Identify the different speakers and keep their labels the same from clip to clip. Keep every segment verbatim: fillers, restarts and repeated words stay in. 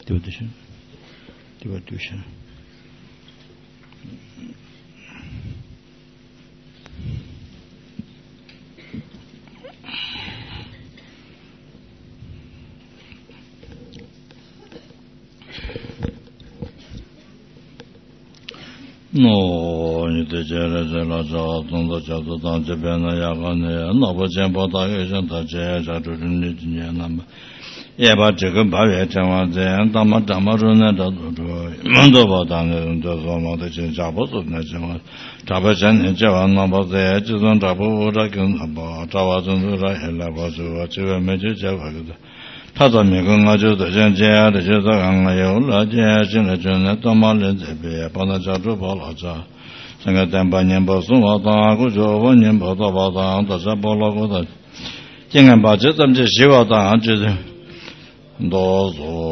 Speaker 1: 对不对？对不对？喏，你对这了这了这，动作角度当这边的亚干的，那不见不大学生他这这就是你今年那么，也把这个八月天完这样，他妈他妈说那这都说，蛮多把当的人都说嘛，的就差不多那什么，差不前年这完那把这，就算差不多这跟那把，差不真是这也来把这这个没就这个的。他在美国我就在这家的就在俺有了这现在真的他妈人这边帮他家住包老家这个等半年不送我当过去我年不到包当到这包老过的今天把这咱们这希望当就是多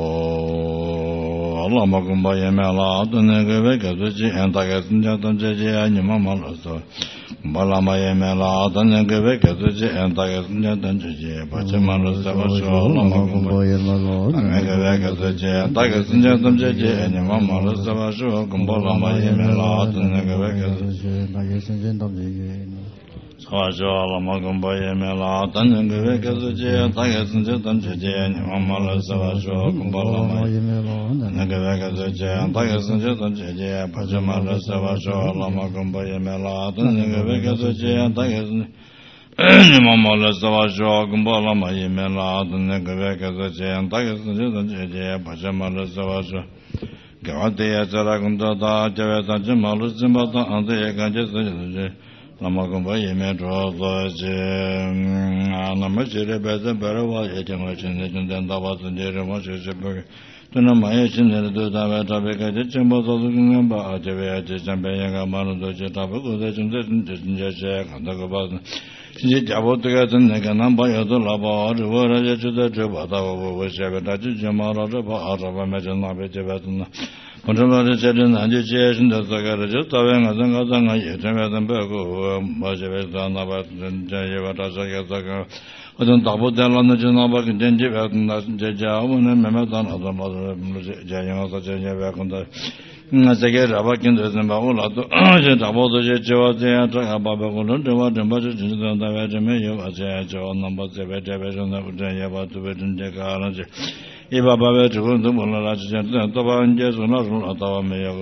Speaker 1: 说老么公包也没了的那个那个自己大概人家等这些你妈妈了说把老妈也没了等那个那个自己大概人家等这些把这嘛了怎么说老么公包也没了那个那个自己大概人家等这些你妈妈了怎么说公包老妈也没了等那个那个自己大概人家等这些我说老妈公包也没了等那个那个自己大概人家等这些你妈妈了怎么说公包老妈也没了那个那个自己大概人家等这些把这嘛了怎么说老妈公包也没了等那个那个自己大概人你妈妈了怎么说公包老妈也没了等那个那个自己大概人家等这些把这嘛了怎么说给我爹也在那工作的这位咱这马路这么大俺这也感觉自己是那么公包也没着做这啊那么这里边这边的话也听我现在正在打把自己人我就是不真的买也现在的都在外这边个这全部都是跟人把这边这上边也个马路都这差不多在正在正在正在这看到个把现在家伙这个真的跟俺把有的老把这我这就在这把到我我下边他就这马路这把这边没就那边这边真的我这边的这人呢就接现在这个的就这边个人个人个也这边人别个我这边在那边人这也把这个这个我从大部队了那就那边跟人这边那这家我们慢慢到那到那这这样我说这这边跟的那这个这边跟着人把我老多这大部队这就这样这样把把我弄这把这把这真是在外这没有啊这就那么这边这边上那不这也把这边真这个了这一把把这之后都没了了之前这都把人家说那时候到没有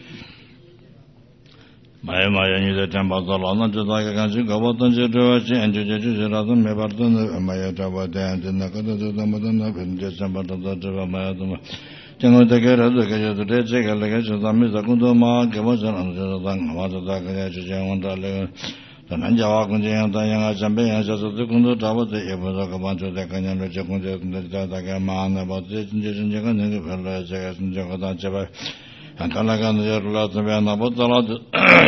Speaker 1: 买买人家在天把走了那就大概看这个我等这这钱就就就是那都没法等的买要这把店的那个都都那么的那边就三把这这这把买怎么经过这个了这个就是这这个那个是咱们在工作嘛给我说了就是咱我这大概就这样我这那个咱南家话工作样这样啊上边样就是这工作找不着也不知道个帮助在看见了这工作那大大概嘛那把这这这个那个了这个这个咱这边看看那个那就了这边那不知道这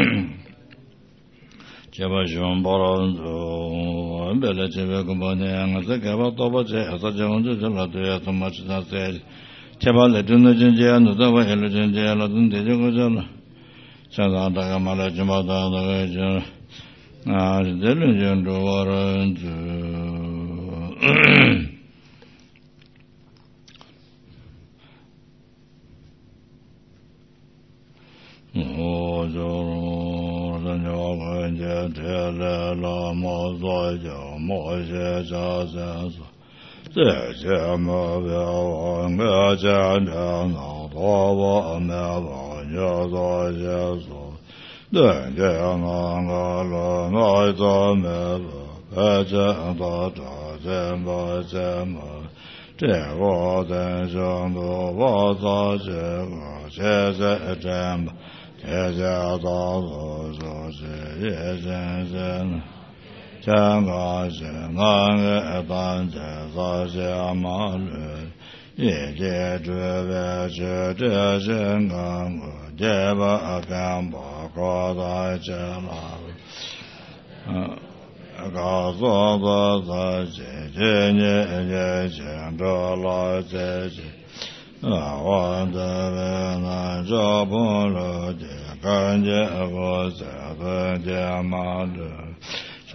Speaker 1: 这边熊包了就别了这边个帮呢我这个把多把这这这我这这了对他妈知道这这把来真的真这那这把也了真这了真这这个这了现在大概嘛了这么大那个就啊这人人都我人就我就人家看见这来了么在家么些家家这些么标我个家家那多我没我就做些说对这那个了我做没了这多这这么这么这我在上头我做这个这这这么这家到处说是也真是这个是那个单子说是马路也这这边是这是个我这把干把搞在这了嗯告诉我自己今年也想着了自己啊我这边呢这不了的感觉我这个家嘛的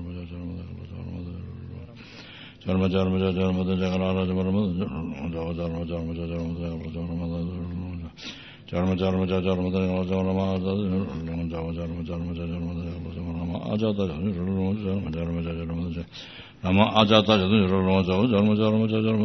Speaker 1: Jarma jarma jarma the Jaganara Jarma Jarma Jarma Jarma Jarma Jarma Jarma the Jarma Jarma Jarma Jarma Jarma Ajata Jarma Jarma Jarma Rama Ajata Jarma Jarma Jarma Jarma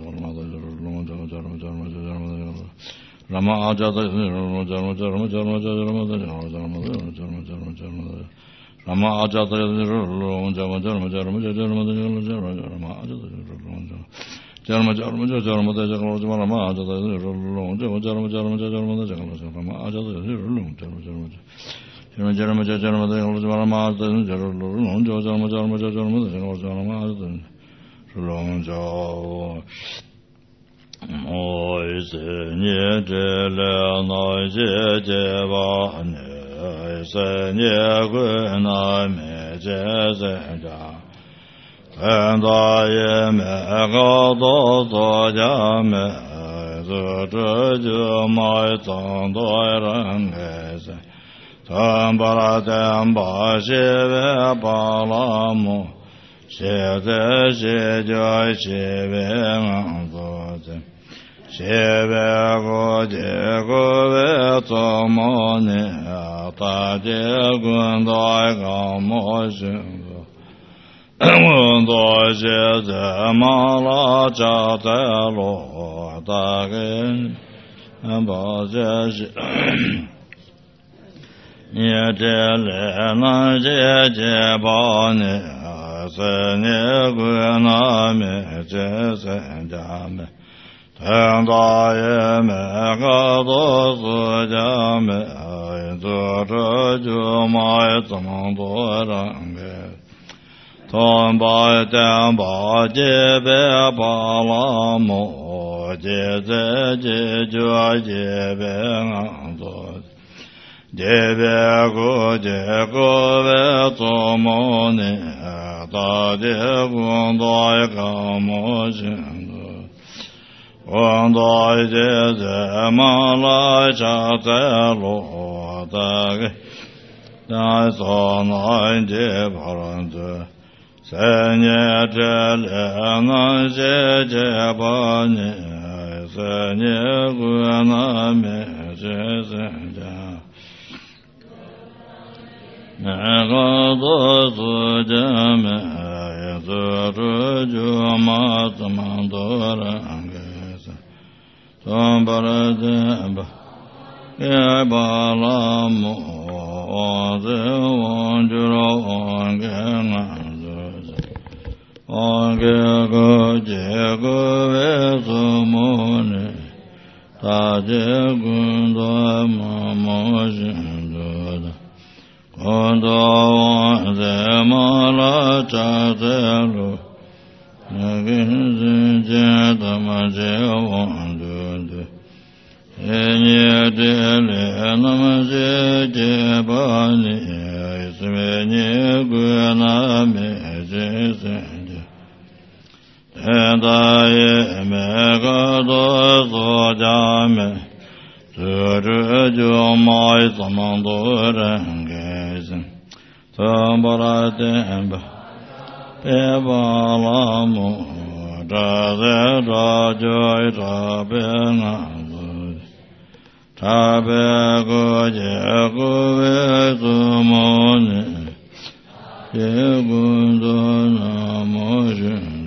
Speaker 1: Jarma Rama Ajata Jarma Jarma Jarma Jarma Jarma Jarma Rama Ajata Jarma Jarma Jarma Jarma Rama Ajata Jarma Jarma Jarma Jarma Rama Ajata Jarma Jarma Jarma Jarma Rama Ajata Jarma Jarma Jarma Jarma Jarma Rama Ajata Jarma Jarma Jarma Jarma Oi se nie de la noi je je ba ne se nie gu na me je se ja en da ye me ga do do ja me zo zhe ju mai zang do ran ge se tan ba la dan ba xie ve ba la mo xie de xie jia xie ve ang zo zhe Shebe go je go ve to mo ne ta je gun dai ga mo shin go gun dai je de ma la cha ta lo ta ge ba je shi ye je le na je je ba ne se ne gu na me je se ja me Ten da ye me ga do su ja me ai zu zhe ju ma zang do ran ge ton ba dan ba je be ba la mo je ze je ju je be ang do je be go je go ve to mo ne da je gun da ga mo shin When I did the Malaya Telo, that's on I did Paranta. Senya Jelena Jebani, Senya Guana Meja. Nagado Jame, the Juma Mandora. Tambara deba, eba la mo, de wanjuro onge onge go je go ve sumone, ta je gundo mamo jindo, gundo de mala cha de lo, nagin je dama je wando. Enye de le nam je je ba ni sme ni gu na me je 다예 메가도 소자메 저르죠 마이 사망도랭게진 삼바라데엠바 에발라모 라데라조이 라베나도 타베고제고베스모니 예군도나모진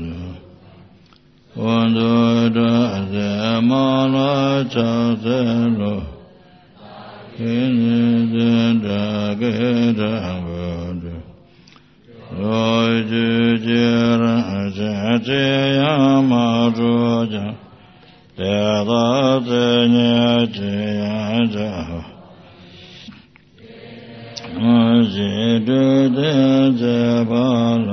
Speaker 1: 원도라제마라차제로 인이든다게다보드 로이주지라제제야마루자 대다제냐제야자 아지르데제바라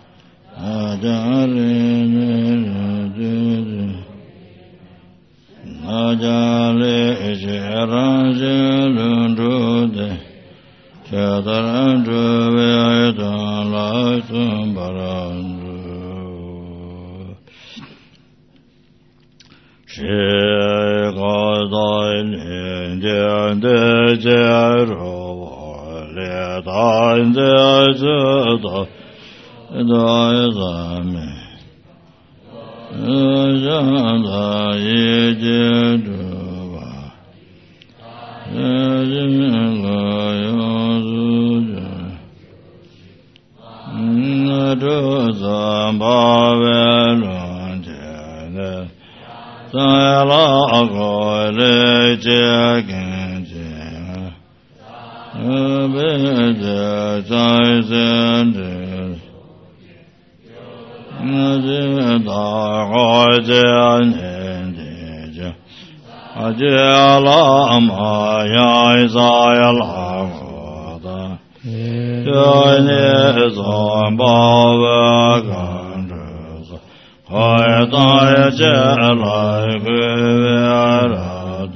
Speaker 1: 아자리니르드드 아자리제란제른두데 제다란두베아이단라이tum바란두 제가다인데제로레다인데제다 다이자메 자다이제두바 예진가요수자 나두삼바벨론제네 사라고레제겐제 베제자이젠데 나제다고제안엔데제 아제라마야이사야라고다 저니선바와간드서 하야다야제라이그베아라드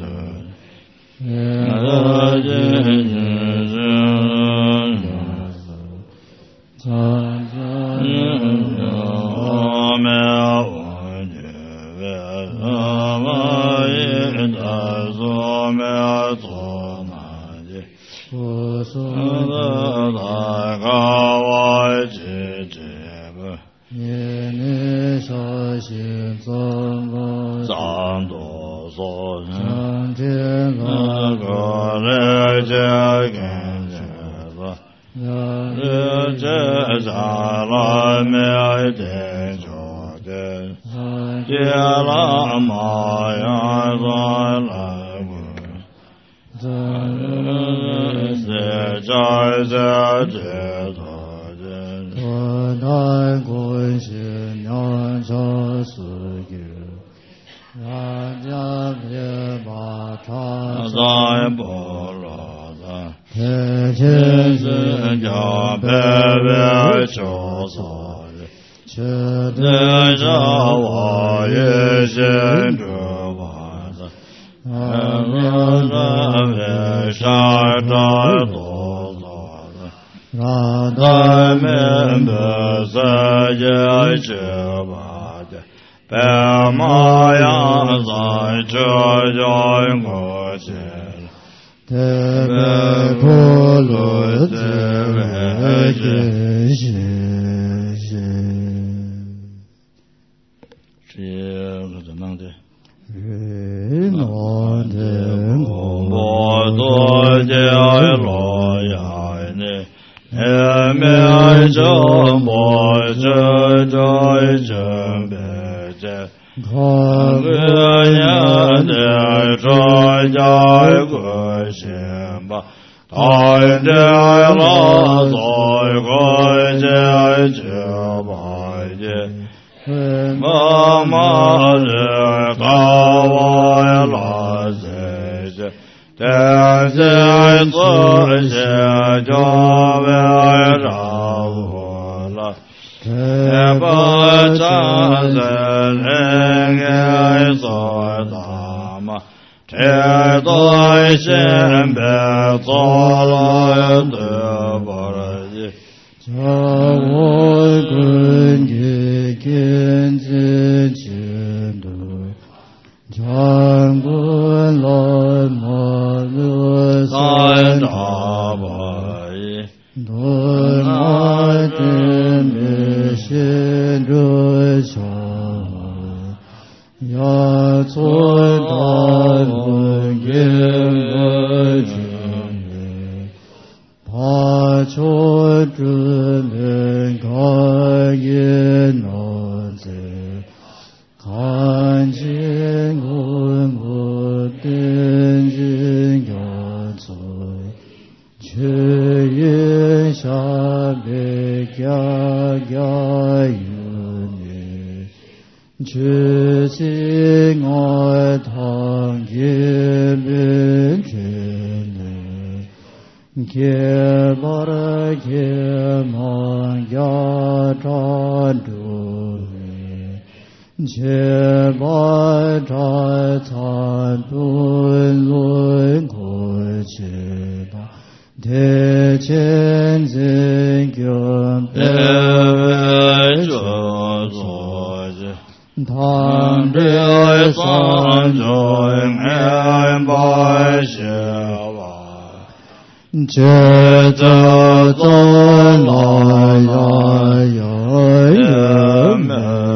Speaker 2: 자월근계계 天子之路，长滚乱马路三
Speaker 1: 大白，
Speaker 2: 顿马天灭心之上，呀存大论言我君，怕求之人看也难子。看见我不定人要罪，却愿下别家家有你，却心爱堂也变全了，给巴拉给忙家站住。且把这残顿轮廓去吧，铁前进跟别着所知，他别三中年百姓吧，且走走来呀呀呀们。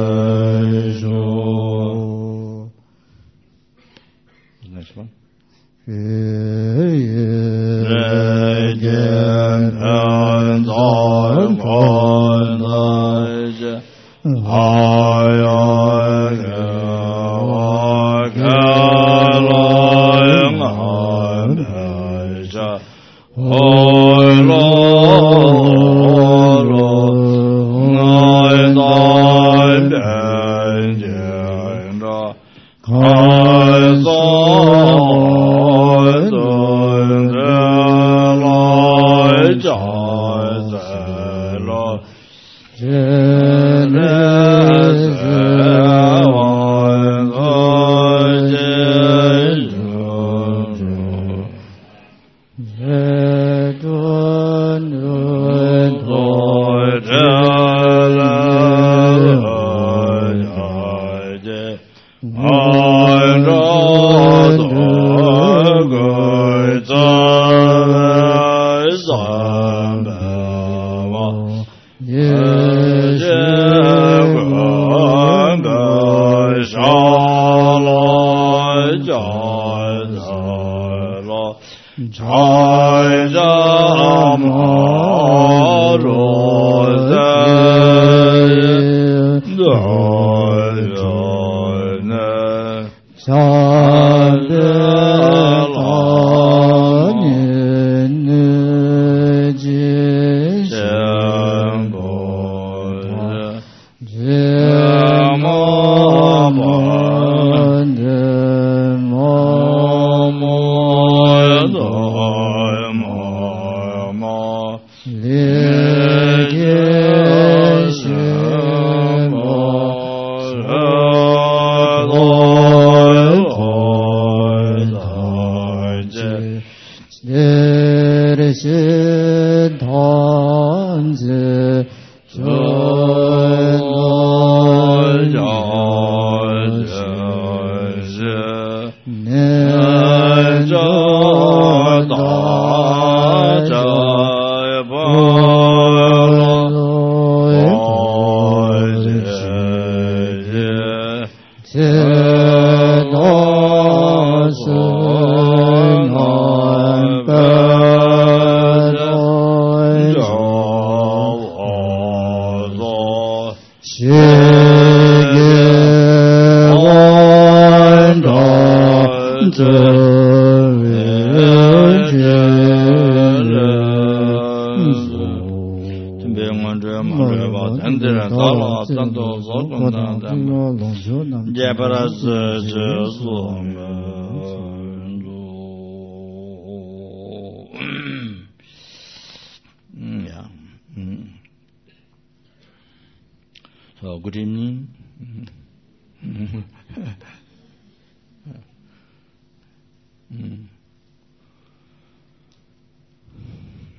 Speaker 1: So, good evening.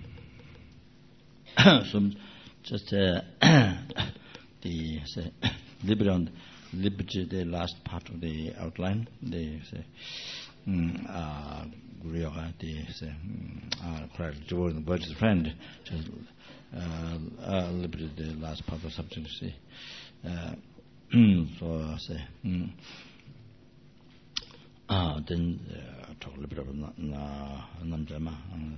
Speaker 1: So, just uh, the say, little on, little bit the last part of the outline. They say, ah, Guryoga, they say, ah, quite the Buddhist friend, just uh, a little bit the last part of the subject. See, uh, so I say, ah, then talk a little bit about na namjama.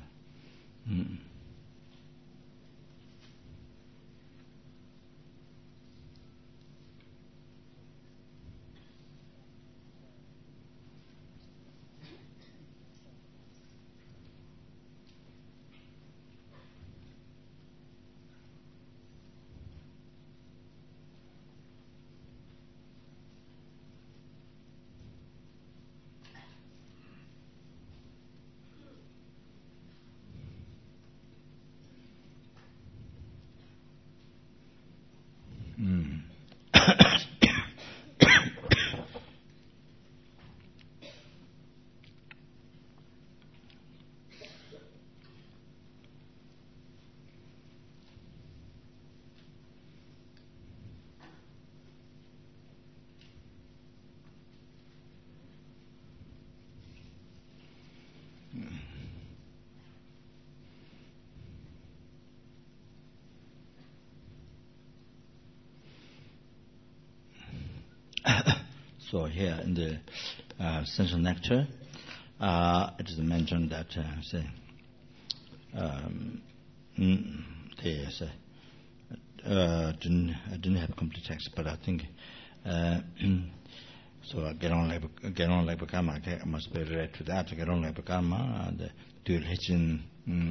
Speaker 1: So here in the uh, Central Nectar, uh, it is mentioned that uh, say, um, they say, uh, didn't I didn't have a complete text, but I think uh, so. Get on like get on like karma must be related to that. Get on like karma and the dual hitching,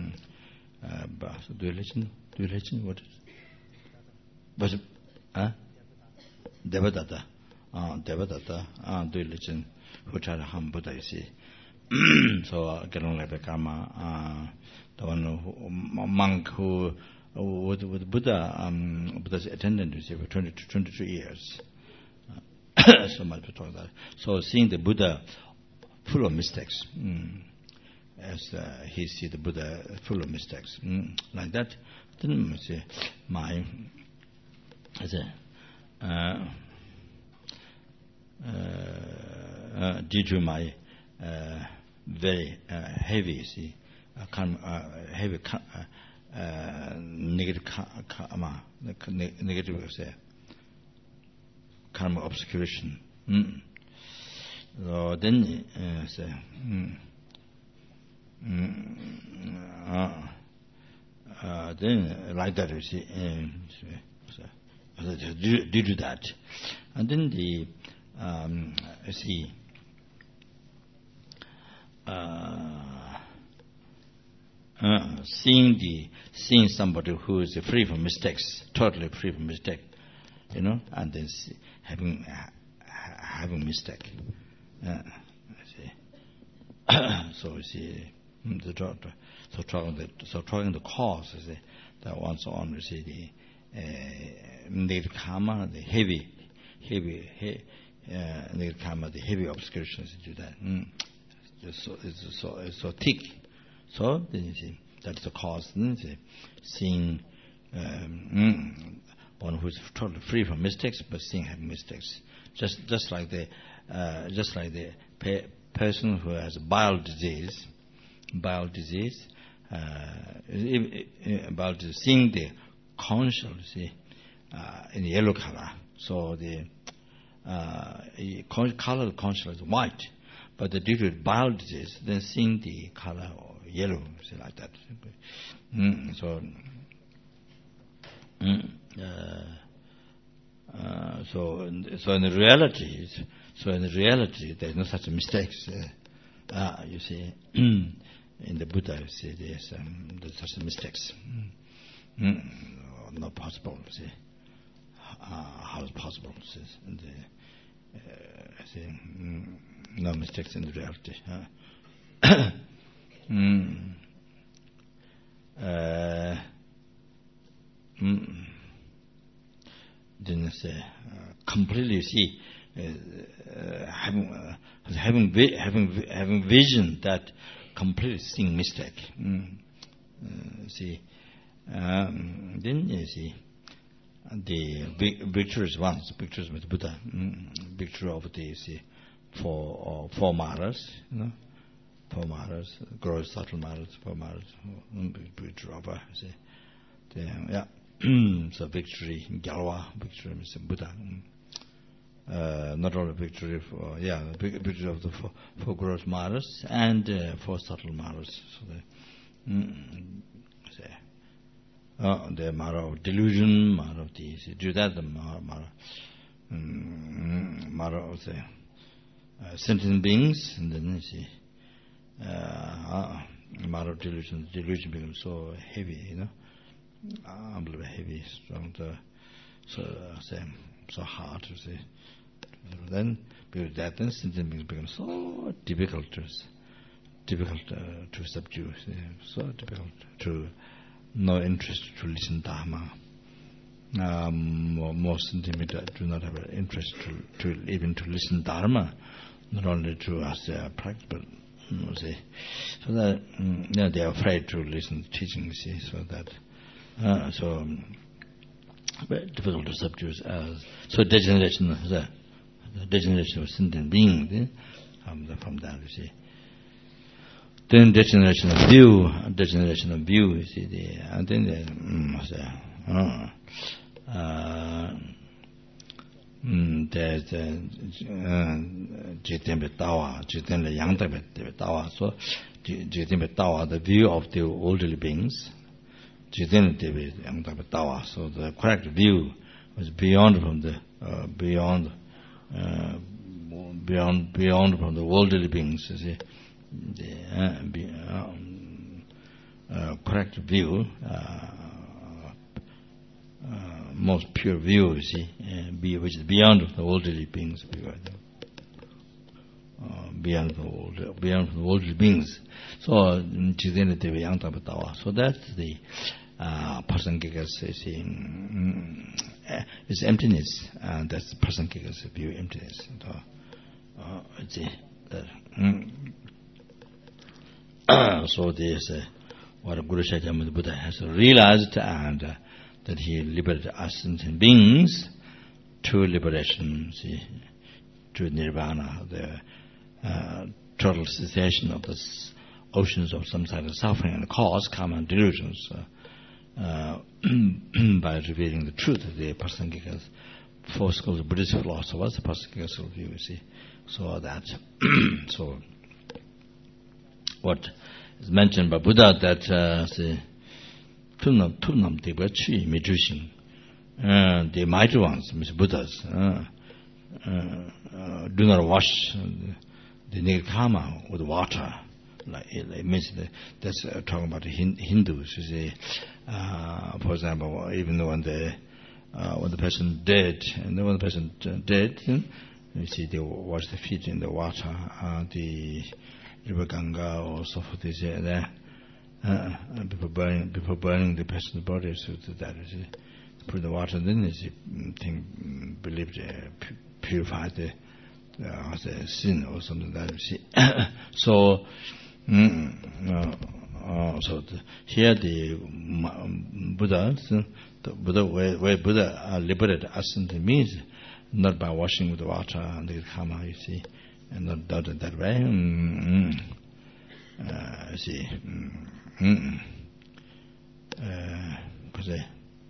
Speaker 1: dual hitching, dual hitching. What? Was it? Huh? Devadatta. Ah, Devadatta, ah, Duilichin, who tried to harm Buddha, you see. So, get on like karma, ah, the one who, monk who, with, with Buddha, um, Buddha's attendant, you see, for twenty to twenty-two years. Uh, so much to talk about. So, seeing the Buddha full of mistakes, mm, as uh, he see the Buddha full of mistakes, mm, like that, then, see, my, as a, uh, Uh, uh, due to my uh, very uh, heavy, see, uh, karma, uh, heavy uh, uh, negative karma, negative say, karma obscuration. Mm. So then, uh, say, mm, mm, uh, uh, then like that, you see, um, so, so, due, due to that, and then the Um, see, uh, uh, seeing the seeing somebody who is free from mistakes, totally free from mistake, you know, and then see, having uh, having mistake. Uh, see. So you see, the doctor, so trying the so trying the cause, you see, that once on, you see the uh, negative karma, the heavy, heavy, heavy. Uh, the karma, the heavy obscurations do that. Mm. It's so it's so it's so thick. So then you see that's the cause. Mm, see, seeing um, mm, one who is totally free from mistakes, but seeing having mistakes. Just just like the uh, just like the pe- person who has bile disease, bile disease, uh, bile disease, seeing the conscience, see, uh, in the yellow color. So the Uh, color of the conscience is white, but due to bile disease, then seeing the color yellow, say like that. Mm, so, mm, uh, uh, so, so in the reality, so in the reality, there's no such mistakes. Uh, uh, you see, in the Buddha, you see, there's, um, there's such mistakes. Mm, mm, not possible. See. Uh, how is possible? And the, uh, say, mm, no mistakes in the reality. Uh, mm, uh, mm, didn't say uh, completely see uh, uh, having uh, having vi- having having vision that completely seeing mistake. Mm, uh, see, um, then you see. the victories once, victories with Buddha, mm, victory of the see, four, uh, four matters, you know, four matters, gross, subtle matters, four matters, victory of, see, the, yeah, so victory, Gyalwa, victory with Buddha, uh, not only victory for, yeah, victory of the four, four gross matters and uh, four subtle matters, so the, mm, see, Uh, the matter of delusion, matter of the Judaism, matter, um, matter of the uh, sentient beings, and then you see, uh, matter of delusion, delusion becomes so heavy, you know, unbelievably heavy, strong, to, so uh, say, so hard to say. Then, because that, then sentient beings become so difficult to, difficult uh, to subdue, so difficult to. No interest to listen Dharma. Um, most intimate do not have an interest to, to even to listen Dharma, not only to us uh, practice, but you know, say, so that um, you know, they are afraid to listen to teaching. See, so that uh, so um, very difficult to subdue. Uh, so degeneration, the, the degeneration of sentient being um, from that, you see. Then degeneration of view, degeneration of view, you see, the, and then the, mm, uh, uh, mm, there's Jitenbe Tawa, Jitenbe Yangtabe Tawa, so Jitenbe Tawa, the view of the orderly beings, Jitenbe Yangtabe Tawa, so the correct view was beyond from the, uh, beyond, uh, beyond, beyond from the worldly beings, you see. The uh, be, um, uh, correct view, uh, uh, most pure view, you see, uh, be, which is beyond the worldly beings, uh, beyond the world, beyond the worldly beings. So, so that's the uh, Prasangika's uh, it's emptiness, and that's Prasangika's view, emptiness. So, uh, it's uh, mm, so this, uh, what Guru Shakyamuni Buddha has realized, and uh, that he liberated us sentient beings to liberation, see, to nirvana, the uh, total cessation of the oceans of samsara suffering and cause, karma and delusions, uh, uh, by revealing the truth of the Prasangika's four schools of Buddhist philosophers, the Prasangika school view, you see. So that, so what is mentioned by Buddha that uh, say tunam tunam deba chi medusing, the mighty ones, Mister Buddhas, uh, uh, do not wash the negative karma with water. Like it means that that's uh, talking about the Hindus. You see, uh, for example, even when the uh, when the person dead, and then when the person dead, you see they wash the feet in the water, uh, the River Ganga or so forth is there. Uh, before burning, before burning the person's body, so that is it. Put the water, then is it thing believed uh, purified the, uh, the sin or something like that. You see, so mm, uh, uh, so the, here the um, Buddha, the Buddha where, where Buddha uh, liberated us, and it means not by washing with the water and the karma, you see. And not done it that way. Mm, uh, see, mm, mm, uh, say,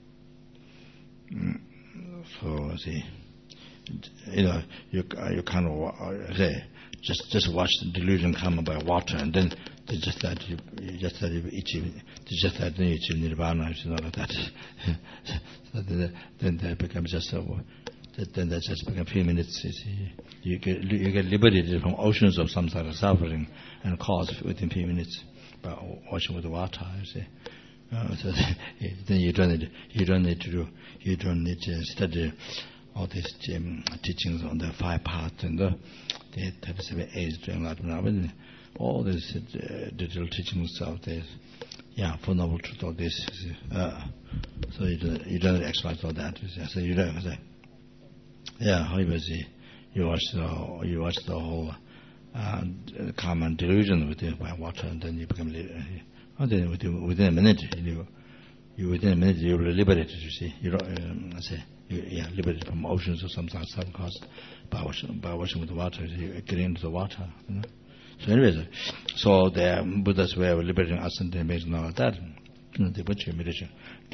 Speaker 1: mm, so see, you know, you you kind of say just just watch the delusion come by water, and then just that you just that you eat, just that you eat nirvana, you know, like that. So then that becomes just a. Then that just become a few minutes. You see, you get you get liberated from oceans of samsara suffering and cause within a few minutes by washing with the water. You see, uh, so then you don't need you don't need to do you don't need to study all these um, teachings on the five parts and the the thirty-seven A's doing that. All these uh, digital teachings of this, yeah, for noble truth, all this. Uh, so you don't you don't exercise all that. You see. So you don't say. Yeah, how you see, you watch the you watch the whole uh, common delusion with the by water, and then you become. Uh, then within, within a minute, you you within a minute you'll be liberated, you see. You don't, um, I say, you, yeah, liberated from oceans or some some cause by washing, by washing with the water, you get into the water, you know. So anyways, so the Buddha's way of liberating us and they make none of that. You know, they put you meditation.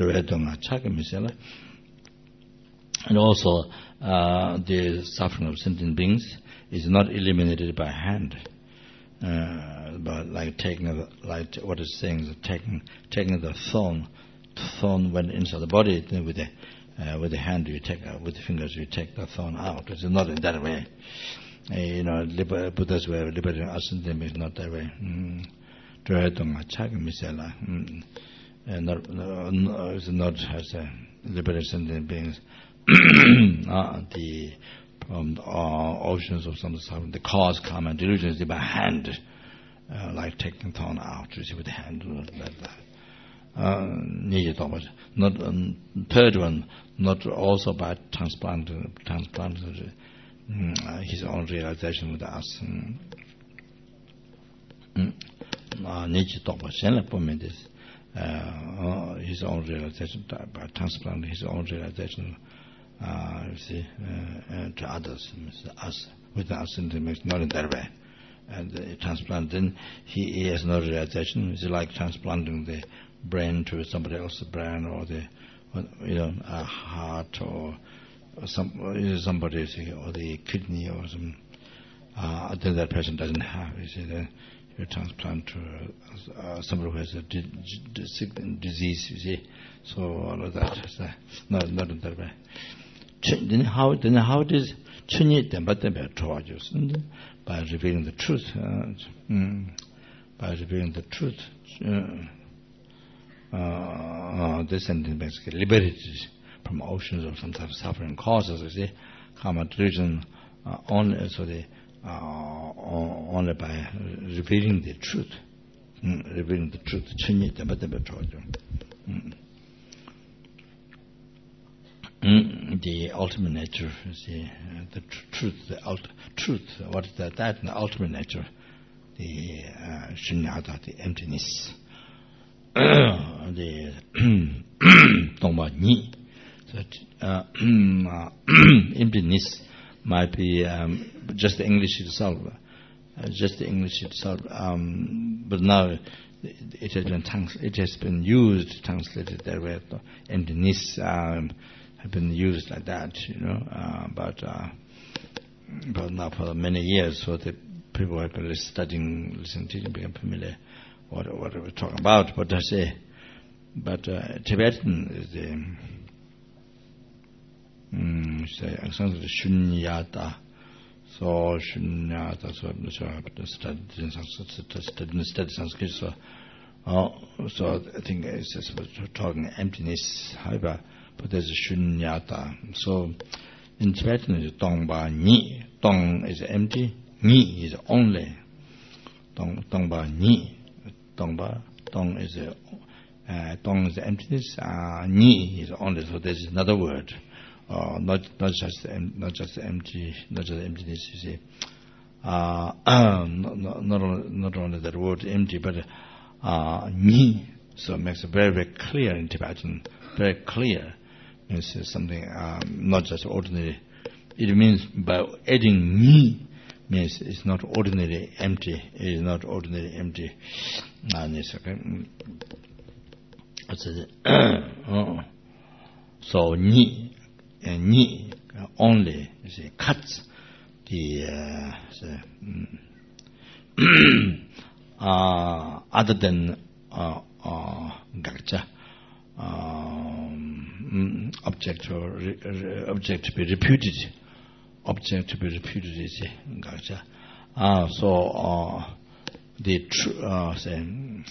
Speaker 1: And also, uh, the suffering of sentient beings is not eliminated by hand. Uh, but like taking, a, like what it's saying is taking, taking the thorn, thorn went inside the body, then with the, uh, with the hand you take, uh, with the fingers you take the thorn out. It's not in that way. Uh, you know, liber, Buddha's way of liberating us and them is not that way. Mm. Mm. And not, no, it's not as a liberating sentient beings. uh, the um, uh, oceans of some suffering, the cause, karma, and delusion is by hand, uh, like taking thorn out, you see, with the hand, like that. Uh, not um, third one, not also by transplant, transplant uh, his own realization with us. Uh, his own realization by transplanting his own realization. Uh, you see, uh, uh, to others, us, with us, and not in that way. And uh, transplant, then he, he has no realization. It's like transplanting the brain to somebody else's brain, or the, or, you know, a heart, or, or some, or somebody, or the kidney, or some. Uh, then that person doesn't have. You see, then you transplant to uh, somebody who has a di- di- disease. You see, so all of that is uh, not not in that way. Then how then how does Chunyi Dembate toward you? By revealing the truth. Uh, mm, by revealing the truth. Uh, uh, this sentence basically liberated from oceans of some type of suffering causes, you see. Karma delusion uh, only so the uh, only by revealing the truth. Mm, revealing the truth. Chunyi Dembate toward you. Mm. Mm, the ultimate nature, the, uh, the tr- truth, the ult- truth, what is that? That the ultimate nature, the uh, shunyata, the emptiness, the tongba ni. So, uh, uh, emptiness might be um, just the English itself, uh, just the English itself. Um, but now it has been trans- it has been used, translated that way. Emptiness. Um, have been used like that, you know, uh, but uh, but now for many years, so the people have been studying, listening, teaching, become familiar what what we're talking about. But I say, but uh, Tibetan is the um, say Sanskrit shunyata, so shunyata, so so study study study Sanskrit, so oh, so I think it's just talking emptiness, however. But there's a shunyata. So in Tibetan is tongba ni. Tong is empty, ni is only. Tong tongba ni. Tongba tong is a, uh, tong is emptiness. Uh, ni is only. So there's another word. Uh, not not just not just empty, not just emptiness. You see, uh, not, not not only not only that word empty, but uh, ni. So it makes it very very clear in Tibetan. Very clear. Means something um, not just ordinary. It means by adding ni means it's not ordinary empty. It is not ordinary empty. And it's okay. Oh. So ni and ni only you see cuts the, uh, the uh, other than uh, uh, gacha. Um, object or re, re, object to be reputed, object to be reputed is gotcha. Ah, so uh, the tr- uh, say,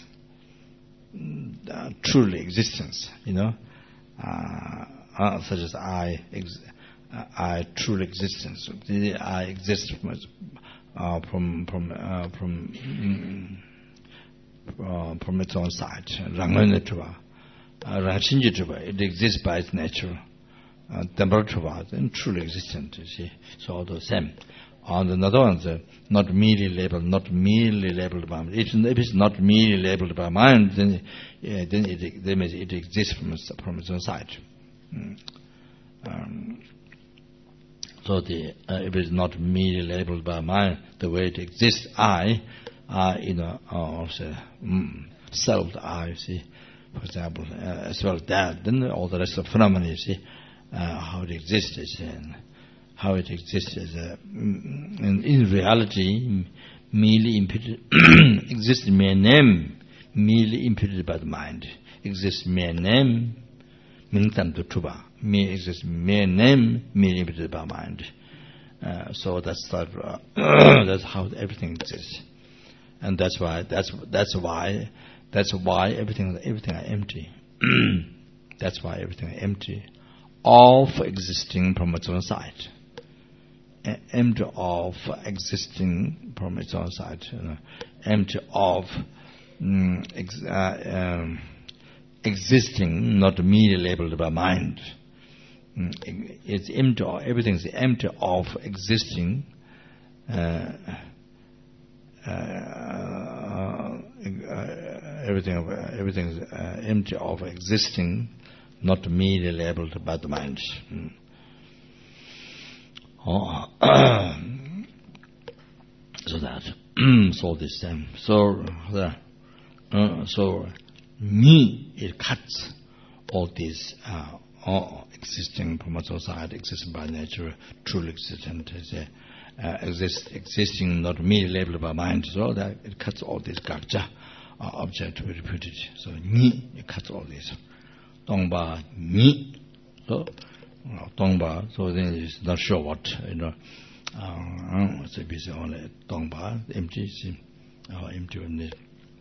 Speaker 1: uh, truly existence, you know, uh, uh, such as I, ex- uh, I truly existence. The I exist from uh, from from uh, from uh, from its own side. Uh, it exists by its nature. uh, temporal truth, then truly existent. You see, so all the same. On the other ones, uh, not merely labeled, not merely labeled by mind. If, if it's not merely labeled by mind, then uh, then it then it exists from from its own side. Mm. Um, so the uh, if it's not merely labeled by mind, the way it exists, I, I, you know, also mm, self, I. You see, for example, uh, as well as that, then all the rest of phenomena, you see, uh, how it exists is. And, how it exists as a, in, in reality, merely imputed, exists mere name, merely imputed by the mind. Exists mere name, mintam to tuba. Mere exists mere name, merely imputed by mind. Uh, so that's that, uh, that's how everything exists, and that's why that's that's why that's why everything everything are empty. That's why everything are empty, all for existing from its own side. Empty of existing from its own side, you know, empty of um, ex, uh, um, existing, not merely labeled by mind. Um, it's empty. Everything is empty of existing. Uh, uh, uh, everything, everything is uh, empty of existing, not merely labeled by the mind. Mm. Oh, so that, so this um, so the, uh, so me it cuts all these uh, all existing from its own side, existing by nature, truly existent, uh, exist, existing not merely labeled by mind. So that it cuts all these gakja uh, object to be repeated. So me it cuts all this. Dongba me. So. Dongba, so then it's not sure what, you know. Uh, so it's only Dongba, empty, see, uh, empty on it.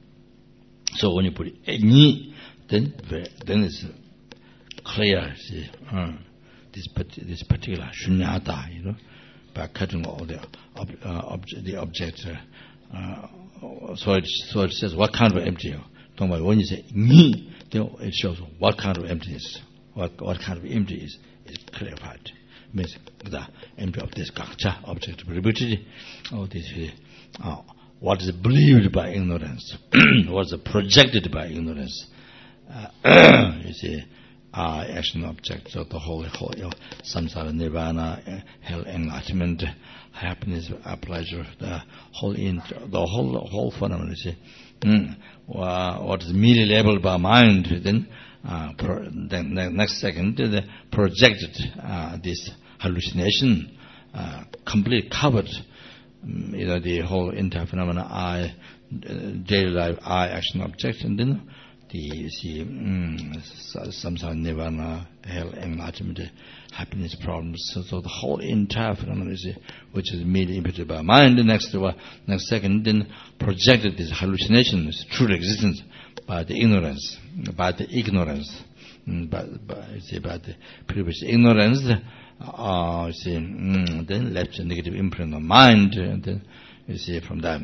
Speaker 1: So when you put it ni, then then it's clear, see, uh, this this particular shunyata, you know, by cutting all the ob, uh, object, the object. Uh, so it so it says what kind of empty. Dongba, when you say ni, then it shows what kind of emptiness, what what kind of empty is. Is clarified. Means the empty of this gakcha, object of liberty, all this, uh, what is believed by ignorance, what is projected by ignorance. Uh, you see, uh, action objects of the whole, whole you know, samsara, nirvana, uh, hell, enlightenment, happiness, uh, pleasure, the whole, in, the whole, whole phenomenon. You see, mm, uh, what is merely labeled by mind, then. Uh, pro, then the next second, the projected uh, this hallucination, uh, completely covered, um, you know, the whole entire phenomena, I, uh, daily life, I, action, object, and then the see, um, samsara, nirvana, hell, enlightenment, happiness, problems. So, so the whole entire phenomena, is, which is merely imputed by mind. The next, uh, next second, then projected this hallucination, this true existence. By the ignorance, by the ignorance, by, by, see, by the previous ignorance, uh, see, mm, then left a negative imprint on mind, and then you see from that,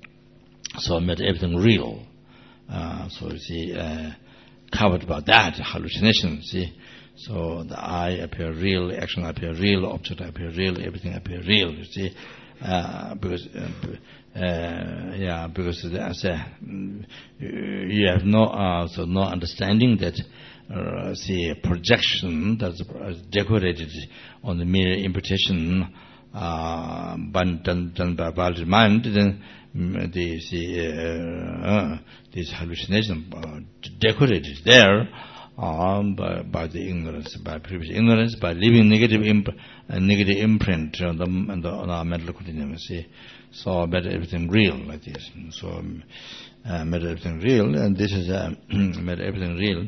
Speaker 1: so made everything real. Uh, so you see, uh, covered by that hallucination. See, so the I appear real, action appear real, object appear real, everything appear real. You see. Uh, because uh, uh, yeah, because I say you have no uh, so no understanding that uh, see projection that's decorated on the mere imputation uh, done, done by valid mind, then the see uh, uh, this hallucination uh, decorated there. Um, by, by the ignorance, by previous ignorance, by leaving negative imp, uh, negative imprint on, the, on, the, on our mental continuum. See, so made everything real like this. So um, uh, made everything real, and this is uh, made everything real.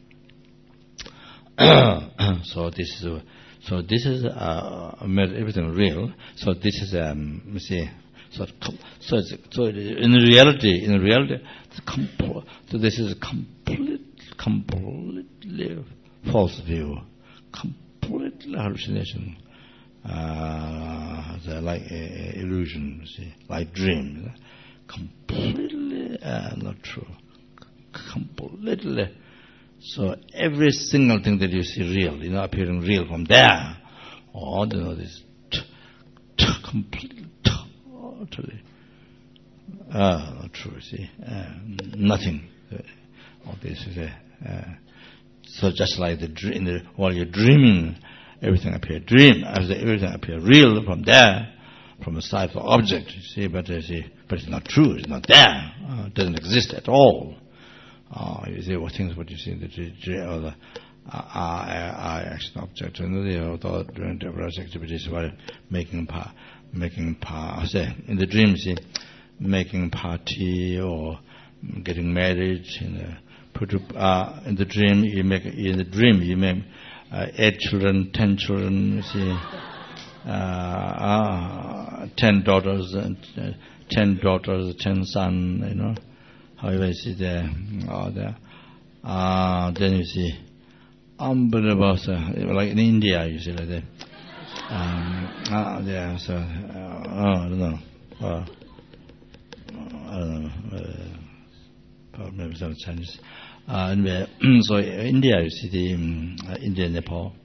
Speaker 1: so this is uh, so this is uh, made everything real. So this is um, see. So, so, it's, so in reality, in reality, so this is a complete, completely false view, completely hallucination, uh, like a, a illusion, see, like dream, completely uh, not true, completely. So every single thing that you see real, you know, appearing real from there, oh, you know, this t- t- completely, totally, uh, not true, see, uh, nothing. All this is a, uh, so just like the dream, the, while you're dreaming, everything appear dream, as everything appear real from there, from a side of object, you see, but you see, but it's not true, it's not there, uh, it doesn't exist at all. Uh, you see what things, what you see in the dream, or the I action object, and the thought during diverse activities while making pa, making pa, say in the dream, see, making party or getting married, in the put uh, in the dream you make in the dream you make uh, eight children, ten children, you see. Uh, uh, ten daughters, and uh, ten daughters, ten sons, you know. However, you see there, oh, there. Uh, then you see, unbelievable, so, like in India, you see like that. Um, uh, yeah, so, uh, oh, I don't know. Uh, I don't know. Uh, maybe some Chinese. Uh, anyway, so India, you see the um, uh, India, Nepal.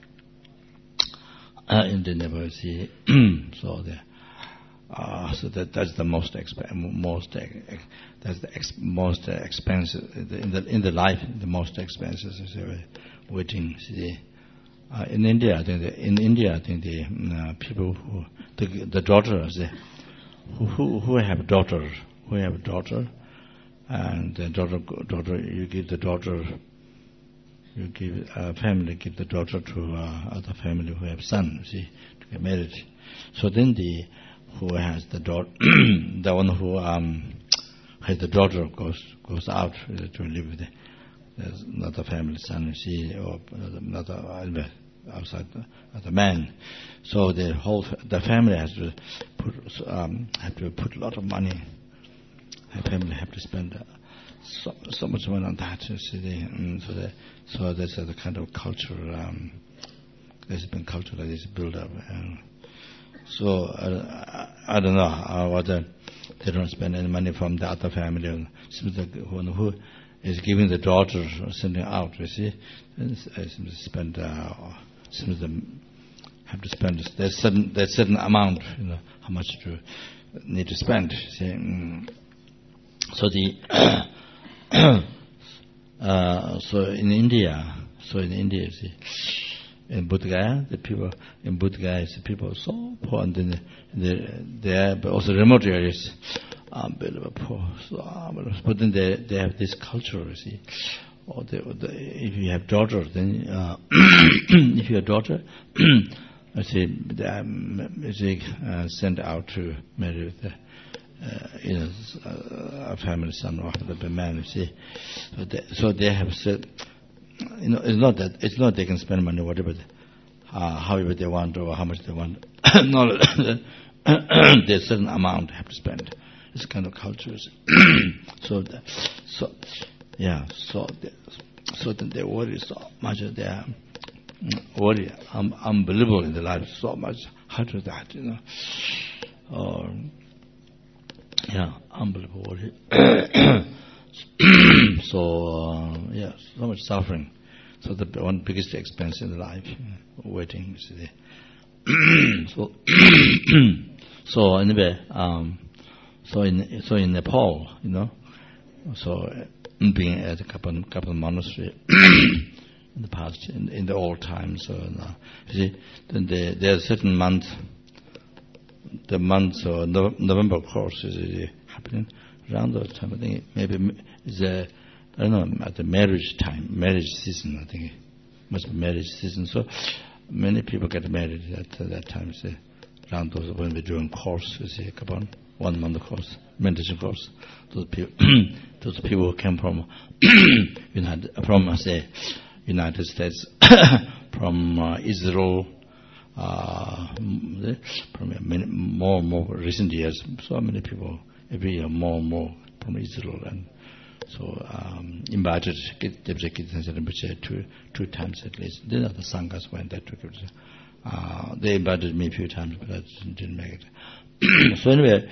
Speaker 1: Uh, in the Nepal, see, so the, uh, so that that's the most exp- most uh, that's the ex- most uh, expensive in the in the life, the most expensive is uh, waiting. See, uh, in India, I think the, in India, I think the uh, people who the the daughters the, who who who have daughters who have a daughter, and the daughter daughter you give the daughter. You give a family, give the daughter to uh, other family who have son, see, to get married. So then the who has the daughter, the one who um, has the daughter goes goes out to live with the, there's another family son, see, or another, another outside the, other man. So the whole the family has to put um, have to put a lot of money. The family have to spend. Uh, So, so much money on that, you see, the, um, so, the, so that's uh, the kind of culture, um, there's been culture like this build up. Uh, so, uh, I, I don't know uh, whether they don't spend any money from the other family. Seems like one who is giving the daughter or sending out, you see, and seems to spend, uh, seems to have to spend, there's certain, there's certain amount, you know, how much to need to spend, you see. Mm. So the, uh, so in India, so in India, see, in Bodh Gaya, the people in Bodh Gaya, the people are so poor, and then they they are, but also remote areas, unbelievable poor. So, but then they they have this culture, you see. Or they, they, if you have daughter, then uh, if you have daughter, I say they are say, uh, sent out to marry with the. Uh, you know, uh, a family son or the man, you see. So they, so they have said, you know, it's not that it's not they can spend money whatever, uh, however they want or how much they want. No, there's a certain amount they have to spend. It's kind of cultures. so, the, so yeah, so the, so then they worry so much. They are worry, um, unbelievable in their life so much. How do that, you know? Or yeah, unbelievable. so uh, yeah, so much suffering. So the one biggest expense in life, uh, waiting. See. so so anyway, um, so in so in Nepal, you know, so uh, being at a couple couple monastery in the past, in, in the old times, so uh, you see, then there there's a certain month. The month or no, November course is uh, happening around that time. I think maybe it's a, I don't know, at the marriage time, marriage season. I think it must be marriage season. So many people get married at uh, that time. Say, around those when we're doing course, you see, come on, one month course, meditation course. Those people, those people who came from United, from say United States, from uh, Israel. Uh, from many, more and more recent years, so many people every year more and more from Israel, and so um, invited Deputy Rinpoche two two times at least. Then the sanghas went there to uh, they invited me a few times, but I didn't make it. So anyway,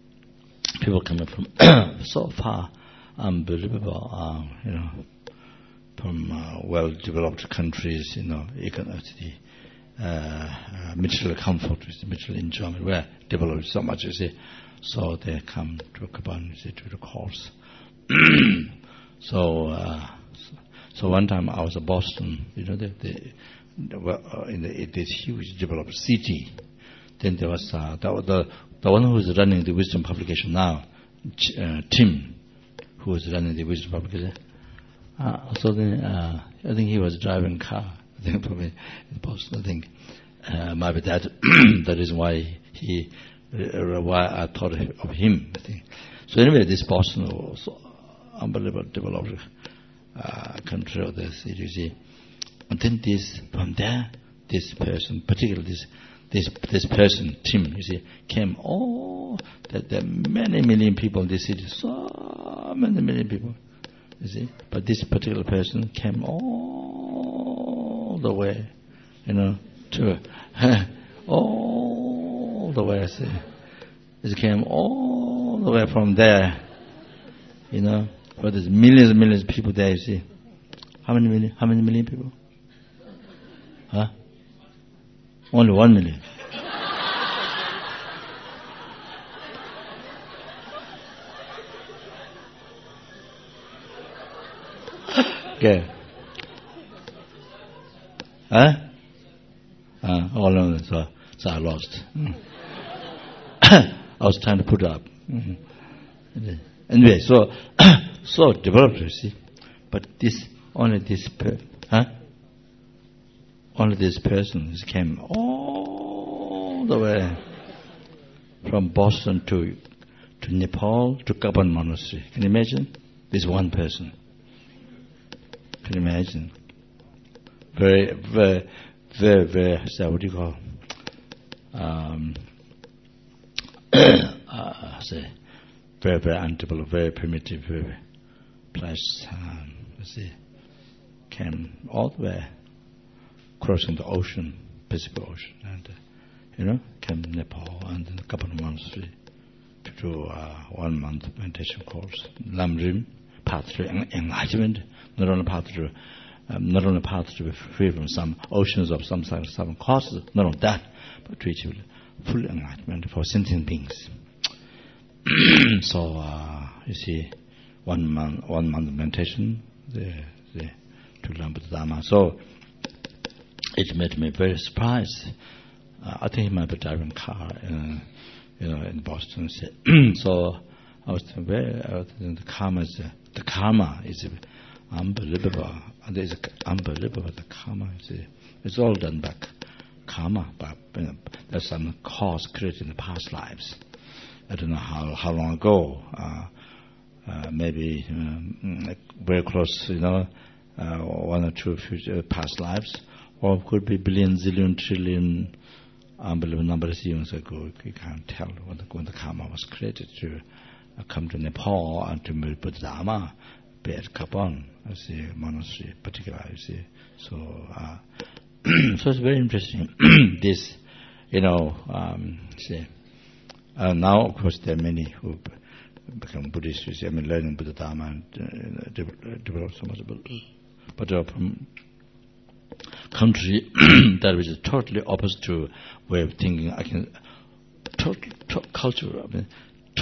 Speaker 1: people coming from so far, unbelievable, uh, you know. from uh, well-developed countries, you know, economically, uh, uh, material comfort, material enjoyment, were developed so much, you see. So they come to Kapan, you see, to the course. so, uh, so, so one time I was in Boston, you know, the, the, the, in the, this huge developed city. Then there was uh, the, the the one who is running the wisdom publication now, uh, Tim, who is running the wisdom publication. Uh, so then uh, I think he was driving car. I think probably in Boston. I think uh, maybe that the reason why he uh, why I thought of him. I think. So anyway, this Boston was unbelievable developed uh, country of the city. You see, and then this from there, this person, particularly this. This this person, Tim, you see, came, oh, that there are many million people in this city, so many million people, you see. But this particular person came all the way, you know, to, all the way, I see. It came all the way from there, you know, but there's millions and millions of people there, you see. How many million, how many million people? Huh? Only one million. Okay. Huh? Uh, all of them, so, so I lost. Mm. I was trying to put up. Mm-hmm. Anyway, so, so developed, you see. But this, only this, per, huh? Only this person came all the way from Boston to to Nepal to Kapan Monastery. Can you imagine? This one person. Can you imagine? Very, very, very, very, so what do you call? Um, uh, say, very, very undeveloped, very primitive, very place. Um, let's see, came all the way. Crossing the ocean, Pacific Ocean, and uh, you know, came to Nepal and then a couple of months to do uh, one month meditation course, Lamrim, path to enlightenment, not only path to, um, not only path to be free from some oceans of some some causes, not only that, but to achieve full enlightenment for sentient beings. So uh, you see, one month, one month meditation, the the to learn Buddha Dharma. So. It made me very surprised. Uh, I think he might be driving a car, in, you know, in Boston. So I was very. I was thinking the karma is uh, the karma is unbelievable. And it's unbelievable. The karma is uh, it's all done by karma. But you know, there's some cause created in the past lives. I don't know how how long ago. Uh, uh, maybe um, very close. You know, uh, one or two future past lives. Or it could be billion, zillion, trillion, unbelievable number of years ago. You can't tell when the, when the karma was created to uh, come to Nepal and to meet Buddha Dharma, be at Kapan, I see, monastery particularly, I see. So, uh, so it's very interesting. This, you know, um, see, uh, now of course there are many who become Buddhists, you see, I mean, learning Buddha Dharma and uh, develop, develop so much, but uh, from country that is totally opposite to way of thinking. I can total, total culture. I mean,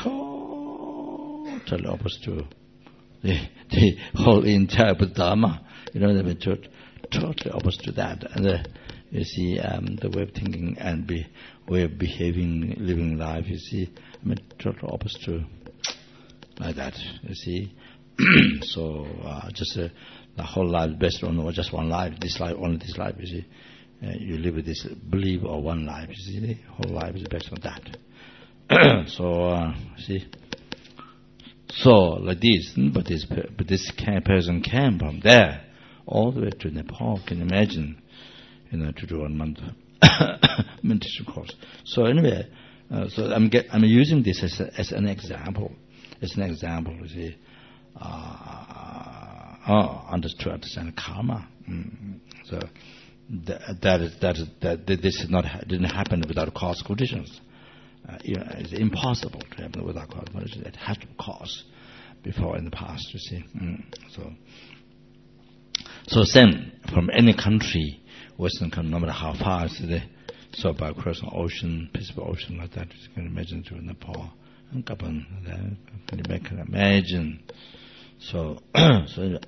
Speaker 1: totally opposite to the the whole entire Buddha Dharma. You know, I mean, tot, totally opposite to that. And uh, you see, um, the way of thinking and be way of behaving, living life. You see, I mean, totally opposite to like that. You see, so uh, just. Uh, The whole life based on just one life, this life, only this life, you see. Uh, you live with this belief of one life, you see. The whole life is based on that. So, uh, see. So, like this, but this, but this person came from there all the way to Nepal. Can you imagine, you know, to do one month meditation course. So anyway, uh, so I'm get, I'm using this as, a, as an example. As an example, you see. Uh, Oh, understood, understand karma. Mm. So that, that is that is that this is not didn't happen without cause conditions. Uh, you know, it's impossible to happen without cause conditions. It has to cause before in the past. You see. Mm. So So same from any country, Western country, no matter how far it's the so by crossing ocean, Pacific Ocean like that, you can imagine to Nepal and Gabon, can you make imagine? So, so, so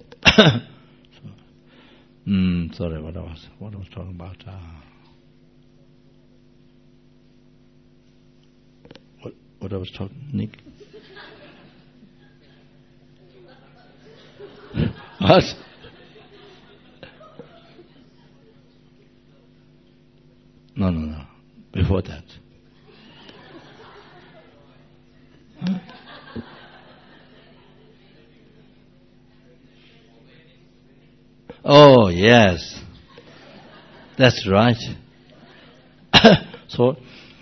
Speaker 1: mm, sorry, what I was, what I was talking about. Uh, what, what I was talking, Nick? What? No, no, no. Before that. Huh? Oh, yes. That's right. so,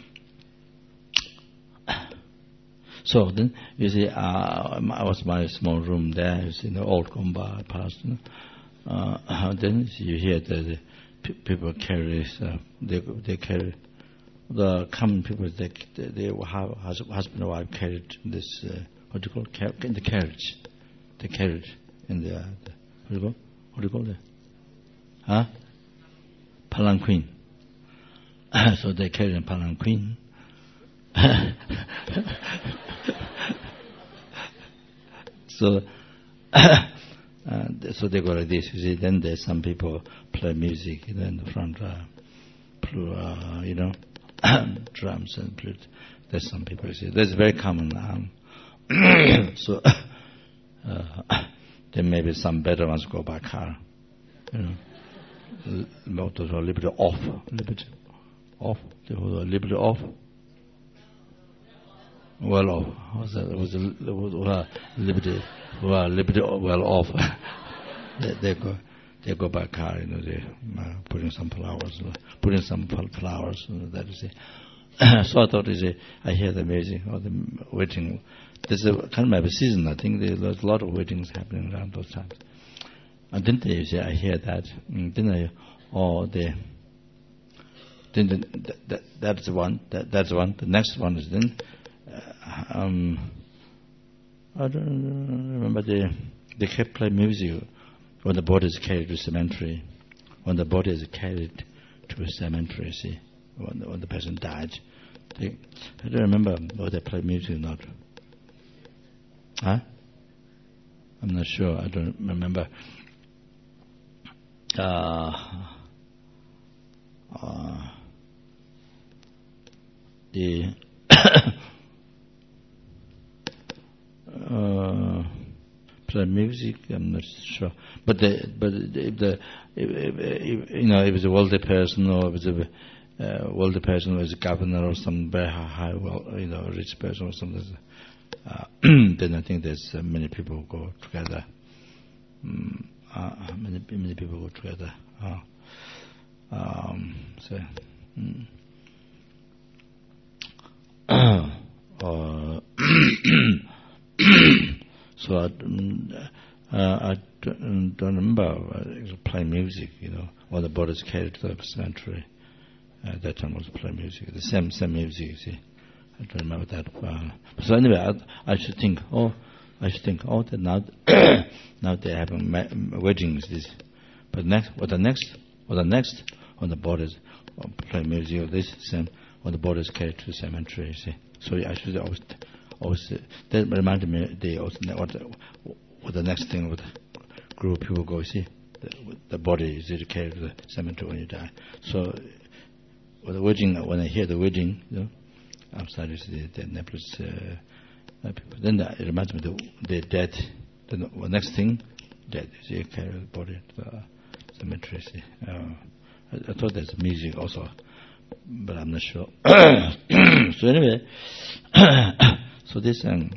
Speaker 1: so then, you see, uh, I was in my small room there, you see, the old Gomba past. Uh, then you hear the, the p- people carry, uh, they, they carry, the common people, they, they, they have husband and wife carried this, uh, what do you call it, Car- in the carriage. They carried in the, uh, the what do you call What do you call it? Huh? Palanquin. So they carry a palanquin. so, uh, so they go like this. You see, then there's some people play music, you know, in the front, uh, play, uh, you know, drums and flute. There's some people. You see, that's very common. Um, so. Uh, Then maybe some better ones go by car. You know, motors are a little bit off, a little bit off. They were a little bit off. Well off. Was that? It was a, it was a little bit, well, a little bit well off. they, they go, they go by car. You know, they uh, putting some flowers, putting some flowers. You know, that is it. So I thought, is it, I hear the music or the wedding. There's a kind of a season. I think there's a lot of weddings happening around those times. And then you see, I hear that. And then I, oh, the, then the, that, that, that's one. That, that's one. The next one is then. Uh, um, I don't remember. They they kept playing music when the body is carried to cemetery. When the body is carried to a cemetery, see, when the, when the person died. They, I don't remember whether they play music or not. Huh? I'm not sure. I don't remember. Uh, uh, the uh, play music. I'm not sure. But the but if the if, if, if, you know if it's a wealthy person or if it's a uh, wealthy person or it's a governor or some very high, well, you know, rich person or something. Uh, then I think there's uh, many people who go together. Mm, uh, many many people go together. Uh, um, so, mm. uh, so I, uh, I don't, don't remember uh, playing music, you know, or the bodies carried to the cemetery. Uh, at that time was playing music, the same same music, you see. I don't remember that. Uh, so anyway, I, I should think. Oh, I should think. Oh, that now, now they're having ma- weddings. This, but next, what the next, what the next on the borders, oh, play music. This same on the borders carried to the cemetery. See, so I should always, always. Uh, that reminded me. They also what, what the next thing with group of people go see. The, the body is carried to the cemetery when you die. So, with the wedding, when I hear the wedding, you know. Outside is the, the Nepalese uh, people. Then it reminds me of the, the dead. The next thing, dead. They carry the body to the cemetery. Uh, I, I thought there's music also, but I'm not sure. So anyway, so this um,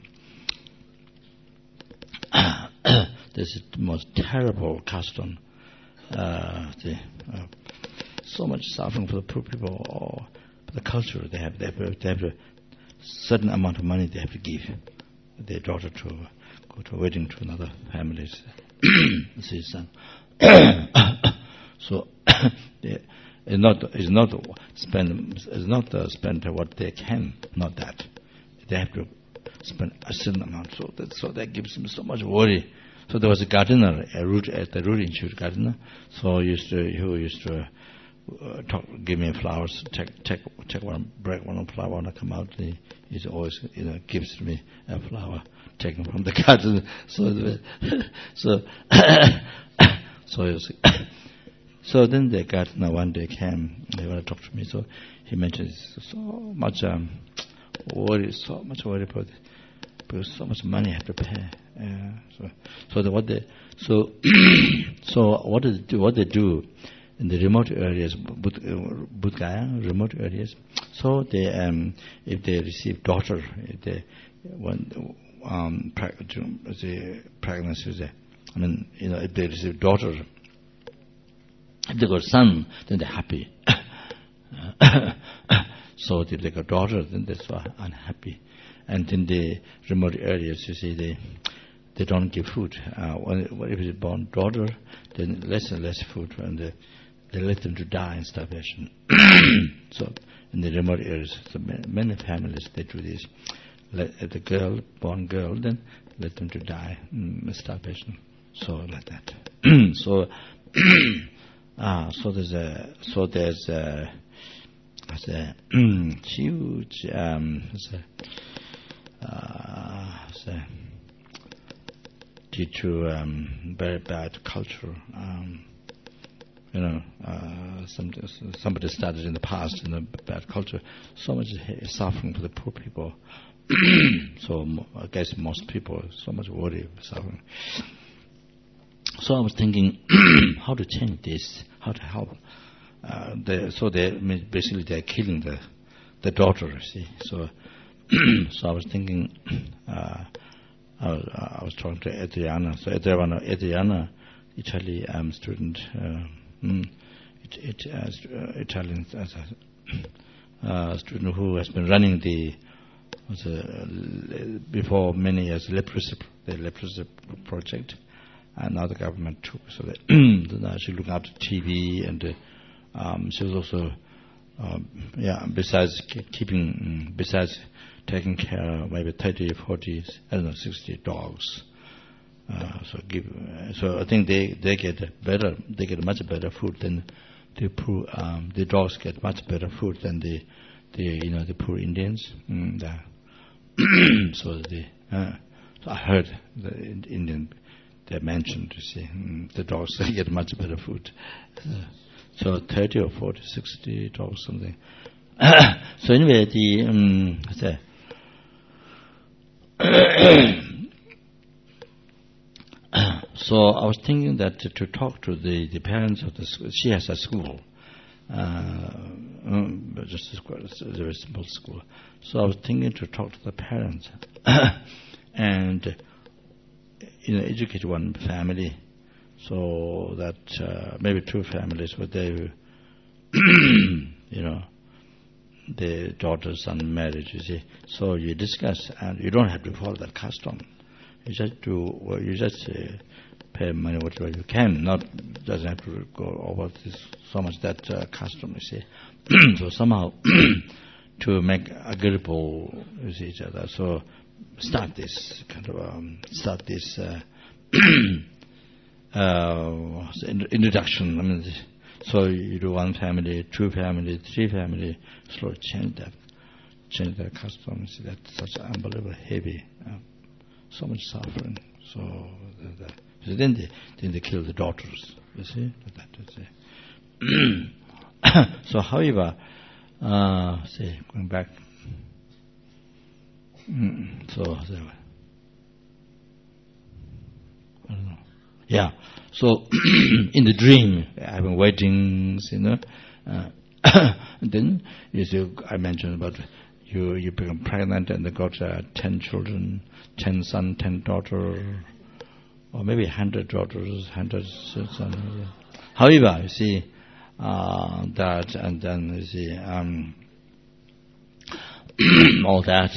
Speaker 1: this is the most terrible custom. Uh, the, uh, so much suffering for the poor people. Oh, the culture they have, they have, they have a certain amount of money they have to give their daughter to go to a wedding to another family's son. So it's not it's not spend it's not uh, spend what they can, not that they have to spend a certain amount. So that so that gives them so much worry. so there was a gardener, a root at the root institute gardener. So he used to, who used to uh, talk, give me flowers, take, take, take one, break one flower when I come out. He, he always, you know, gives me a flower taken from the garden. So, so, so, it was, so then the gardener one day came. They want to talk to me. So he mentioned so much um, worry, so much worry about it, because so much money I have to pay. Yeah, so, so the, what they, so, so what they do, what they do in the remote areas, Bodh Gaya, remote areas. So they, um, if they receive daughter, if they, when, um, the pregnancy, I mean, you know, if they receive daughter, if they got son, then they're happy. So if they got daughter, then they're so unhappy. And in the remote areas, you see, they they don't give food. Uh, when, if it's born daughter, then less and less food, and they, they let them to die in starvation. So in the remote areas, so many families, they do this. Let the girl, born girl, then let them to die in starvation. So like that. So, ah, so there's a, so there's a, there's a huge, um, there's a, uh, there's a, due to um, very bad culture, um, you know, uh, some, somebody started in the past in a bad culture, so much suffering for the poor people. So I guess most people so much worry suffering. So I was thinking how to change this, how to help. Uh, they, so they basically they're killing the the daughter. You see, so so I was thinking. Uh, I was, I was talking to Adriana. So Adriana, Adriana, Italy um, student, uh, mm, it, it, uh, Italian uh, uh, student who has been running the was a, before many years leprosy the leprosy project, and now the government took. So that now she looked after T V, and uh, um, she was also um, yeah. Besides keeping, besides. taking care of maybe thirty, forty, I don't know, sixty dogs. Uh, so give, uh, so I think they, they get better, they get much better food than the poor, um, the dogs get much better food than the, the you know, the poor Indians. Mm, so the, uh, so I heard the Indian, they mentioned, you see, mm, the dogs they get much better food. Uh, so thirty or forty, sixty dogs, something. So anyway, the, um, I say, so I was thinking that to, to talk to the, the parents of the school. She has a school, uh, um, just a, school, a very simple school. So I was thinking to talk to the parents and you know educate one family, so that uh, maybe two families, but they, you know. The daughter's son married, you see. So you discuss, and you don't have to follow that custom. You just do, well, you just uh, pay money whatever you can. Not doesn't have to go over this so much that uh, custom, you see. So somehow to make agreeable with each other. So start this kind of um, start this uh, uh, introduction. I mean. This, So you do one family, two family, three family, slowly change that, change their customs. That's such unbelievable heavy, uh, so much suffering. So, the, the, so then they then they kill the daughters. You see, that, that's it. So, however, uh, see, going back. Mm, so, so, I don't know. Yeah. So in the dream, having weddings, you know, uh, and then you see, I mentioned about you you become pregnant and they got uh, ten children, ten son, ten daughter, or maybe hundred daughters, hundred sons. However, you see uh, that, and then you see um, all that.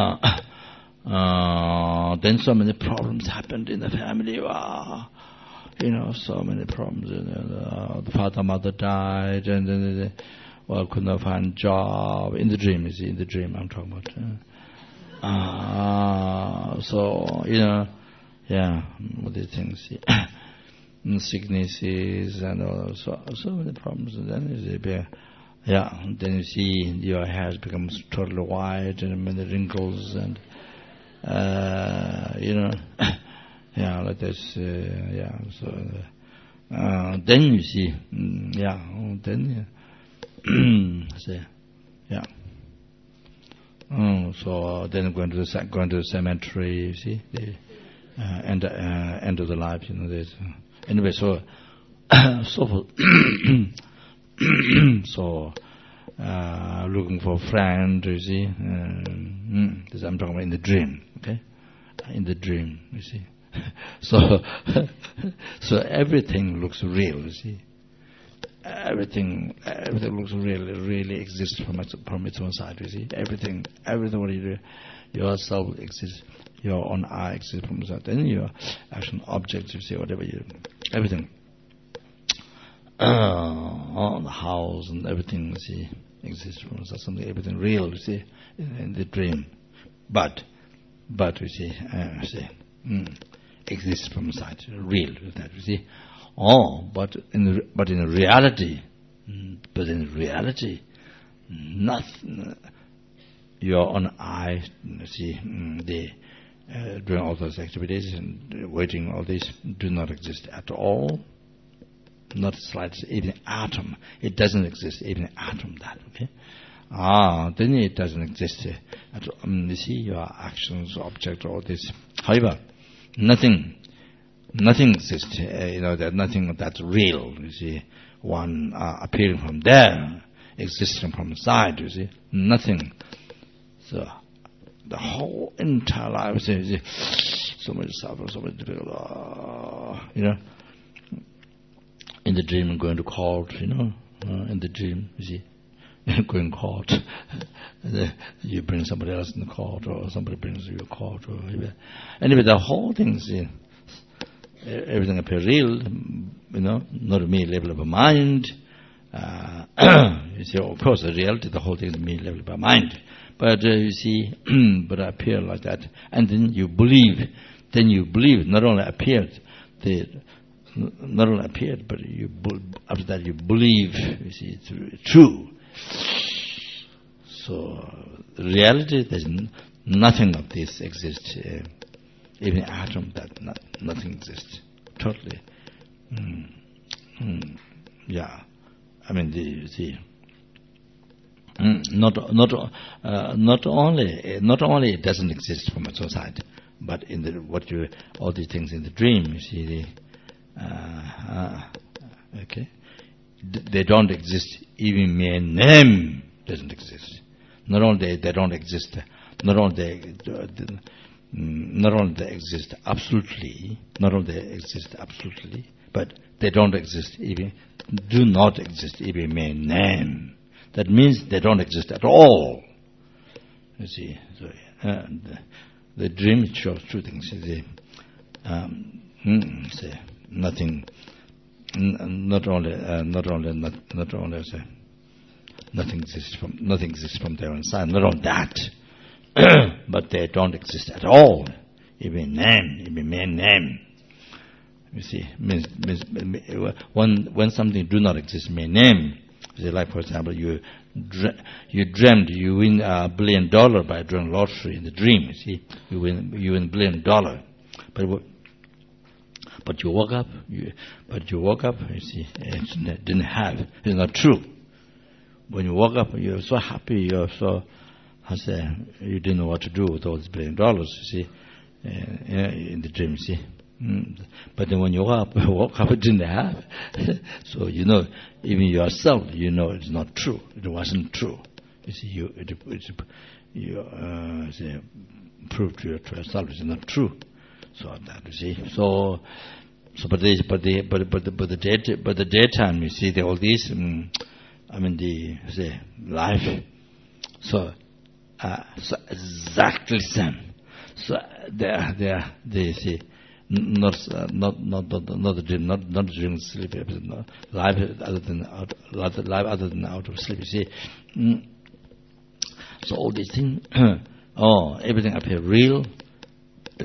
Speaker 1: Uh, then so many problems happened in the family. Wow. You know, so many problems. Uh, the father, mother died, and then they, well, could not find job. In the dream, you see, in the dream I'm talking about. Uh, uh, so, you know, yeah, all these things, see, sicknesses and all, so, so many problems. And then you see, yeah, then you see your hair becomes totally white and many wrinkles and, uh, you know, yeah, like this, uh, yeah, so, uh, then you see, mm, yeah, then, yeah, see, yeah. Oh, so then going to the going to the cemetery, you see, the uh, end uh, end of the life, you know. This uh, anyway, so so so uh, looking for a friend, you see. Um, this I'm talking about in the dream, okay? In the dream, you see. so so everything looks real, you see. Everything, everything looks really, really exists from its, from its own side. You see, everything, everything what you do, yourself exists, your own I exists from the side. Then your action objects, you see, whatever you, everything, uh, all the house and everything, you see, exists from the side. Something, everything real, you see, in, in the dream. But, but you see, uh, you see, mm, exists from the side, real, that you see. Oh, but in but in reality, but in reality, nothing. Your own eye, see, the uh, doing all those activities and waiting, all this do not exist at all. Not slightly, even atom. It doesn't exist, even atom. That okay. Ah, then it doesn't exist at all. Um, you see, your actions, object, all this. However, nothing. Nothing exists, uh, you know, that nothing that's real, you see. One uh, appearing from there, existing from the side, you see. Nothing. So, the whole entire life, you see, so much suffering, so much difficult, uh, you know. In the dream, I'm going to court, you know. Uh, in the dream, you see. Going to court. You bring somebody else in the court, or somebody brings you a court. Or, anyway, the whole thing, see. Everything appears real, you know, not a mere level of a mind. Uh, you see, of course, the reality, the whole thing is a mere level of a mind. But uh, you see, but appear like that, and then you believe. Then you believe. Not only appeared, the not only appeared, but you after that you believe. You see, it's true. So, the reality, there's nothing of this exists. Uh, Even atom, that not, nothing exists. Totally. Mm. Mm. Yeah. I mean, the, the mm, not not uh, not only not only it doesn't exist from its own side, but in the what you all these things in the dream, you see the uh, uh, okay, D- they don't exist. Even mere name doesn't exist. Not only they, they don't exist. Not only they. Uh, the, Not only they exist absolutely, not only they exist absolutely, but they don't exist even, do not exist even mere name. That means they don't exist at all. You see, so, uh, the, the dream shows two things. The, um, say, nothing, n- not only, uh, not only, not, not only, say, nothing exists from, nothing exists from their own side. Not only that. But they don't exist at all. Even name, even mere name. You see, means, means, when when something do not exist, mere name. See, like for example, you you dreamed you win a billion dollar by drawing lottery in the dream. You see, you win you win a billion dollar, but but you woke up, you, but you woke up. You see, it didn't have. It's not true. When you woke up, you're so happy. You're so I say, you didn't know what to do with all this billion dollars, you see, uh, in the dream, you see. Mm. But then when you woke up, woke up, it didn't have. So, you know, even yourself, you know it's not true. It wasn't true. You see, you, it, it, you uh, say, prove to yourself it's not true. So, that, you see. So, so but, the, but, the, but, but, the, but, the day, but the daytime, you see, the, all these, um, I mean, the, say, life. So, Uh, so exactly same. So they are, they are, they see, not, uh, not, not, not, not the dream, not, not during sleep, not life other than out, life other than out of sleep. You see, mm. So all these things, oh, everything appear real,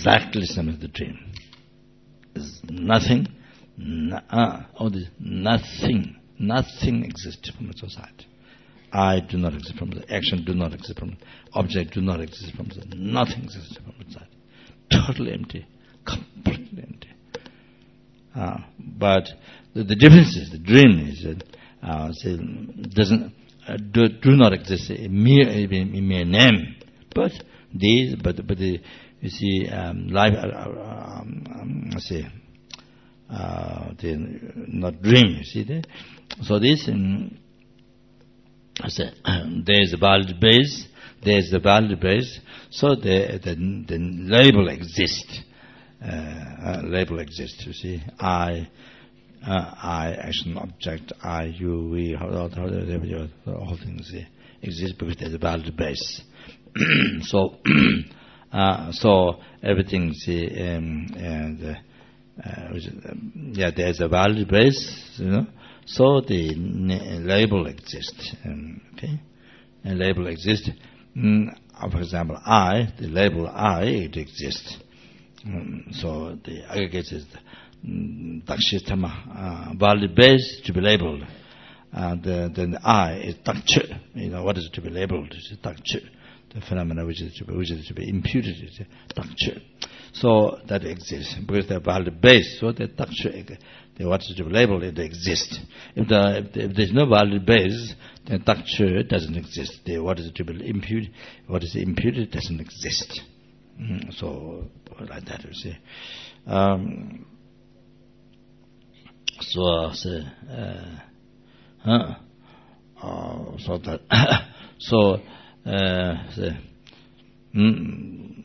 Speaker 1: exactly same as the dream. There's nothing, n- uh, all this, nothing, nothing exists from the society. I do not exist from the action, do not exist from the object, do not exist from the nothing exists from the society. Totally empty, completely empty. Uh, but the, the difference is, the dream is that uh, say, doesn't uh, do, do not exist in mere, in mere name, but these, but but the you see, um, life, uh, um, um, I say, uh, the not dream. You see, the, so this. Um, I say, there is a valid base. There is a valid base. So the the, the label exists. Uh, uh, label exists. You see, I, uh, I, action, object, I, you, we, how, how, how the whole things exist because there's a valid base. so, uh, so everything, see, um, and uh, uh, yeah, there's a valid base, you know. So the n- label exists. Um, okay, a label exists. Mm, for example, I, the label I, it exists. Um, so the aggregate is dakshitama, uh, valid base to be labeled. And uh, then the I is dakche. You know, what is to be labeled? It's dakche. The phenomena which is to be, which is to be imputed is dakche. So that exists because they're valid base. So the dakche, the what is to be labeled, it exists. If, the, if, the, if there's no valid base, then dakche doesn't exist. The what is to be imputed, what is imputed doesn't exist. Mm, so like that, you see. Um, so so, uh, huh? uh, so that so uh, so, mm,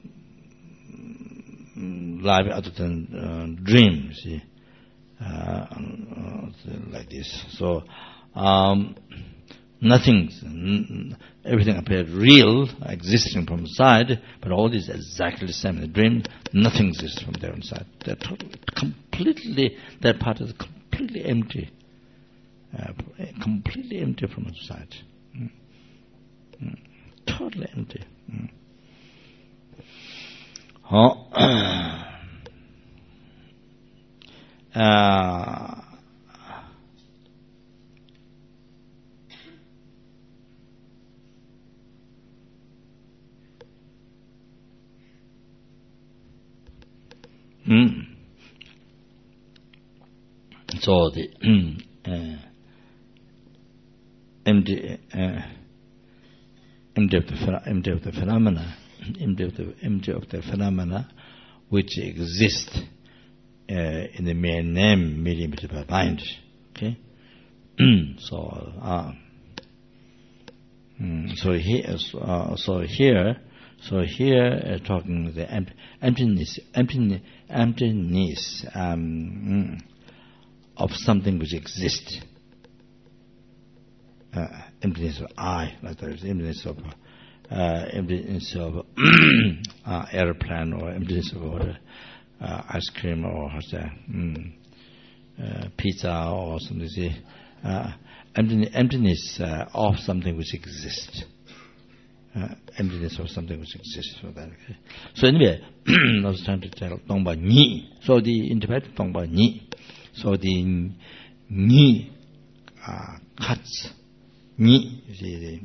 Speaker 1: life other than uh, dream, see, uh, uh, like this. So um, nothing, everything appeared real, existing from the side, but all is exactly the same. In the dream, nothing exists from their own side. They're totally, completely, that part is completely empty. Uh, completely empty from the side. Mm. Mm. Totally empty. Mm. Oh. uh, Mm. So the uh, empty, uh, empty of the empty of the phenomena, empty of the empty of the phenomena, which exist uh, in the mere name, medium of mind. Okay, so uh, mm, so here, uh, so here. So here, uh, talking the emp- emptiness, emptiness, emptiness um, of something which exists. Uh, emptiness of I, like there is emptiness of uh, emptiness of uh, airplane, or emptiness of water, uh, ice cream, or what's that, mm, uh, pizza, or something. Uh, emptiness, emptiness uh, of something which exists. Uh, emptiness of something which exists. So that. Okay. So anyway, I was trying to tell talk about ni. So the interpret talk about ni. So the ni uh, cuts ni. You see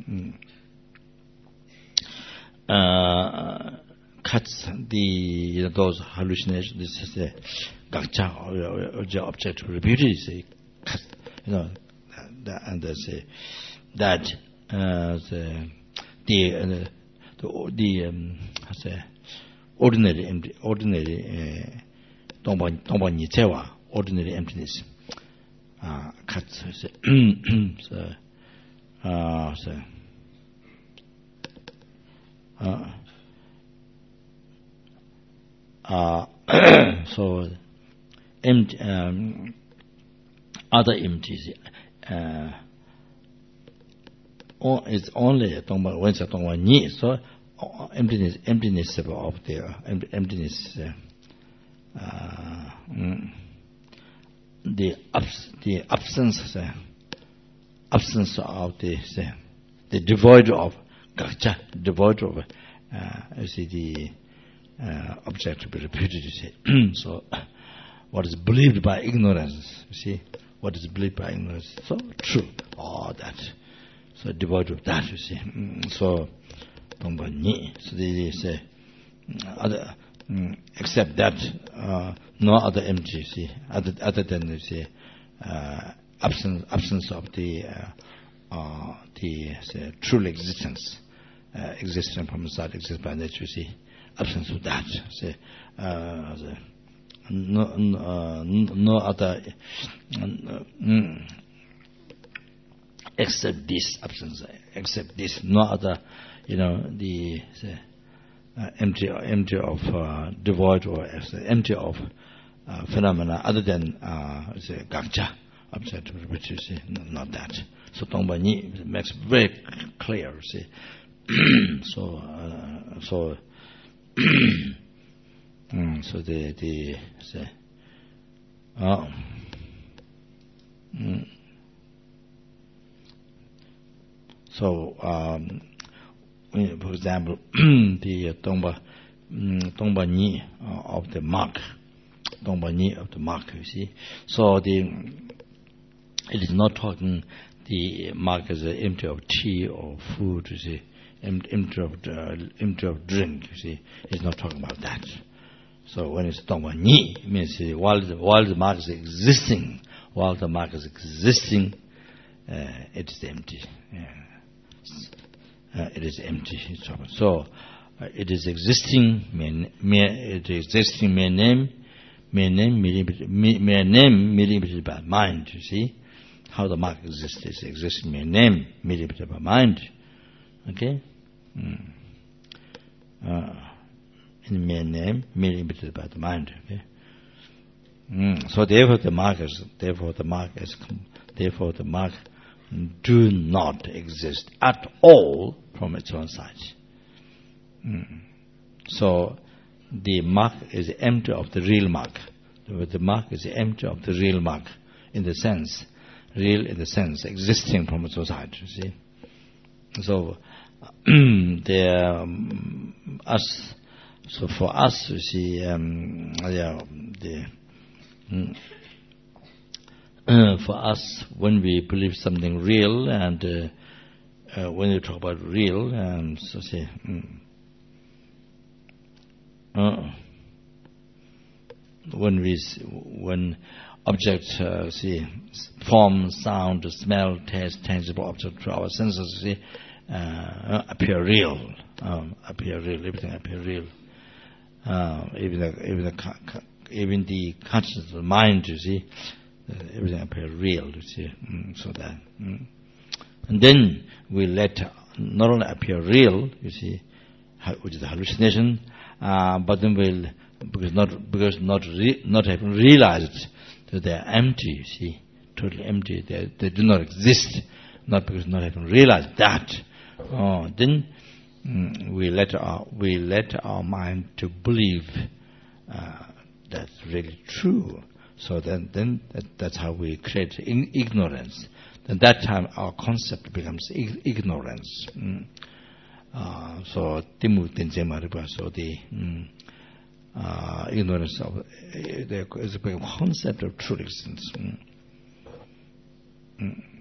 Speaker 1: the uh, cuts the you know, those hallucinations. This is the gakcha or, or the object repeated. Say cut. You know, that, and they say that uh, the The uh, the, the um, I say ordinary empty, ordinary 동반 동반 니체와 ordinary emptiness. Ah, cut so so ah so ah ah so empty um, other empties. Uh, Or it's only talking when it's talking about ni, so emptiness, emptiness of the emptiness, uh, uh, the abs, the absence, uh, absence of the uh, the devoid of gakcha, devoid of, uh, you see the uh, object to be repeated, you see. So, what is believed by ignorance, you see, what is believed by ignorance, so true, all that. So, devoid of that, you see. So, so they say, other, except that, uh, no other empty, you see, other, other than, you see, uh, absence, absence of the, uh, uh, the say, true existence, uh, existence from inside, exists by nature, you see, absence of that, say, uh, the, no, uh, no other, uh, mm, except this absence, except this, no other, you know, the say, uh, empty, empty of uh, devoid or say, empty of uh, phenomena other than uh, say gakcha, object, which you see, not that. So Tongpa Nyi makes very clear. See, so uh, so mm, so the the say, oh. Mm. So, um, for example, the Tongpa Tongpa Nyi of the mark, Tongpa Nyi of the mark, you see. So the it is not talking the mark as empty of tea or food, you see, empty of uh, empty of drink, you see. It's not talking about that. So when it's Tongpa Nyi, it means uh, while the, while the mark is existing, while the mark is existing, uh, it is empty. Yeah. Uh, it is empty. So uh, it is existing. Mere, mere, it is existing. Mere name, mere name, mere name, mediated by mind. You see how the mark exists. It's existing. Mere name, mediated by mind. Okay. Mm. Uh, in mere name, mediated by the mind. Okay. Mm. So therefore the mark is. Therefore the mark is. Therefore the mark do not exist at all from its own side. Mm. So the mark is empty of the real mark. The mark is empty of the real mark in the sense, real in the sense, existing from its own side, you see. So the um, us, so for us, you see, um, yeah, the mm, Uh, for us, when we believe something real, and uh, uh, when you talk about real, and so say, mm, uh, when we, when objects, uh, see, form, sound, smell, taste, tangible object to our senses, see, uh, appear real, um, appear real, everything appear real. Uh, even the, even the, even the consciousness of the mind, you see. Uh, everything appears real, you see. Mm, so that, mm. And then we let not only appear real, you see, which is a hallucination, uh, but then we'll because not because not re, not having realized that they are empty, you see, totally empty. They they do not exist, not because not having realized that. Oh, then mm, we let our we let our mind to believe uh, that's really true. So then, then that, that's how we create in ignorance. Then that time our concept becomes ig ignorance. Mm. Uh, so timu tenje mariba. So the mm, uh, ignorance of uh, there is a concept of true existence. Mm. Mm.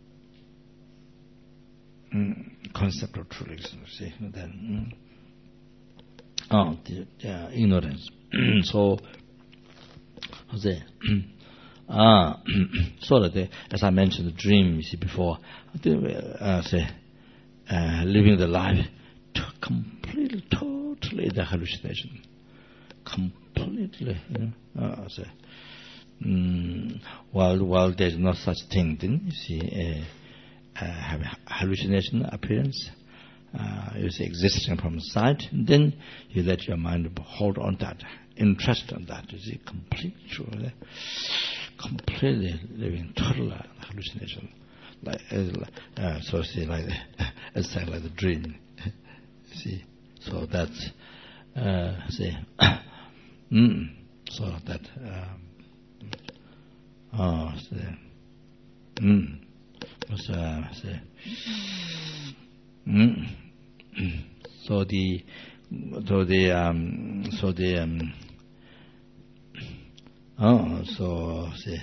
Speaker 1: Mm. Concept of true existence. See then. Mm. Oh, the, the ignorance. So. There. Ah, so that as I mentioned, the dream, you see, before, uh, say, uh, living the life to completely, totally the hallucination, completely, you know, uh, say, mm, while while there's no such thing, then you see, uh, uh, have a hallucination appearance, uh, you see, existing from the side, and then you let your mind hold on that. Interest on that, you see, complete true, completely living total hallucination, like uh, so see, like it's like the dream, see. So that's uh, see, mm, so that um, oh, see, mm, so uh, see, mm, so the so the um, so the um, oh so see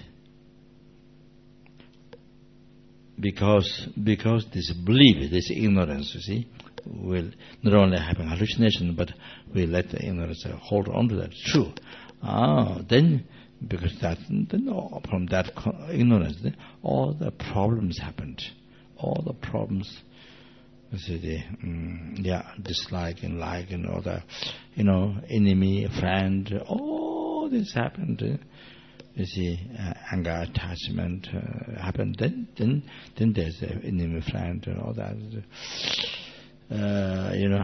Speaker 1: because because this belief, this ignorance, you see, will not only have an hallucination, but we let the ignorance hold on to that. True. Ah, then because that then from that ignorance, then all the problems happened. All the problems. You see the um, yeah dislike and like and all the you know enemy, friend, all this happened. Uh, you see uh, anger, attachment uh, happened. Then then then there's the enemy, friend, and all that. Uh, you know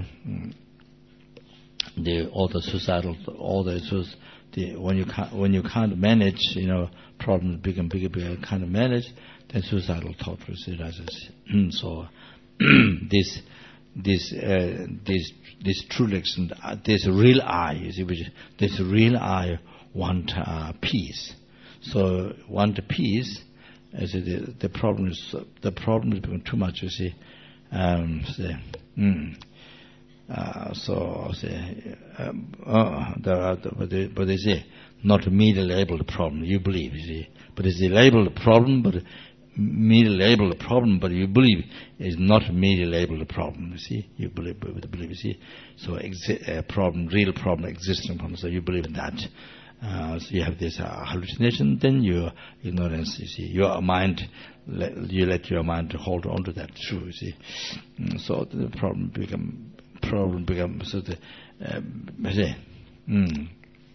Speaker 1: the all the suicidal, all the the when you can't when you can't manage, you know problems bigger and bigger, bigger can't manage, then suicidal thought arises. So. this this uh, this this true lesson, uh, this real I, you see, which this real I want uh, peace. So want peace. I see the the problem is the problem is becoming too much. You see, um, say, mm, uh, so say, um, uh, there are, but they, but they say not merely labeled problem. You believe, you see, but it's a labeled problem, but. Merely label the problem, but you believe is not merely label the problem. You see, you believe with the belief. You see, so exi- a problem, real problem, existing problem. So you believe in that. Uh, so you have this uh, hallucination. Then your ignorance. You see, your mind. Let, you let your mind hold on to that. True. You see, mm, so the problem become problem become so the. Uh, I say, mm,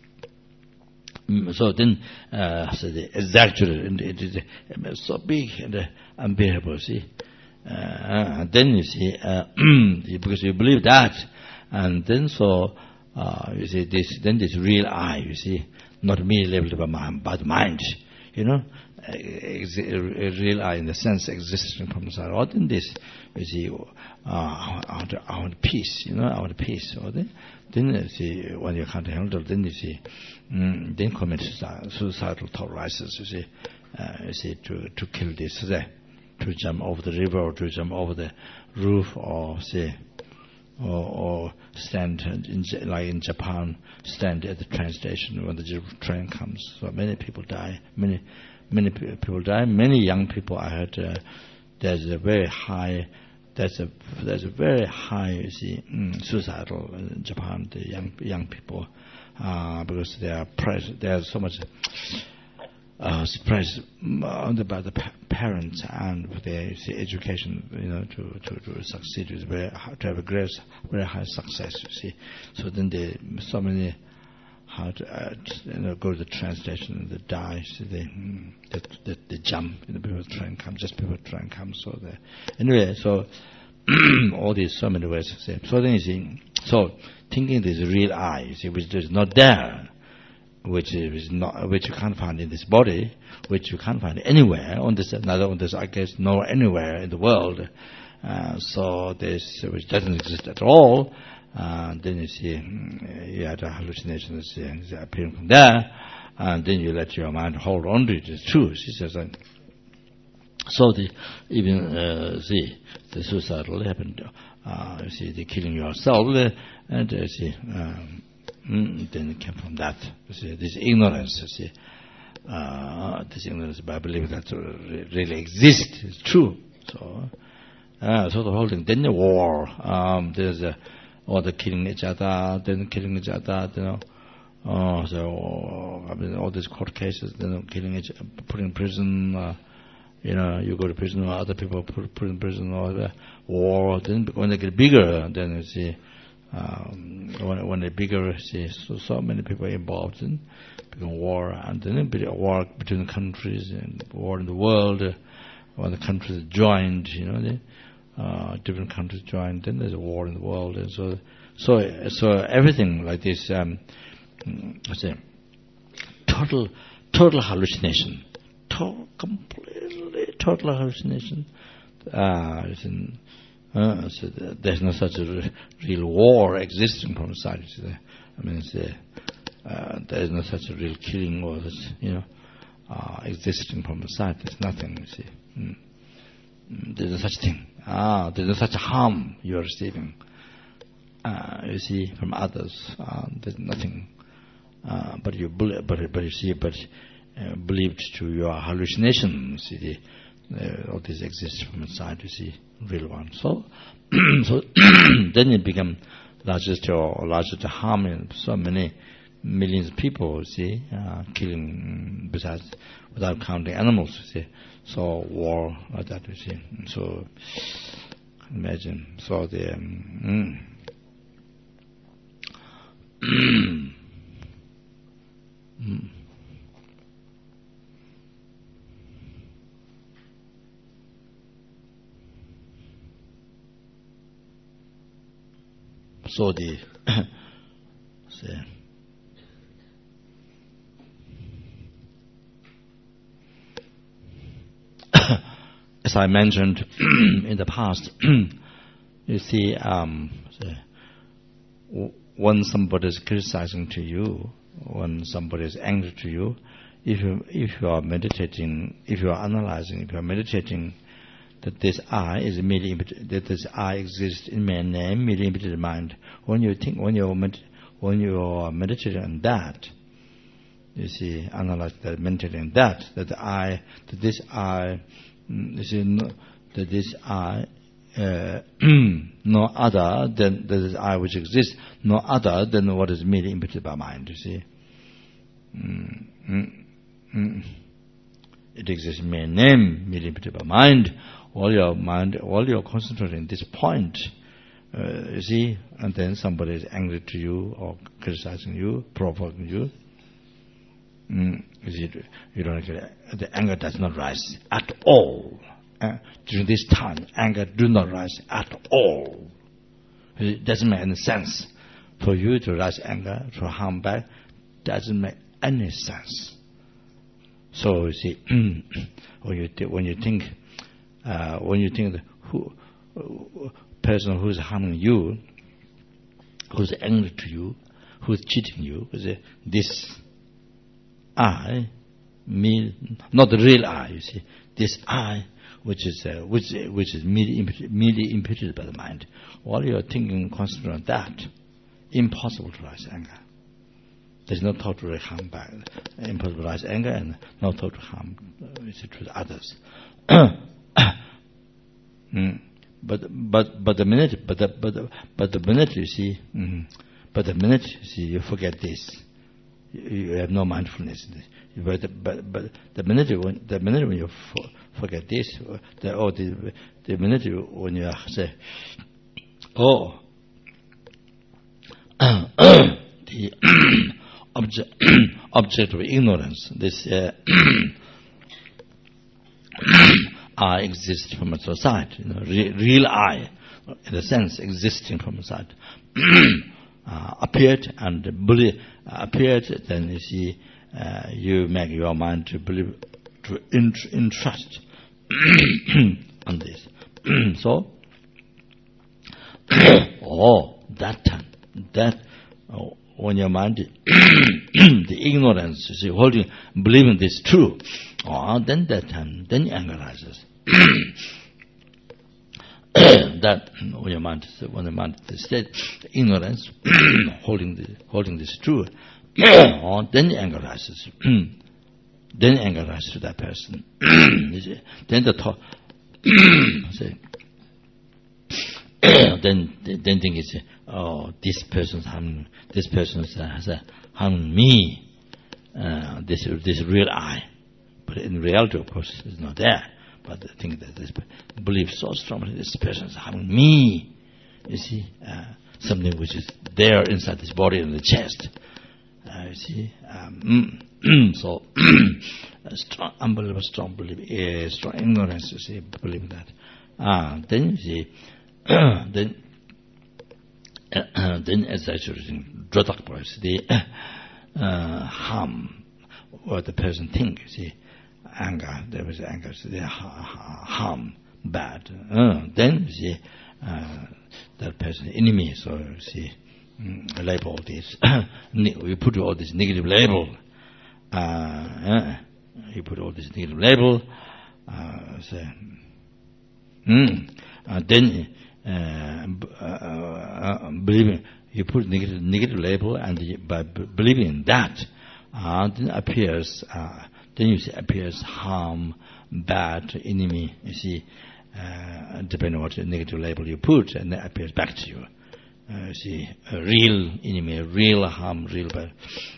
Speaker 1: So then, uh, so the exaggerate, it is so big and uh, unbearable, see. Uh, then you see, uh, because you believe that, and then so, uh, you see, this, then this real I, you see, not merely leveled by mind, but mind, you know, a real I in the sense existing from the side. Or then this, you see, uh, I want peace, you know, I want peace. Or then, then you see, when you can't handle, then you see, mm, then commit suicidal thought rises, you see, uh, you see, to, to kill this, to jump over the river, or to jump over the roof, or say, or, or stand in, like in Japan, stand at the train station when the train comes. So many people die, many, many people die, many young people. I heard uh, there's a very high, there's a there's a very high, you see, mm, suicidal in Japan. The young young people, uh, because they are pressed. There's so much. Uh, suppressed uh, by the pa- parents and their education, you know, to, to, to succeed is very hard, to have a great, very high success. You see, so then they so many how to uh, you know go to the train station and they die. So they mm, they, they, they jump. You know, before the train comes, just before the train comes. So they anyway. So all these so many ways. So then you see, so thinking this real I, you see, which is not there. Which is not, which you can't find in this body, which you can't find anywhere on this, neither on this, I guess, nor anywhere in the world. Uh, so this, which doesn't exist at all. Uh, then you see, you had a hallucination that's appearing from there, and then you let your mind hold on to it. It's true. She says, uh, so the even uh, see the suicidal happened. Uh, you see the killing yourself, uh, and you see. Um, Mm, then it came from that. You see, this ignorance, you see, uh, this ignorance, I believe that really exists, it's true. So, uh, so the whole thing. Then the war, um, there's a, all the killing each other, then killing each other, you know. Uh, so, I mean, all these court cases, then killing each, put in prison. Uh, you know, you go to prison, or other people put, put in prison, or the war. Then when they get bigger, then you see. Um, when, when they're bigger, see, so, so many people involved in become war, and then a war between the countries and war in the world. Uh, when the countries joined, you know, the, uh, different countries joined, then there's a war in the world, and so, so, so everything like this. Um, I say, total, total hallucination, total, completely total hallucination. Uh, it's in, Uh, so there's no such a re- real war existing from the side. I mean, it's a, uh, there's no such a real killing or this, you know, uh, existing from the side. There's nothing, you see. Mm. Mm, there's no such thing. Ah, there's no such harm you are receiving.
Speaker 2: uh, you see, from others, uh, there's nothing. Uh, but you believe, but, but you see, but uh, believed to your hallucinations. See, the, uh, all this exists from inside. You see, real one. So, so then it become larger to or larger to harm in so many millions of people. See, uh, killing besides without counting animals. See, so war like that. You see, so imagine. So the. Um, mm, mm. So the say, as I mentioned in the past, you see, um, say, when somebody is criticizing to you, when somebody is angry to you, if you if you are meditating, if you are analyzing, if you are meditating, that this I is merely that this I exists in my name, merely imitated mind. When you think, when you med, when you are meditating on that, you see, analyze that, meditating on that, that the I, that this I, you see, no, that this I, uh, no other than that is I which exists, no other than what is merely imitated by mind. You see, mm, mm, mm. It exists in my name, merely imitated by mind. All your mind, all your concentrating this point, uh, you see, and then somebody is angry to you or criticizing you, provoking you. Mm, you see, you don't get the anger does not rise at all. Uh, during this time, anger do not rise at all. It doesn't make any sense for you to rise anger, to harm back. Doesn't make any sense. So you see, when you th- when you think. Uh, when you think that who uh, person who's harming you, who's angry to you, who's cheating you, this I, me, not the real I. You see, this I, which is uh, which which is merely merely imputed by the mind. While you are thinking constantly on that, impossible to rise anger. There's no thought to harm back. Impossible to rise anger, and no thought to harm uh, to others. mm. But but but the minute but the but the, but the minute you see mm, but the minute you see you forget this, you, you have no mindfulness in this. But the, but but the minute you, the minute when you for, forget this, the oh the the minute you, when you say oh the object object of ignorance, this. Uh, I exist from outside, you know, re- real I, in a sense, existing from outside, uh, appeared and believe, uh, appeared. Then you see, uh, you make your mind to believe, to int- entrust on this. So, oh, that time, that oh, when your mind, the ignorance, you see, holding, believing this true. Oh, then that time, then anger rises. That when your mind, when the mind is state, the ignorance, holding the holding this true, oh, then anger rises. Then anger rises to that person. Then the thought, say, then then think is, oh, this person's harming, this person has uh, harming me. Uh, this this real I. But in reality, of course, it's not there. But I think that this belief so strongly, this person is harming me. You see, uh, something which is there inside this body and the chest. Uh, you see, um, so a strong, unbelievable strong belief, a strong ignorance. You see, believing that. Ah, uh, then you see, then uh, then as I should think, drodak boys, the uh, harm what the person thinks. You see. Anger, there was anger, so they harm, bad. Uh, then you see uh, that person enemy. So you see, mm, label this. We put all this negative label. Uh, uh, you put all this negative label. Uh, so, mm, uh, then uh, uh, uh, believing, you put negative, negative label, and you, by b- believing in that, uh, then appears, uh, then you see appears harm, bad, enemy. You see, uh, depending on what negative label you put, and that appears back to you. Uh, you see, a real enemy, real harm, real bad.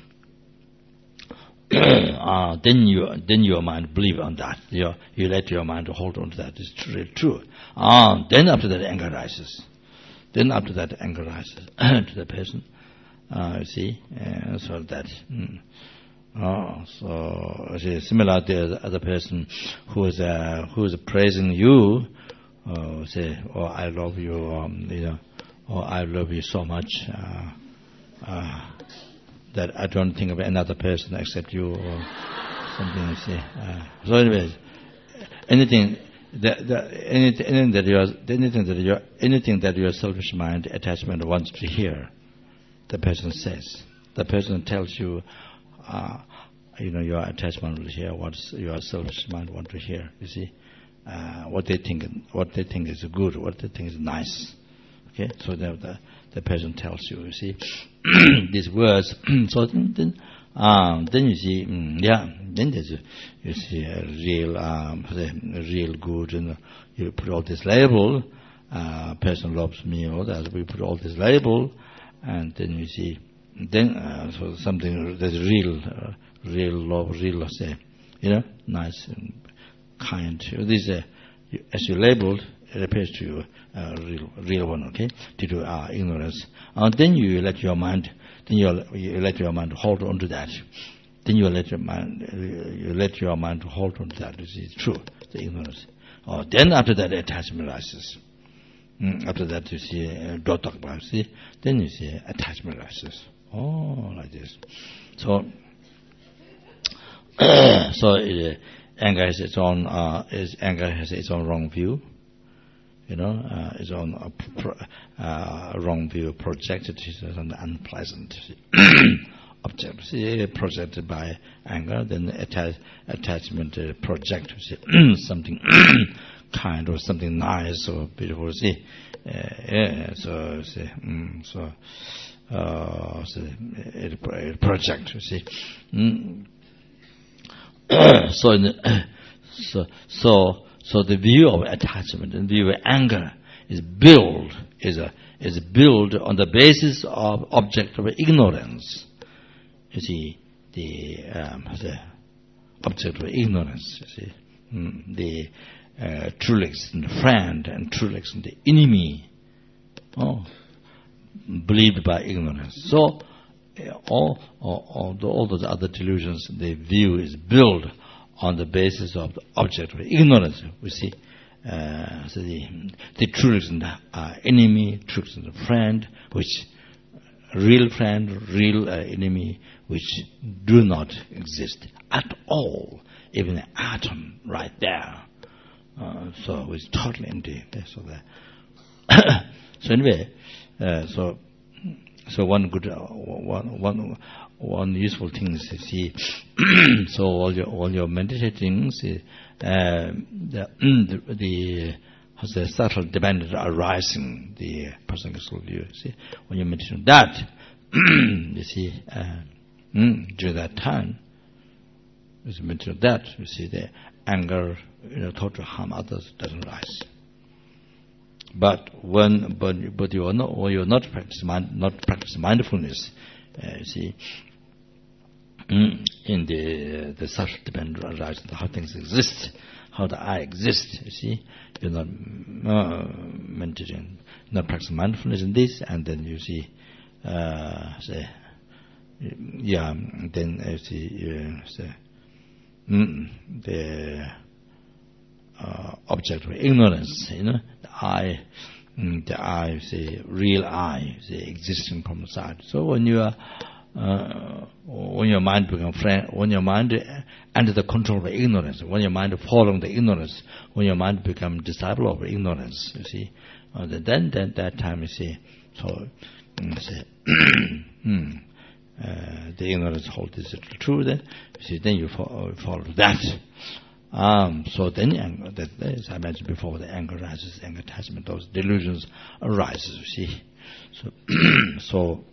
Speaker 2: uh, then you, then your mind believe on that. You, you let your mind hold on to that. It's true. true. Uh, then after that, anger rises. Then after that, anger rises to the person. Uh, you see, uh, so that. Mm. Oh, so see, similar to the other person who is uh, who is praising you, uh, say, "Oh, I love you," um, you know, "Oh, I love you so much." Uh, uh, that I don't think of another person except you, or something. You see. Uh, so, anyways, anything that, that anything, anything that your anything that your anything that your selfish mind attachment wants to hear, the person says. The person tells you, uh, you know, your attachment will hear what your selfish mind want to hear. You see, uh, what they think, what they think is good, what they think is nice. Okay, so the the, the person tells you. You see, these words. So then, um, then you see, mm, yeah, then there's a, you see a real, um, a real good, and you put all this label. Uh, person loves me, or that we put all this label, and then you see, then uh, so something that's real, uh, real love, real say, you know, nice and kind. This uh, as you labeled, it appears to you uh, real, real one, okay? Due to our ignorance, and uh, then you let your mind, then you, you let your mind hold on to that. Then you let your mind, you let your mind hold on to that. This is true, the ignorance. Oh, then after that, attachment rises. Mm, after that, you see uh, dotak, see, then you see attachment rises. Oh, like this. So, so it, uh, anger has its own. Uh, is anger has its own wrong view. You know, uh, its own uh, pro, uh, wrong view projected as an unpleasant object. See, projected by anger, then attach, attachment uh, project see, something kind or something nice or beautiful. See, uh, yeah. So, see, mm, so. Uh, so it, it project, you see. Mm. so, in the, so, so, so the view of attachment and the view of anger is built is a is built on the basis of object of ignorance. You see, the um, the object of ignorance. You see, mm, the uh, true and friend and true and the enemy. Oh. Believed by ignorance. So, uh, all, all, all, the, all those other delusions, the view is built on the basis of the object of ignorance. We see, uh, so the, the truth and the uh, enemy, truth and the friend, which real friend, real uh, enemy, which do not exist at all, even an atom right there. Uh, so it's totally empty. So, that so anyway. Uh, so, so one good, uh, one, one, one useful thing is to see. So all your all your meditating, see, uh, the the, the how's the subtle dependent arising, the personal view. See, when you meditate on that, you see, uh, during that time, as you meditate on that, you see the anger, you know, thought to harm others doesn't rise. But when, but but you are not, or you are not practice mind, not practice mindfulness. Uh, you see, in the the subtle dependent arising, how things exist, how the I exist. You see, you're not uh, meditating, not practicing mindfulness in this, and then you see, uh, say, yeah, then you see, uh, say, mm, the. Uh, object of ignorance, you know, the I, mm, the I, the real I, the existing from the side. So when you are, uh, when your mind becomes friend, when your mind under the control of ignorance, when your mind following the ignorance, when your mind becomes disciple of ignorance, you see, uh, then then that time you see, so, mm, say, mm, uh, the ignorance hold is true. Then you see, then you follow, follow that. Um, so then, anger, that, as I mentioned before, the anger rises, anger attachment, those delusions arises. You see, so so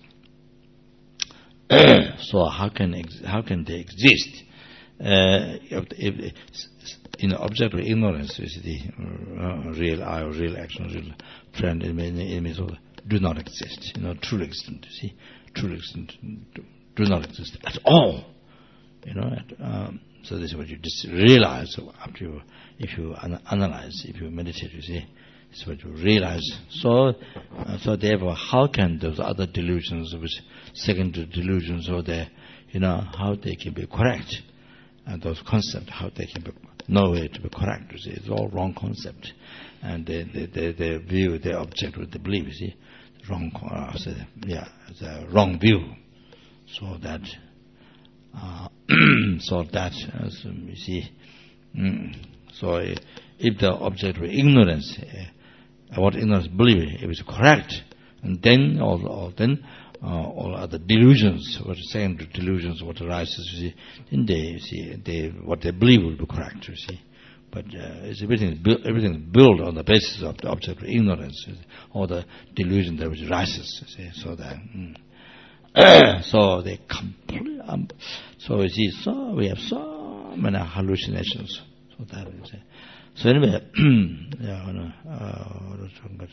Speaker 2: so how can ex- how can they exist? Uh, if, if, in object of ignorance, you see, the uh, real I, or real action, real friend, enemies, do not exist. You know, truly existent. You see, truly existent do, do not exist at all. You know, um, so this is what you just realize after you, if you an- analyze, if you meditate. You see, this is what you realize. So, uh, so therefore, how can those other delusions, which secondary delusions, or the, you know, how they can be correct? And those concepts, how they can be no way to be correct. You see, it's all wrong concept, and they they they, they view their object with the belief. You see, wrong. Uh, so, yeah, it's a wrong view. So that. Uh, so that, uh, so you see, mm, so uh, if the object of ignorance, uh, what ignorance believe, if it's correct, and then all, all then uh, all other delusions, what second delusions, what arises, you see, then they you see they what they believe will be correct. You see, but uh, it's everything is built, everything is built on the basis of the object of ignorance, or the delusion that which rises. You see, so that. Mm. So they complete. Um, so you see, so we have so many hallucinations. So that is it. So anyway, yeah, no, uh,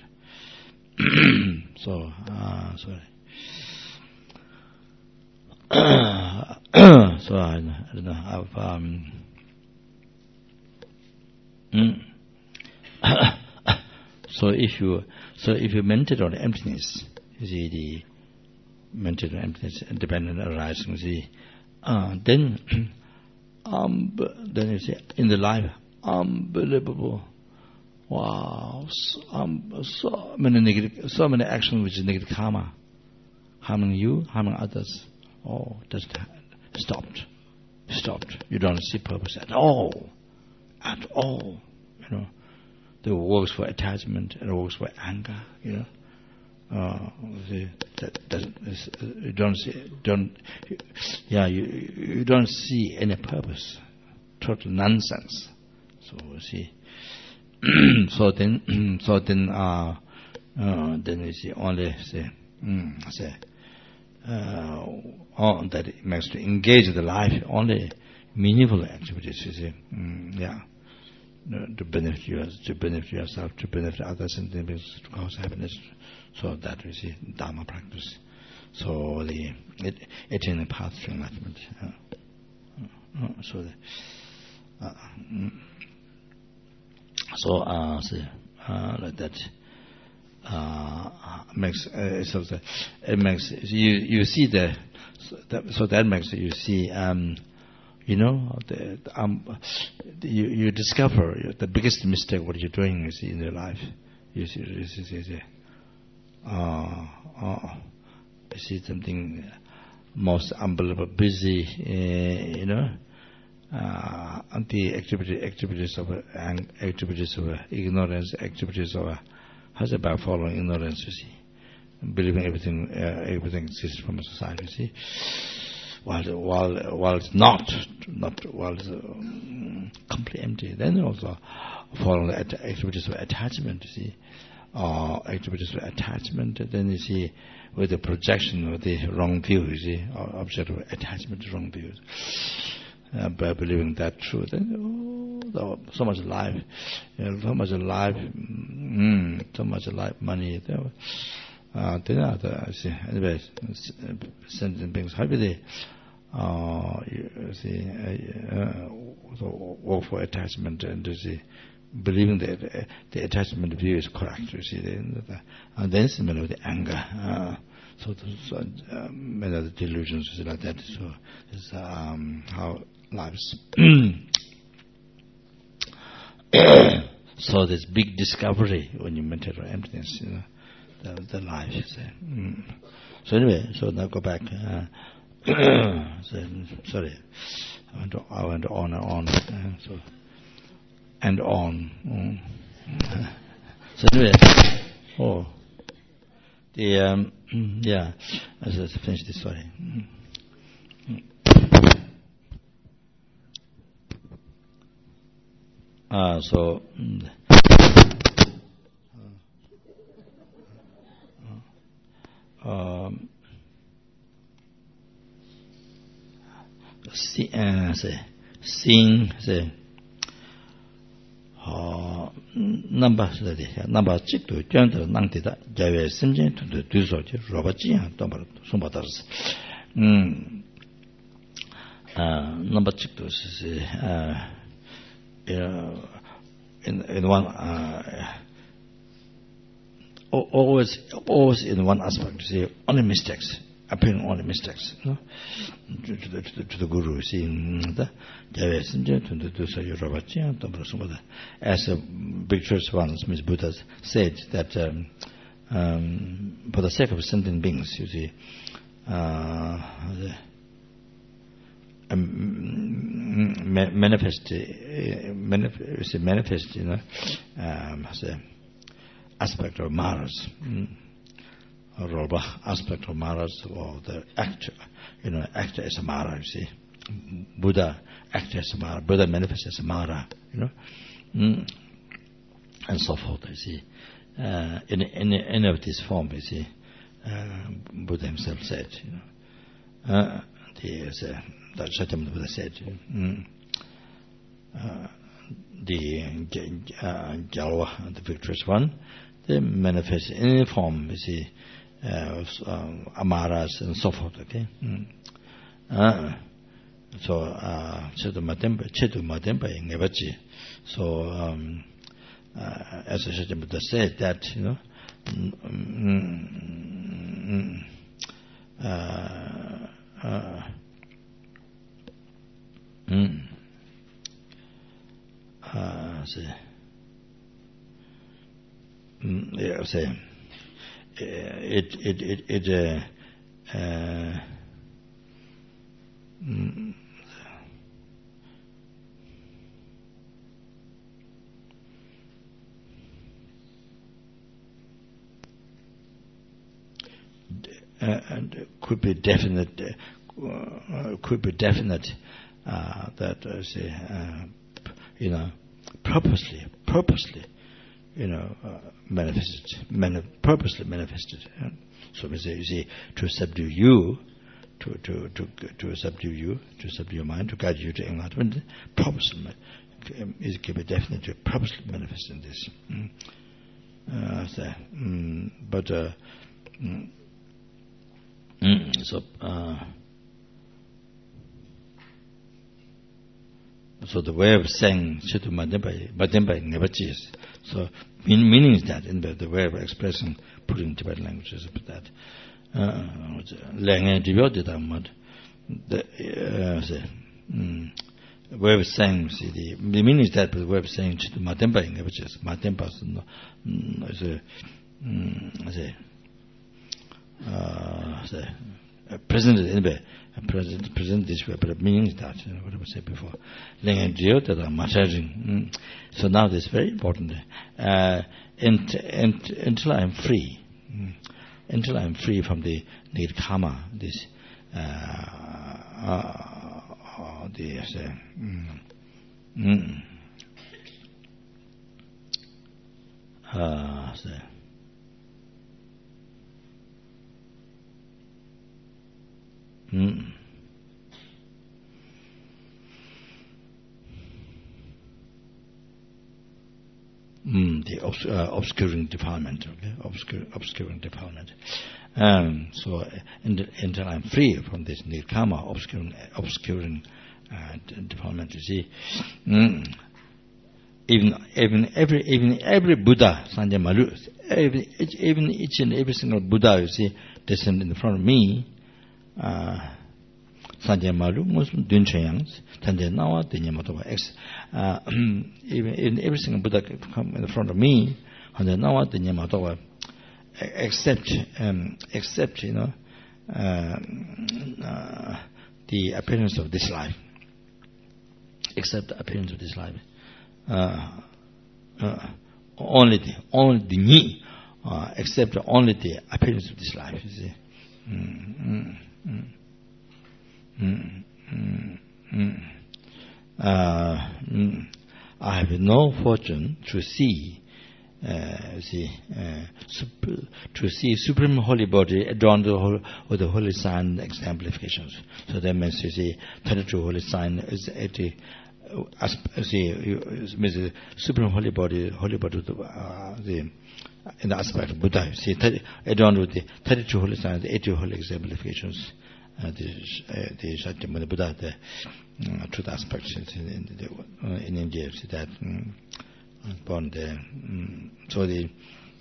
Speaker 2: so uh, sorry. So I, I don't know. I've, um, mm. So if you, so if you meditate on emptiness, you see the. Mental emptiness, independent arising, see, uh, then, um, then you see, in the life, unbelievable, wow, so, um, so many negative, so many actions which is negative karma, harming you, harming others, oh, just stopped, stopped. You don't see purpose at all, at all, you know. It works for attachment, it works for anger, you know. Uh, see, that, that is, uh, you don't see, don't, yeah, you you don't see any purpose, total nonsense. So see, so then, so then, uh, uh, then you see only say, mm, say, uh, all that it makes to engage the life only meaningful activities. You see, mm, yeah. To benefit you, to benefit yourself, to benefit others, and then to cause happiness. So that we see Dharma practice. So the it attaining path to enlightenment. Uh, uh, so the, uh, mm, so uh, see, uh, like that uh, makes uh, so the, it makes you you see the so that, so that makes you see. Um, You know, the, um, you, you discover the biggest mistake what you're doing is in your life. You see, you see, you see, uh, uh, you see something most unbelievable, busy, uh, you know, uh, the activity, activities of uh, activities of uh, ignorance, activities of uh, how's about following ignorance? You see, believing everything, uh, everything exists from a society. You see. While while while it's not not while it's um, completely empty, then also following the activities of attachment. You see, uh, activities of attachment. Then you see with the projection of the wrong view. You see, or object of attachment to wrong views. Uh, by believing that truth, then oh, so much life, you know, so much life, mm, so much life, money. Uh, then other see anyway, sentient beings. How do they? Uh, you see, uh, so work for attachment and you see, believing that uh, the attachment view is correct. You see, then, uh, and then similar with the anger. Uh, so, so uh, many other delusions is like that. So, it's um, how lives. So, this big discovery when you meditate on emptiness, you know. The, the life. So, mm. So anyway, so now go back. Uh, so, sorry, I went, I went on and on. Uh, so and on. Mm. So anyway, oh, the um, yeah. Let's, let's finish this story. Mm. Uh, so, um, see, uh, say, seeing, say, uh, number, number six to gentle Nantida, Jave Simjin to the Dusot, Robatia, Domber, Sumbatars. Number six to say, uh, in, in one, uh, always, always in one aspect, see, only mistakes. Appearing only mistakes, no? to, to, the, to, the, to the Guru, seeing the as a big church once, Miss Buddha said that um, um, for the sake of sentient beings, you see, uh, the, um, manifest, uh, manifest, manifest, you know, um, the aspect of Maras. Mm. Aspect of Maras, or the actor, you know, actor as a Mara, you see. Buddha acted as a Mara, Buddha manifests as a Mara, you know, mm. and so forth, you see. Uh, in any, any of this form, you see, uh, Buddha himself said, you know. Uh, the, uh, that Satyamata Buddha said, mm. uh, the uh, Jalwa, the victorious one, they manifest in any form, you see. Uh, um, amaras and so forth, okay? Mm. Uh, so, uh, Chetu Matempa, Chetu Matempa in Nebachi. So, um, uh, as I said, that, you know, mm, mm, uh, uh, mm, uh, say, mm, yeah, say, it it it it uh, uh, mm, uh, and could be definite uh, could be definite uh, that uh, say uh, you know purposely purposely you know, uh, manifested, mani- purposely manifested. Yeah? So we say, you see, to subdue you, to to to to subdue you, to subdue your mind, to guide you to enlightenment, purposely is can be definitely purposely manifested in this. Mm. Uh, so, mm, but uh, mm, mm, so. Uh, So the way of saying Chitu Mademba Mademba never cheese. So mean, meaning is that in the, the way of expressing putting Tibetan languages about that. Lange devoted that the way of saying see the, the meaning is that but the way of saying Chitu Mademba never cheese. Mademba is no is a say uh say presented in the present present this way, but the meaning is that, you know, what I said before. Mm. So now this is very important. Uh, and, and, until I am free, mm, until I am free from the need karma, this uh, uh, the uh, mm, mm, uh, so, Mm. Mm, the obs- uh, obscuring defilement, okay, obscure, obscuring defilement. Um, so, until I'm free from this need karma, obscuring, obscuring uh, defilement, you see, mm, even even every even every Buddha, Sanjay Malu, every, even each and every single Buddha, you see, descend in front of me. Uh, Sanjay Malu, Muslim Dunchayans, Tande Nawa, Dinyamatoba X. Even in every single Buddha come in front of me, Tande Nawa, Dinyamatoba, except, um, except, you know, uh, uh, the appearance of this life. Except the appearance of this life. Uh, uh, only the, only the me, uh, except only the appearance of this life, you see. Mm, mm, mm. Mm, mm, mm. Uh, mm. I have no fortune to see, uh, see, uh, sup- to see Supreme Holy Body adorned with the holy sign exemplifications. So that means you see, twenty-two holy sign is eighty. Uh, see, means the Supreme Holy Body, Holy Body, uh, the in the aspect of Buddha. See, adorned with the thirty-two holy signs, the eighty holy exemplifications. Uh, the uh, the Shakyamuni Buddha, the uh, truth aspects in the, uh, in India, see that um, born there. Um, so the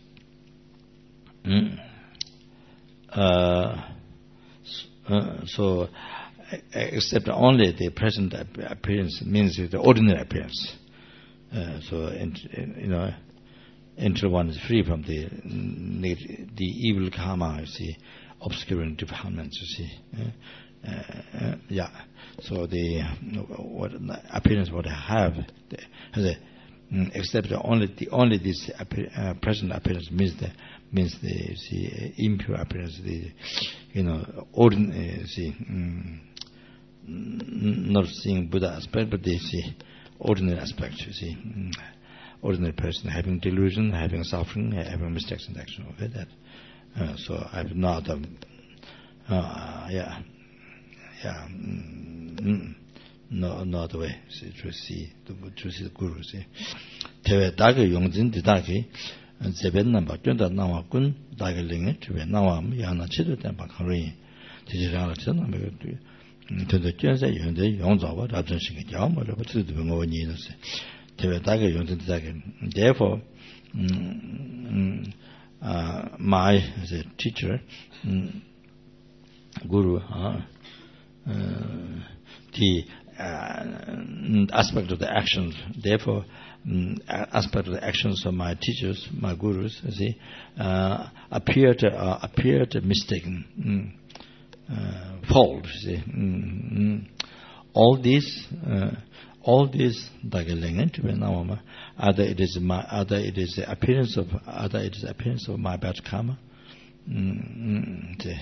Speaker 2: um, uh, uh, so uh, except only the present appearance means the ordinary appearance. Uh, so and, you know, until one is free from the the evil karma, you see, obscuring defilements, you see. Uh, uh, yeah. So the what appearance what I have, the, the, um, except only the only this uh, present appearance means the means the see, impure appearance, the you know ordinary, see, um, not seeing Buddha aspect, but the see ordinary aspect, you see. Um, ordinary person having delusion, having suffering, having mistakes in action. Okay, that. Uh, so I've not, um, uh, yeah, yeah, mm, no, not the way see, to see to, to see the Guru. See, tewe daga yongjin di dagi, zeben namba gyonda nawa kun daga linge tewe nawa yana chido tenpa kari, tiji rangla chido namba gyonda, tendo gyonsa yonde yongzawa rabzhan shingi jawa mo raba chido dhibi ngawa nyi nasi, tewe daga yongjin di dagi. Therefore, mm, mm, Uh, my as a teacher, um, Guru, uh, uh, the uh, aspect of the actions, therefore, um, aspect of the actions of my teachers, my gurus, you see, uh, appeared uh, appeared mistaken, um, uh, false. You see, um, all these. Uh, All these, either it is my, either it is the appearance of, either it is the appearance of my bad karma, mm, the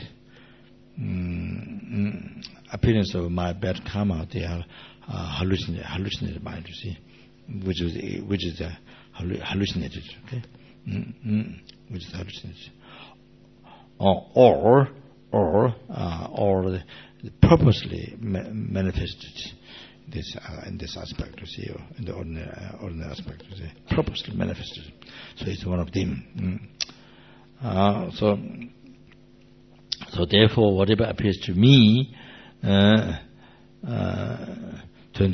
Speaker 2: mm, appearance of my bad karma, they are uh, hallucinated, hallucinated mind, you see, which is which is uh, hallucinated, okay, mm, mm, which is hallucinated, or or or uh, or purposely ma- manifested. This uh, in this aspect, you see, in the ordinary, uh, ordinary aspect, you see, purposely manifested. So it's one of them. Mm. Uh, so, so therefore, whatever appears to me, uh, uh, in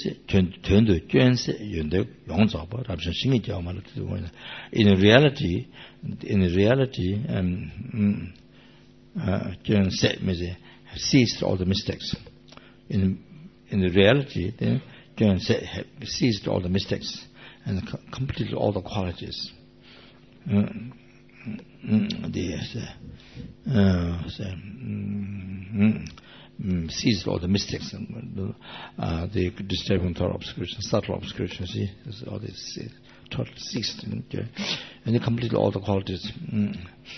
Speaker 2: reality, in reality, um, uh, ceased all the mistakes. In In the reality, then John seized all the mistakes and completed all the qualities. Mm, mm, the, uh, so, mm, mm, seized all the mistakes, and uh, the disturbing thought obscuration, subtle obscuration. See, all this uh, totally ceased, and, uh, and they completed all the qualities. Mm.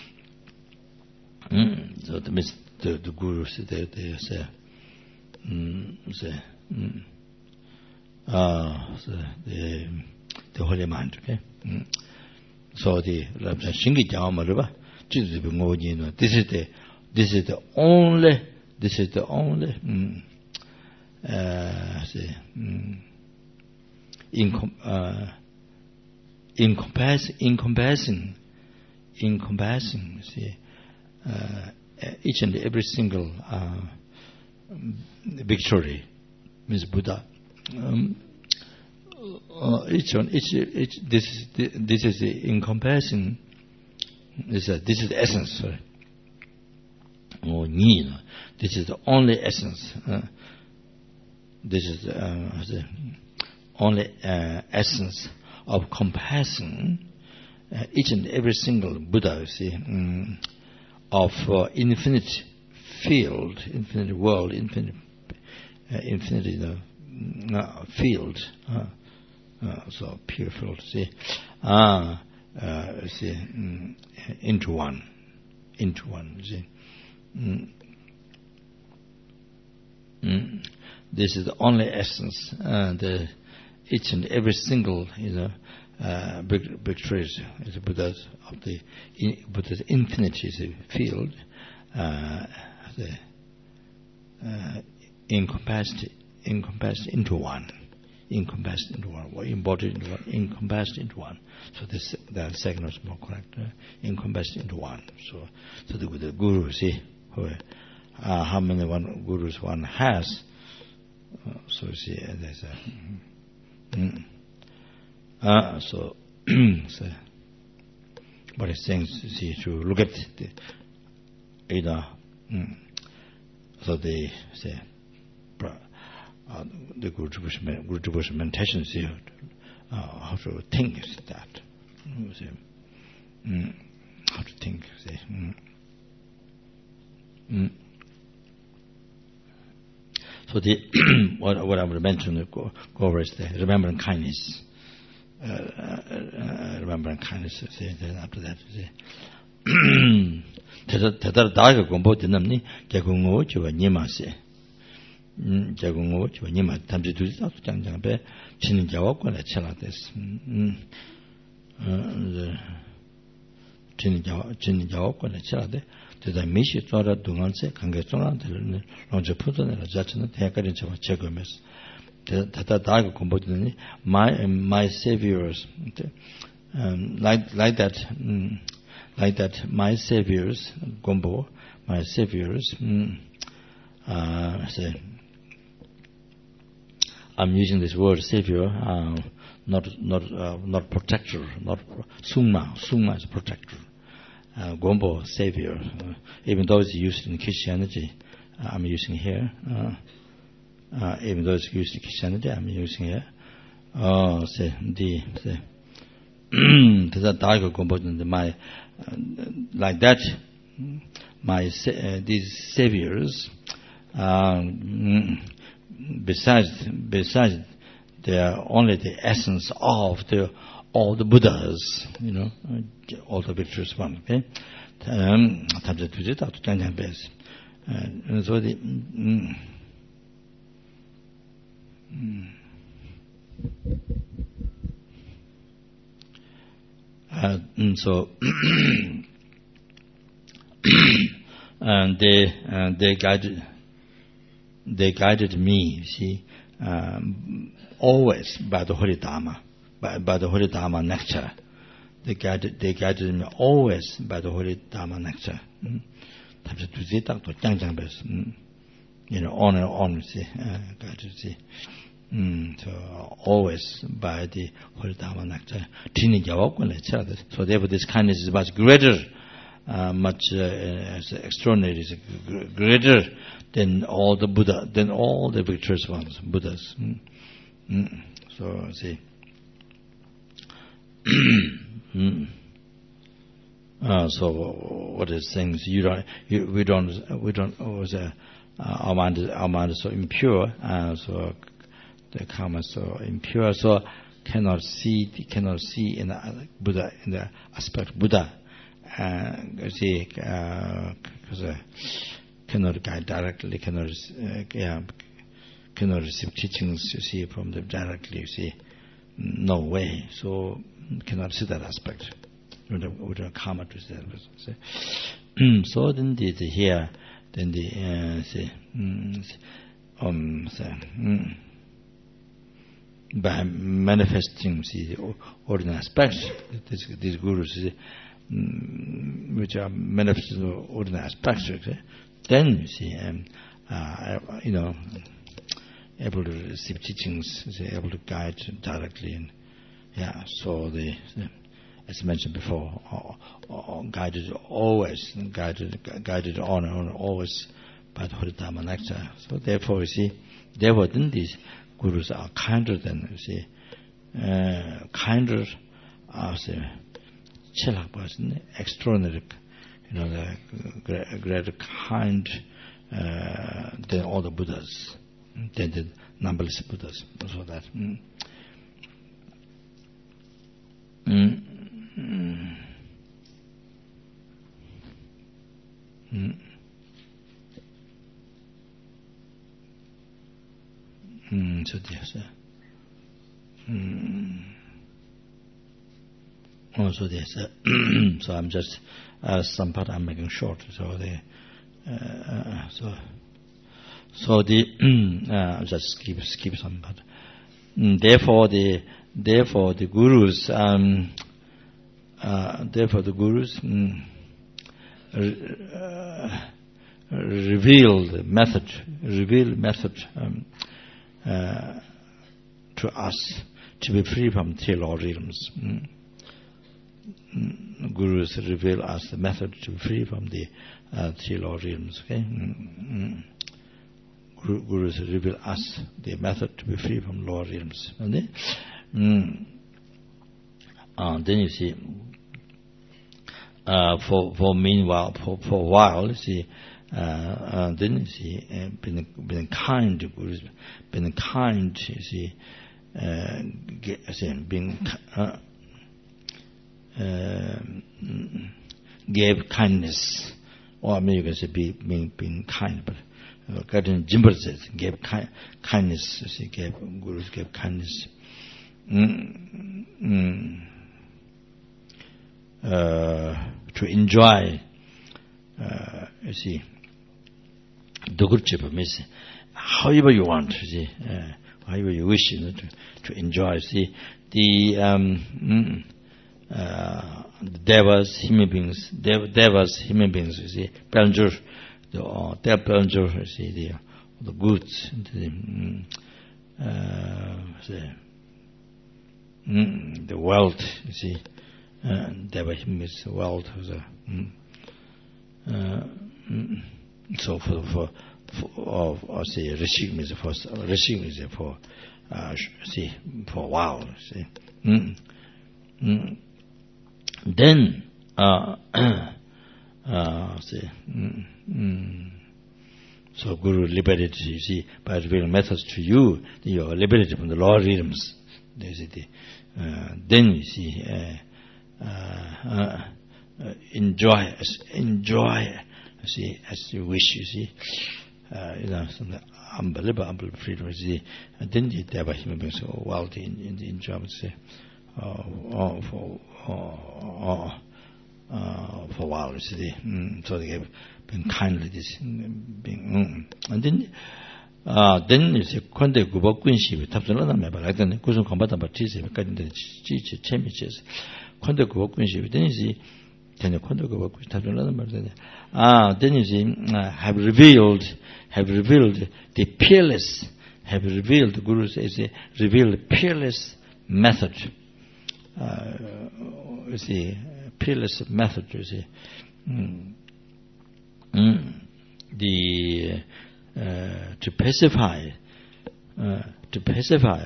Speaker 2: Mm, so the, the the gurus they they say. Mm, say, mm, uh, so the the holy mind, okay. Mm. So the Shingi Jamaruba, this is the this is the only this is the only mm, uh, say, mm, in uh, in comparison in comparison in comparison see uh, each and every single uh, victory means Buddha. Um, uh, each one, each, each. This is the, this is the, in comparison. This is this is the essence. Sorry. Oh, ni. This is the only essence. Uh, this is uh, the only uh, essence of compassion. Uh, each and every single Buddha, you see, um, of uh, infinite field, infinite world, infinite, uh, infinite you know, uh, field, uh, uh, so pure field. See, ah, uh, see, mm, into one, into one. See, mm. Mm. This is the only essence. Uh, the each and every single, you know, uh, big, big trees is Buddha's of the in, Buddha's infinity is a field, uh, the, uh, encompassed, encompassed into one, encompassed into one, or embodied into one, encompassed into one. So this, the second was more correct, uh, encompassed into one. So, so the, the guru, see, who, uh, how many one gurus one has. Uh, so see, uh, there's a. Mm, uh, so, so, what he's saying, see, to look at the, you know, mm, so the, say, uh, the Guru Devotion meditation, see, uh, how to think is that, see, mm, how to think, see, mm, mm. So the what, what I would mention, go, go over is the remembering kindness. Uh, uh, remembering kindness. See, then after that, see. 대다 다가 공부 되는니 개공고 저 니마세. 음, 개공고 저 니마 담지 두지 장장배 치는 자와권에 쳐라됐어. 음. 어, 치는 자와 치는 자와권에 쳐라돼. 대다 미시 쪼라 동안세 관계 쪼라들은 먼저 푸드네라 자체는 대가리 저 제거면서 대다 다가 공부 되는니 my my saviors um, like like that um, like that my saviors gombo my saviors mm, uh, say, I'm using this word savior uh, not not uh, not protector, not summa summa is protector, uh, gombo savior, uh, even though it's used in Christianity, uh, I'm using here, uh, uh, even though it's used in Christianity, I'm using here. Oh, say the say that dark gombo my Uh, like that, my uh, these saviors, um, besides besides they are only the essence of the all the Buddhas, you know, all the virtuous ones. Okay, um, so the. Mm, mm, Uh, so and they uh, they guided they guided me, see, um, always by the Holy Dharma, by, by the Holy Dharma nectar. They guided they guided me always by the Holy Dharma nectar. Mm. You know, on and on, see, uh, guided, see. Mm, so always by the Holy Dharma nectar. So therefore this kindness is much greater, uh, much uh, extraordinary, is greater than all the Buddha, than all the virtuous ones, Buddhas. Mm. Mm. So see. mm. uh, so what is saying is you don't, you, we don't, we don't. Was uh, our mind is our mind is so impure, uh, so. The karma is so impure, so cannot see, cannot see in the Buddha, in the aspect Buddha. Uh, see, uh, uh, cannot guide directly, cannot, uh, yeah, cannot receive teachings. You see from them directly. You see, no way. So cannot see that aspect. With the, with the karma to see that. So then the, the here, then the uh, see, um, um, say, um, by manifesting, see, the ordinary aspects, these, these gurus, see, um, which are manifesting ordinary aspects, okay? Then you see, um, uh, you know, able to receive teachings, see, able to guide directly, and yeah. So the, the as mentioned before, uh, uh, guided always, guided, guided on and on, always by the Holy Dharma nectar. So therefore, you see, therefore, then these gurus are kinder than, you see, uh, kinder, uh, say, chilak person, extraordinary, you know, the great, great kind uh, than all the Buddhas, than the numberless Buddhas. So that. Mm. Mm. Mm. Mm. Mm, so yes, Mm. Also this, uh, so I'm just, uh, some part I'm making short, so the, uh, so, so the, uh, just skip, skip some part. Mm, therefore the, therefore the gurus, um, uh, therefore the gurus, mm, uh, reveal the method, reveal method, um, uh, to us to be free from three law realms. Mm. Gurus reveal us the method to be free from the uh, three law realms. Okay, mm. Guru, Gurus reveal us the method to be free from law realms. Okay? Mm. Uh, then you see, uh, for for meanwhile, for for a while, you see, uh, uh, then you see, uh, been been kind to Gurus, been kind, you see, uh, get, see being. Uh, Uh, gave kindness, or maybe you can say be, being, being kind, but Garden Jimber says gave ki kindness, she gave, Gurus gave kindness. Mm, mm, uh, to enjoy, uh, you see, the good chip means however you want, you see, uh, however you wish, you know, to, to enjoy. See, the, um, mm, Uh, the devas, human beings, dev, devas, human beings, you see, pleasure, the uh, their pleasure, you see, the, the goods, the, mm, uh, the, mm, the wealth, you see, uh, deva, human beings, wealth, the, mm, uh, mm, so for, for, for, of, or say, rishik means for, rishik means for, uh, see, for a while, see, mm, mm. Then, uh, uh, see, mm, mm, so Guru liberated, you see, by revealing methods to you, you are liberated from the law realms. Uh, then you see, uh, uh, uh, enjoy, enjoy, you see, as you wish, you see, uh, you know, some unbelievable, unbelievable freedom, you see, and then you have a human being so wealthy in, in the enjoyment, see. Uh, uh, for uh, uh, for a while, you see, mm, so they have been kindly this, being, mm. And then, uh, then you see, when they go back, when she taps another member, like then, goes on combat about cheese, getting the cheese, chemiches. When they go back, when she, then you see, then you when they go back, taps another member, ah, then you see, uh, have revealed, have revealed the peerless, have revealed, the Guru says, revealed the peerless method. Uh, you see, peerless method, you see, mm. Mm. the uh, to pacify, uh, to pacify,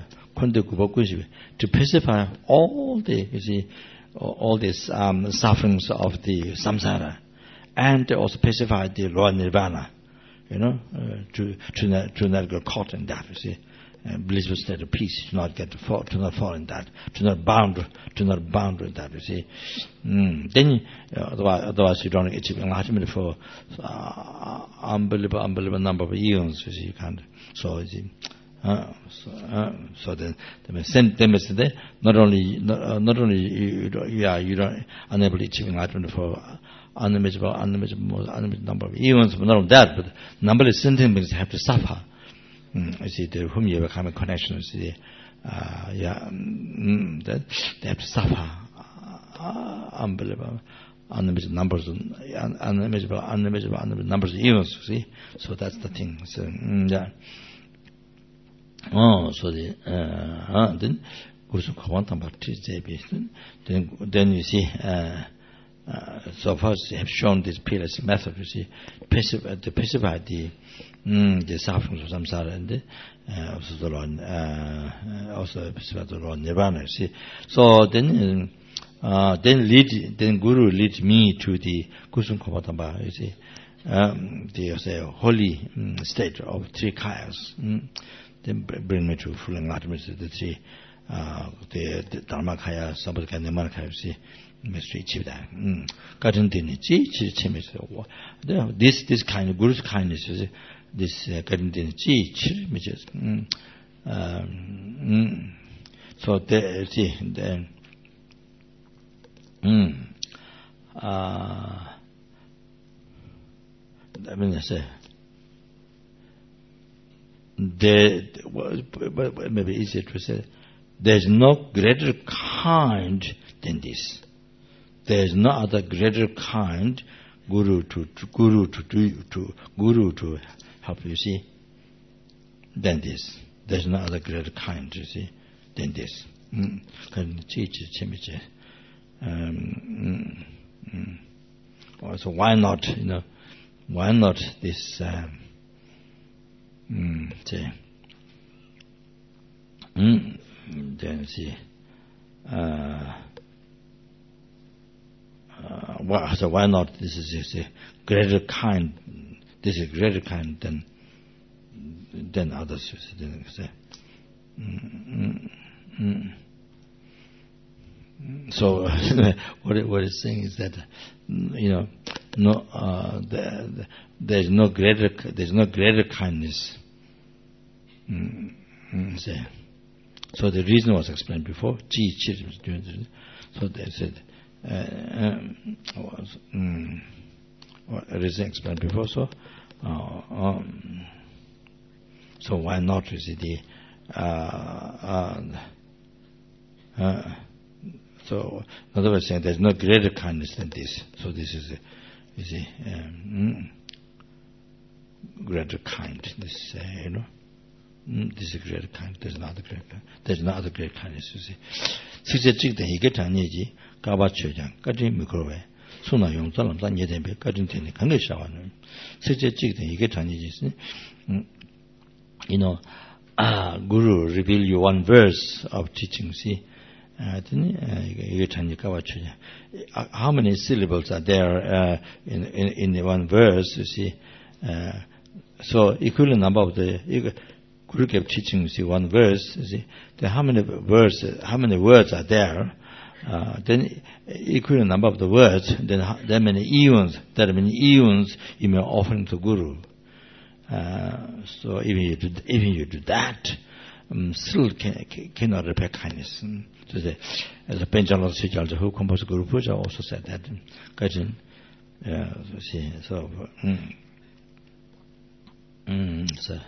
Speaker 2: to pacify all the, you see, all these um, sufferings of the samsara, and also pacify the Lord Nirvana, you know, uh, to to not to not get caught in that, you see. Uh, blissful state of peace, to not get to fall, to not fall in that, to not bound, to not bound with that. You see, mm. then uh, otherwise, otherwise you don't achieve enlightenment for uh, unbelievable, unbelievable number of eons. You see, you can't. So you see, uh, so, uh, so then they send them yesterday. Not only, not, uh, not only you, you don't, yeah, you don't unable to achieve enlightenment for unimaginable, unimaginable, unimaginable number of eons, but not only that, but number of sentient beings have to suffer. Mm, you see, the whom you become a connection, you see, uh, yeah, mm, that they have to suffer uh, unbelievable, unimaginable numbers, unimaginable, unimaginable, unimaginable numbers of eons, you see. So that's the thing. So, mm, yeah. Oh, so the, uh, uh, then, then, then you see, uh, Uh, so far they have shown this peerless method, you see, pacify, to pacify the, mm, the sufferings of samsara, and the, uh, also the Lord, uh, also pacify the Lord Nirvana, you see. So then, uh, then lead, then Guru leads me to the Kusum Komatamba, you see, um, the say, holy um, state of three kayas. Mm, then bring me to full enlightenment, the three, uh, the, the Dharmakaya, Sambhadakaya, Nirmanakaya, you see. Mm. This this kind of Guru's kindness, this uh, mm. um, so they, see, then, mm, uh, I mean, I say, there, maybe easier to say, there's no greater kind than this. There's no other greater kind, guru to, to guru to do to guru to help you see than this. There's no other greater kind, you see, than this. Mm. Um, mm, mm. So why not, you know, why not this? Um, mm, say, mm, then see. Uh, uh, well, so why not? This is just a greater kind. This is greater kind than than others. Say. Mm, mm, mm. So what it, what it's saying is that, you know, no, uh, the, the, there's no greater there's no greater kindness. Mm, mm, say. So the reason was explained before. So they said, uh, um, was, um, what reason explained before. So, uh, um, so why not? You see the. Uh, uh, uh, so, in other words, saying there's no greater kindness than this. So this is, a, you see, um, mm, greater kindness. Uh, you know. Mm, this is great kindness. There's no other great kindness. There's no other great kindness, you see. Six chik then he get an easy, Gaba Chojang, Katin Microwave, Suna Yong Salam, Yetembe, Katin Tini, Kangishawan. Six chik then he get an easy. You know, ah, Guru reveal you one verse of teaching, see. Uh, how many syllables are there uh, in, in, in the one verse, you see. Uh, so, equivalent number of the Guru kept teaching, you see, one verse, you see, then how many verses, how many words are there, uh, then equivalent number of the words, then that many eons, that many eons you may offer to Guru. Uh, so even you do, even you do that, um, still can, cannot repay kindness. Um, so the, as a Panjala Sijalja who composed Guru Puja also said that. Um, yeah, so see, so, um, um, so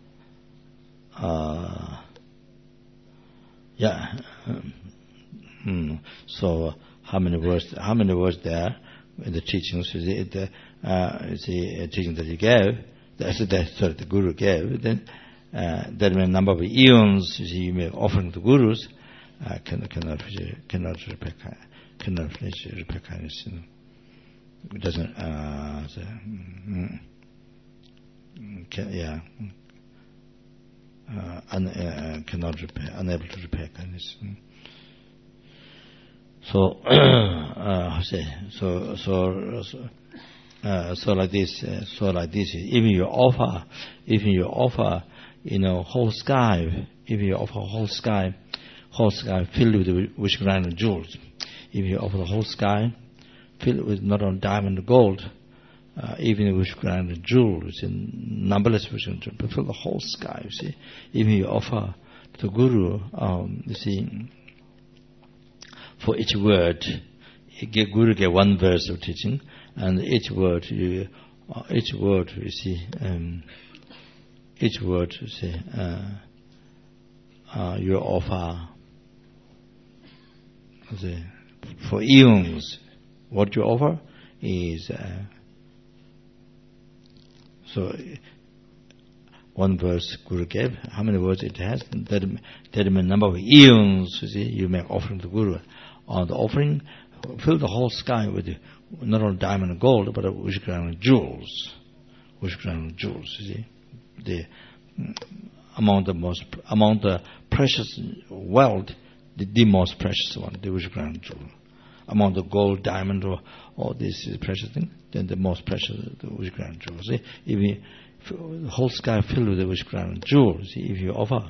Speaker 2: Uh, yeah. Um, mm, so how many words? How many words there in the teachings? Is it the uh, is the teaching that he gave? That's the sorry, the Guru gave. Then uh, there are a number of eons. You see, you may offering to gurus uh, can, cannot cannot repay cannot repay kindness. You know. It doesn't. Uh, so, mm, can, yeah. Uh, un, uh, cannot repair, unable to repair kindness. So, uh, say, so, so, so, uh, so like this, uh, so like this. Even you offer, even you offer, you know, whole sky. If you offer whole sky, whole sky filled with wish grand and jewels. If you offer the whole sky filled with not only diamond and gold. Uh, even with grand jewels and numberless visions, but fill the whole sky, you see. Even you offer to Guru, um, you see, for each word, you get Guru get one verse of teaching, and each word, you, uh, each word, you see, um, each word, you see, uh, uh, you offer, you see, for eons, what you offer is. Uh, So, one verse Guru gave, how many words it has, that determine number of eons, you see, you make offering to Guru. On the offering, fill the whole sky with not only diamond and gold, but wish crown and jewels. Wish crown and jewels, you see. The, among the most, among the precious wealth, the, the most precious one, the wish crown and jewel. Among the gold, diamond, or all these precious things, then the most precious, the wish crown and jewels. See, if, you, if the whole sky filled with the wish crown and jewels, see, if you offer,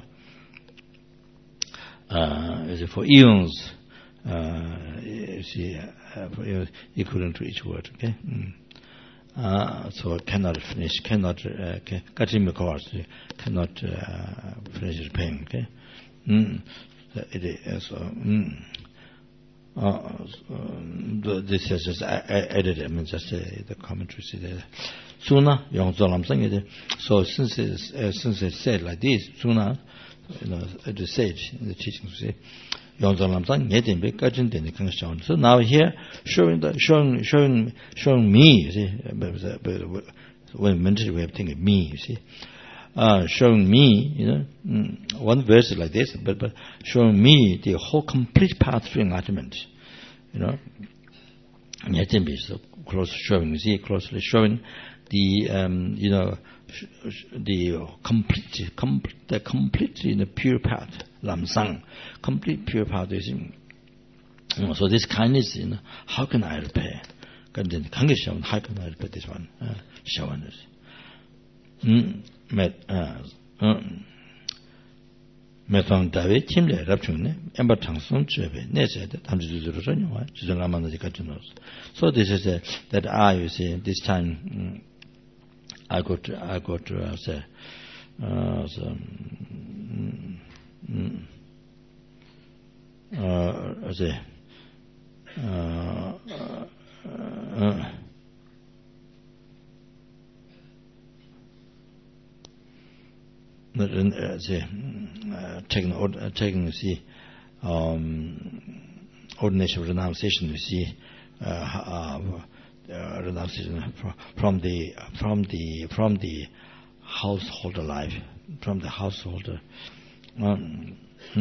Speaker 2: uh, is it for eons, uh, you see, uh, for eons, equivalent to each word, okay? Mm. Uh, so it cannot finish, cannot, uh, cannot uh, finish repaying, okay? Mm. it is so mm, uh, so, this is just edited. I mean, just uh, the commentary there. Suna Yongzolam Sang. So since it's, uh, since it's said like this, Suna, you know, the sage in the teachings say, Yongzolam Sang Yetin Be Gajin Den the Kang Shang. So now here showing the showing showing showing me, you see, when mentioned we have thinking me, you see. Uh, showing me, you know, mm, one verse like this, but but showing me the whole complete path to enlightenment, you know. Yetin Be so close showing, you see, closely showing the um, you know sh sh the complete, complete, the completely in the pure path, lam sang, complete pure path is. You know, so this kindness, you know, how can I repay? How can I repay this one? Shawan. Hmm. Met. Hmm. Meton David Timle Rapchune, Ember Tangson Chebe, Nesed, Tamju Zulaman the Katunos. So this is a, that I, you see, this time I got to, I got to uh, say, uh, so, mm, mm, uh, say, uh, uh, uh, uh, say, uh, taking, uh, taking, see, um, ordination of renunciation, you see, uh, uh, Uh, renunciation from the from the from the householder life, from the householder, um,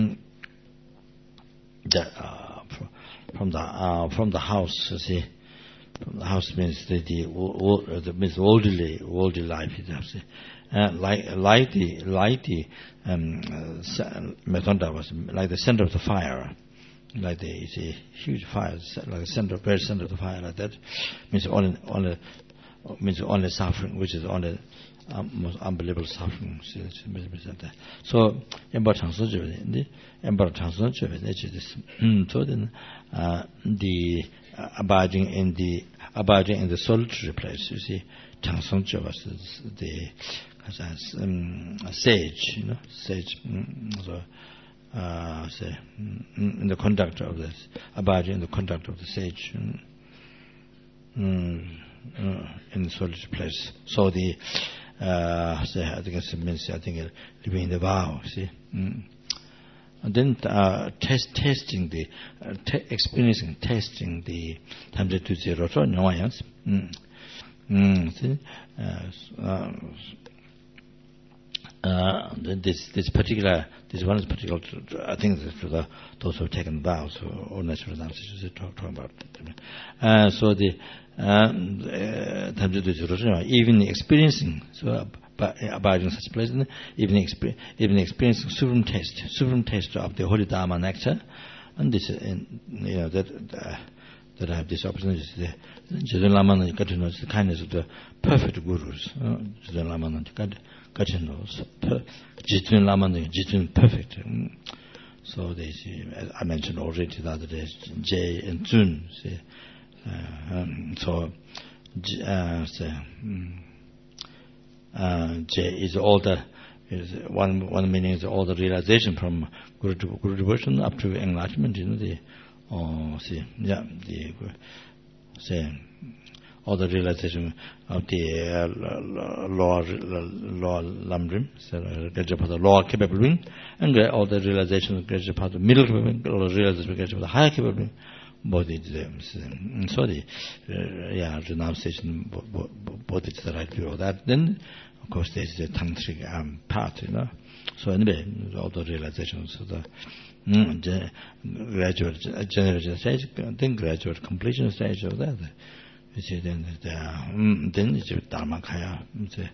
Speaker 2: the, uh, from the uh, from the house. You see, from the house means the the, old, the means worldly worldly life. Uh, like like the like the um, uh, was like the center of the fire. Like the, it's a huge fire, like the center, very center of the fire, like that, means only, only, means only suffering, which is only um, most unbelievable suffering. So, ember changso jebe, ember changso jebe, this. So then, uh, the uh, abiding in the abiding in the solitary place, you see, changso jebe was the as um, sage, you know, sage. So. Uh, say, in the conduct of this, abiding in the conduct of the sage, mm, mm, uh, in the solitary place. So the, uh, say, I think it means, I think, uh, living in the vow, see. Mm. And then uh, test, testing the, uh, te experiencing, testing the tamje tu zero to nuance. Mm. Mm, see, uh, uh, Uh, this this particular this one is particular. I think this for the those who have taken vows or natural renunciation is talking about. Uh, so the um, uh, even experiencing so abiding in such place, even exper even experiencing supreme taste, supreme taste of the holy Dharma nectar, and this in, you know that. Uh, that I have this opportunity. Jidun Laman got to know the kindness of the perfect gurus. Jidun Laman got to know Jidun Laman, Jidun perfect. So they see, I mentioned already the other day, J and Jun. See, uh, um, so uh, say, uh, J is all the is one one meaning is all the realization from Guru to Guru devotion up to enlightenment. You know the. Oh, see, yeah, the say all the realization of the uh, law, law lamrim, so the law capable being, and all the realization of the part of middle capable, realization of the higher capable being, body. So the uh, yeah renunciation body to the right view of that. Then of course there's the tantric um, part, you know. So anyway, all the realizations of the. Mm, graduate generation stage, then graduate completion stage of that. You see, then the um, then it's Dharmakaya, the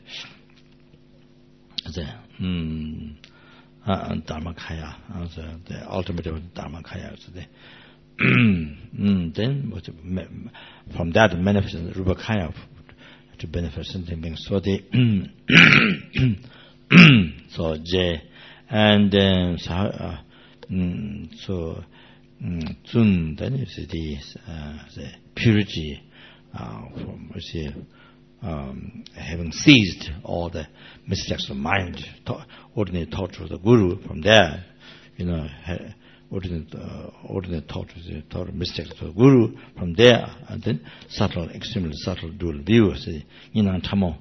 Speaker 2: the um, uh, Dharmakaya, uh, the, the ultimate of Dharmakaya. So the mm, then what from that manifest Rubakaya to benefit something being so the so J and then so. Uh, Mm, so, mm, Zun, then you see the, uh, the purity, uh, from, you see, um, having seized all the mistakes of mind, ta ordinary taught of the Guru, from there, you know, ha ordinate, uh, ordinate thought is a thought mistake. So guru from there, and then subtle, extremely subtle dual view. See, inang tamo,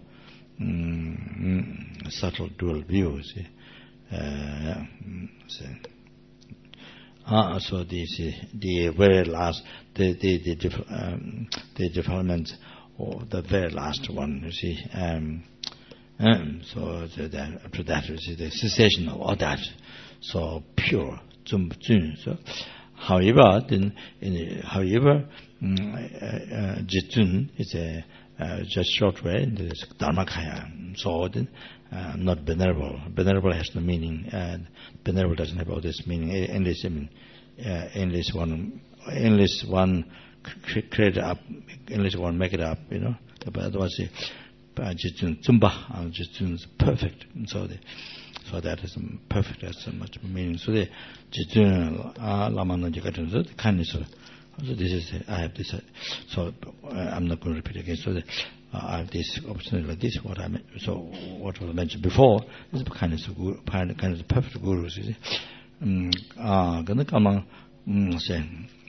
Speaker 2: mm, subtle dual view. See, uh, see. Ah, so this the very last, the the the um, the development, or the very last one. You see, um, um so that after that you see the cessation of all that. So pure. So, however, then, in, however, um, uh, Jitun is a uh, just short way in this Dharmakaya. So then, uh, not venerable. Venerable has no meaning, and venerable doesn't have all this meaning. Endless, I mean, uh, endless one, endless one create up, endless one make it up. You know, but otherwise, Jitun Zumba, Jitun is perfect. So the. So that is perfect, that's so much meaning. So the Jitun Lama Nanjikatin, the kindness of, so this is, I have this, so uh, I'm not going to repeat again. So the, uh, I have this opportunity like this, what I meant, so what was mentioned before, is the kindness of Guru, kindness of perfect Gurus, you see. Um, uh, gonna come on, um, say,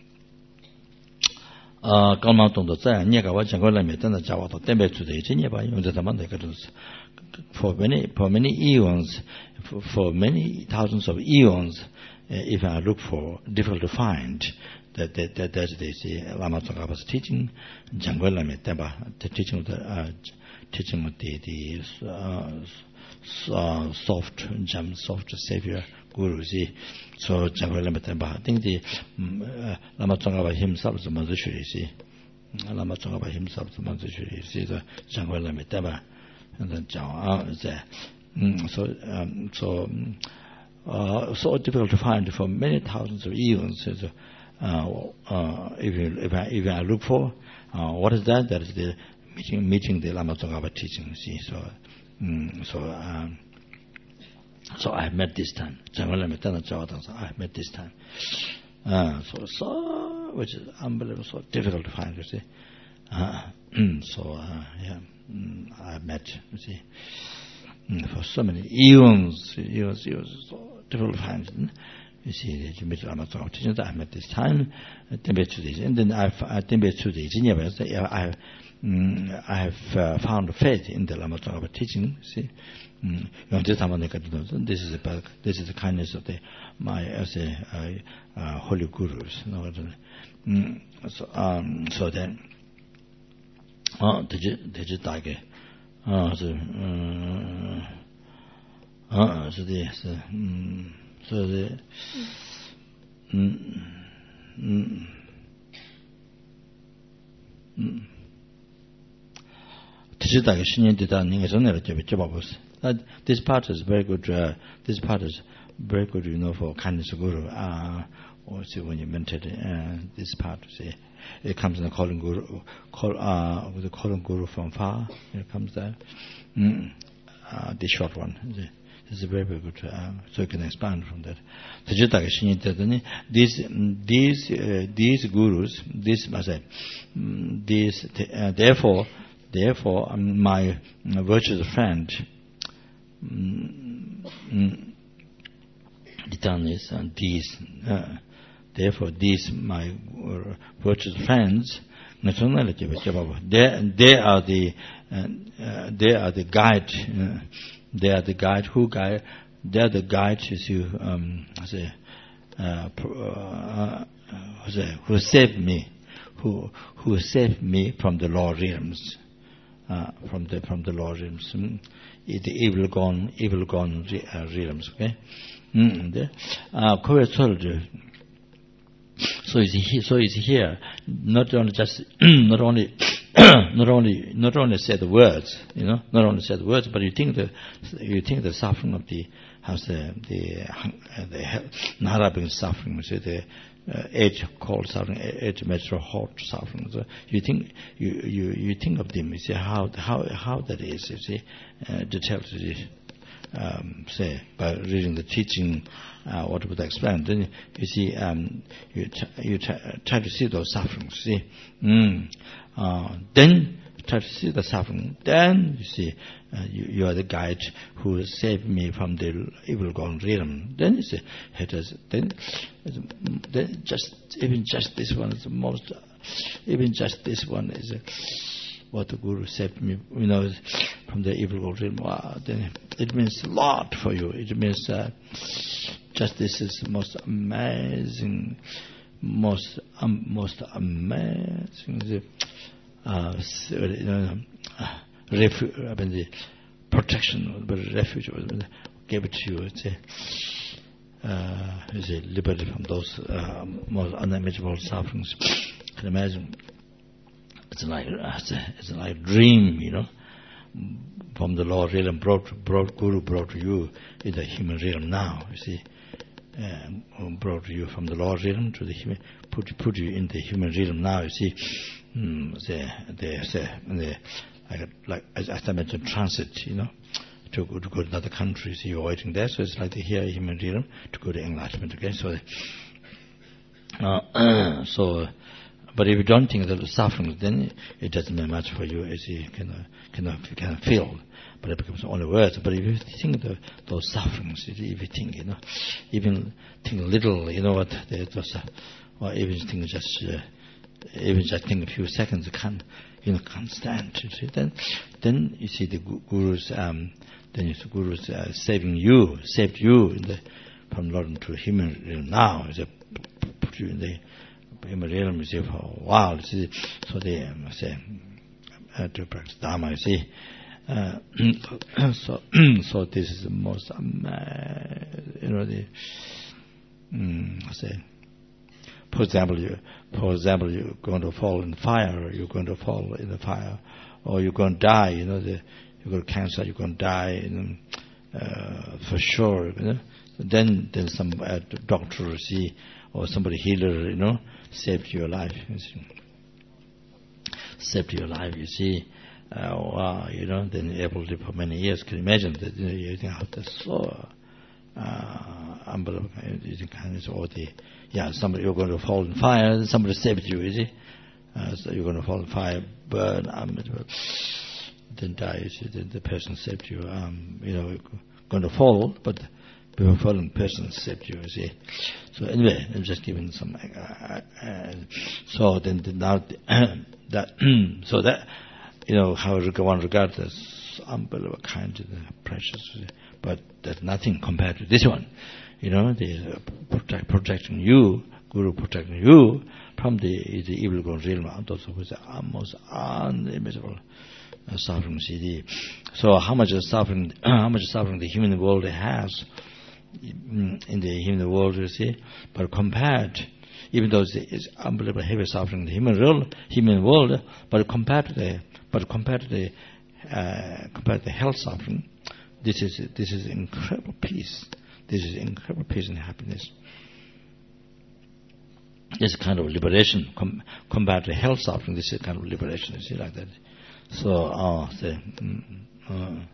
Speaker 2: uh, come out on the side, Nika was going to meet and the Java to Tembe to the Genia by the Tamandakas. For many, for many eons, for, for many thousands of eons, uh, if I look for, difficult to find, that that that that's the Lama Tsongkhapa's teaching, Jangwe Lame Tenpa, the teaching of the uh, teaching of the the uh, uh, soft, jam, soft savior guru. See, so Jangwe Lame Tenpa. I think the um, uh, Lama Tsongkhapa himself is a Manjushri. See, Lama Tsongkhapa himself is a Manjushri. See the Jangwe Lame Tenpa. And then mm, so um, so uh, so difficult to find for many thousands of eons. So, uh, uh, if you, if I, if I look for uh, what is that? That is the meeting meeting the Lama Tsongkhapa teaching. See, so mm, so um, so I have met this time. I have met this time. Uh, so so which is unbelievable, so difficult to find. You see, uh, so uh, yeah. Mm, I met, you see, mm, for so many eons, eons, eons, so difficult times. You see, you meet Lama Tsongkhapa teachings. I met this time, and then I, I I have, mm, I have uh, found faith in the Lama Tsongkhapa teaching. See, mm, this is the this is the kindness of the my as a uh, uh, holy gurus. You know, mm, so um, so then. Ah, did you did you take? Ah, so um, ah, so the so um, so the um, um, um. Did you take? Shinyan did that. Ninga zonera job jobabus. That this part is very good. Uh, this part is very good. You know, for kindness of guru. Ah, uh, also when you mentioned uh, this part, see. It comes in the calling guru, call, uh, with the calling guru from far. It comes there. Mm. Uh, the short one. This is very, very good. Uh, so you can expand from that. These, these, uh, these gurus, this, I said, these, uh, therefore, therefore, um, my uh, virtuous friend, um, um, the tongue is, and these. Uh, Therefore, these my uh, virtuous friends, they they are the uh, uh, they are the guide. Uh, they are the guide who guide. They are the guide you um, say, uh, uh, say, who saved me, who who saved me from the lower realms, uh, from the from the lower realms, mm, the evil gone evil gone uh, realms. Okay, mm, uh, So is he? So is here. Not only just, not only, not only, not only say the words. You know, not only say the words, but you think the, you think the suffering of the, how's the the the not suffering. So the uh, age cold suffering, age metro hot suffering. So you think you you you think of them. You see how how how that is. You see, uh, details. Um, say by reading the teaching, uh, what would I explain? Then you see, um, you t- you t- try to see those sufferings. See, mm. uh, then try to see the suffering. Then, you see, uh, you, you are the guide who saved me from the evil golden realm. Then you see, it is, then, then just, even just this one is the most, even just this one is uh, what the Guru saved me, you know, from the evil golden realm. Wow, then it means a lot for you. It means uh, just this is the most amazing, most um, most amazing uh, you know, uh, refuge, I mean, the protection, the refuge gave it to you. It's a, uh, it's a liberty from those uh, most unimaginable sufferings. You can imagine. It's like it's, a, it's like a dream, you know, from the lower realm brought, brought Guru brought to you in the human realm now. You see. Uh, brought you from the lower realm to the human, put put you in the human realm now. You see, mm, the the the like like as, as I mentioned, transit. You know, to go to go to another country. So you're waiting there. So it's like the here human realm to go to enlightenment again. So, uh, so, but if you don't think of the suffering, then it doesn't matter much for you. As you can cannot cannot feel. But it becomes only words. But if you think the, those sufferings, if you think, you know, even think a little, you know what, it was, uh, or even think just, uh, even just think a few seconds, can't, you know, can't stand. You see, then, then you see the Guru's, um, then you see Guru's uh, saving you, saved you in the from Lord to human realm now. Is put you in the human realm. You see for a while. You see, so they um, say uh, to practice Dharma. You see. Uh, so, so this is the most, um, uh, you know, the, um, I say, for example, you, for example, you're going to fall in the fire, or you're going to fall in the fire, or you're going to die, you know, the, you're going to cancer, you're going to die, you know, uh, for sure, you know. Then, then some uh, doctor, or see, or somebody healer, you know, saved your life, you see. Saved your life, you see. Uh, wow, you know, then you're able to live for many years. Can you imagine that? You know, you think, oh, that's so uh, unbelievable. You think, all the, yeah, somebody, you're going to fall in fire, somebody saved you, you see. Uh, so you're going to fall in fire, burn, um, then die, you see, then the person saved you. Um, you know, you're going to fall, but before falling, the person saved you, you see. So anyway, I'm just giving some, uh, uh, so then, then now, that, so that, you know, how one regards as unbelievable kind of precious, but there's nothing compared to this one. You know, the protect, protecting you, Guru protecting you from the, the evil golden realm, those who are most unimaginable uh, suffering. C D. So how much suffering, how much suffering the human world has in the human world, you see, but compared, even though it's unbelievable heavy suffering in the human world, human world, but compared to the But compared to the uh, compared to the health suffering, this is this is incredible peace. This is incredible peace and happiness. This kind of liberation com- compared to health suffering. This is kind of liberation. You see, like that. So, uh, say, uh,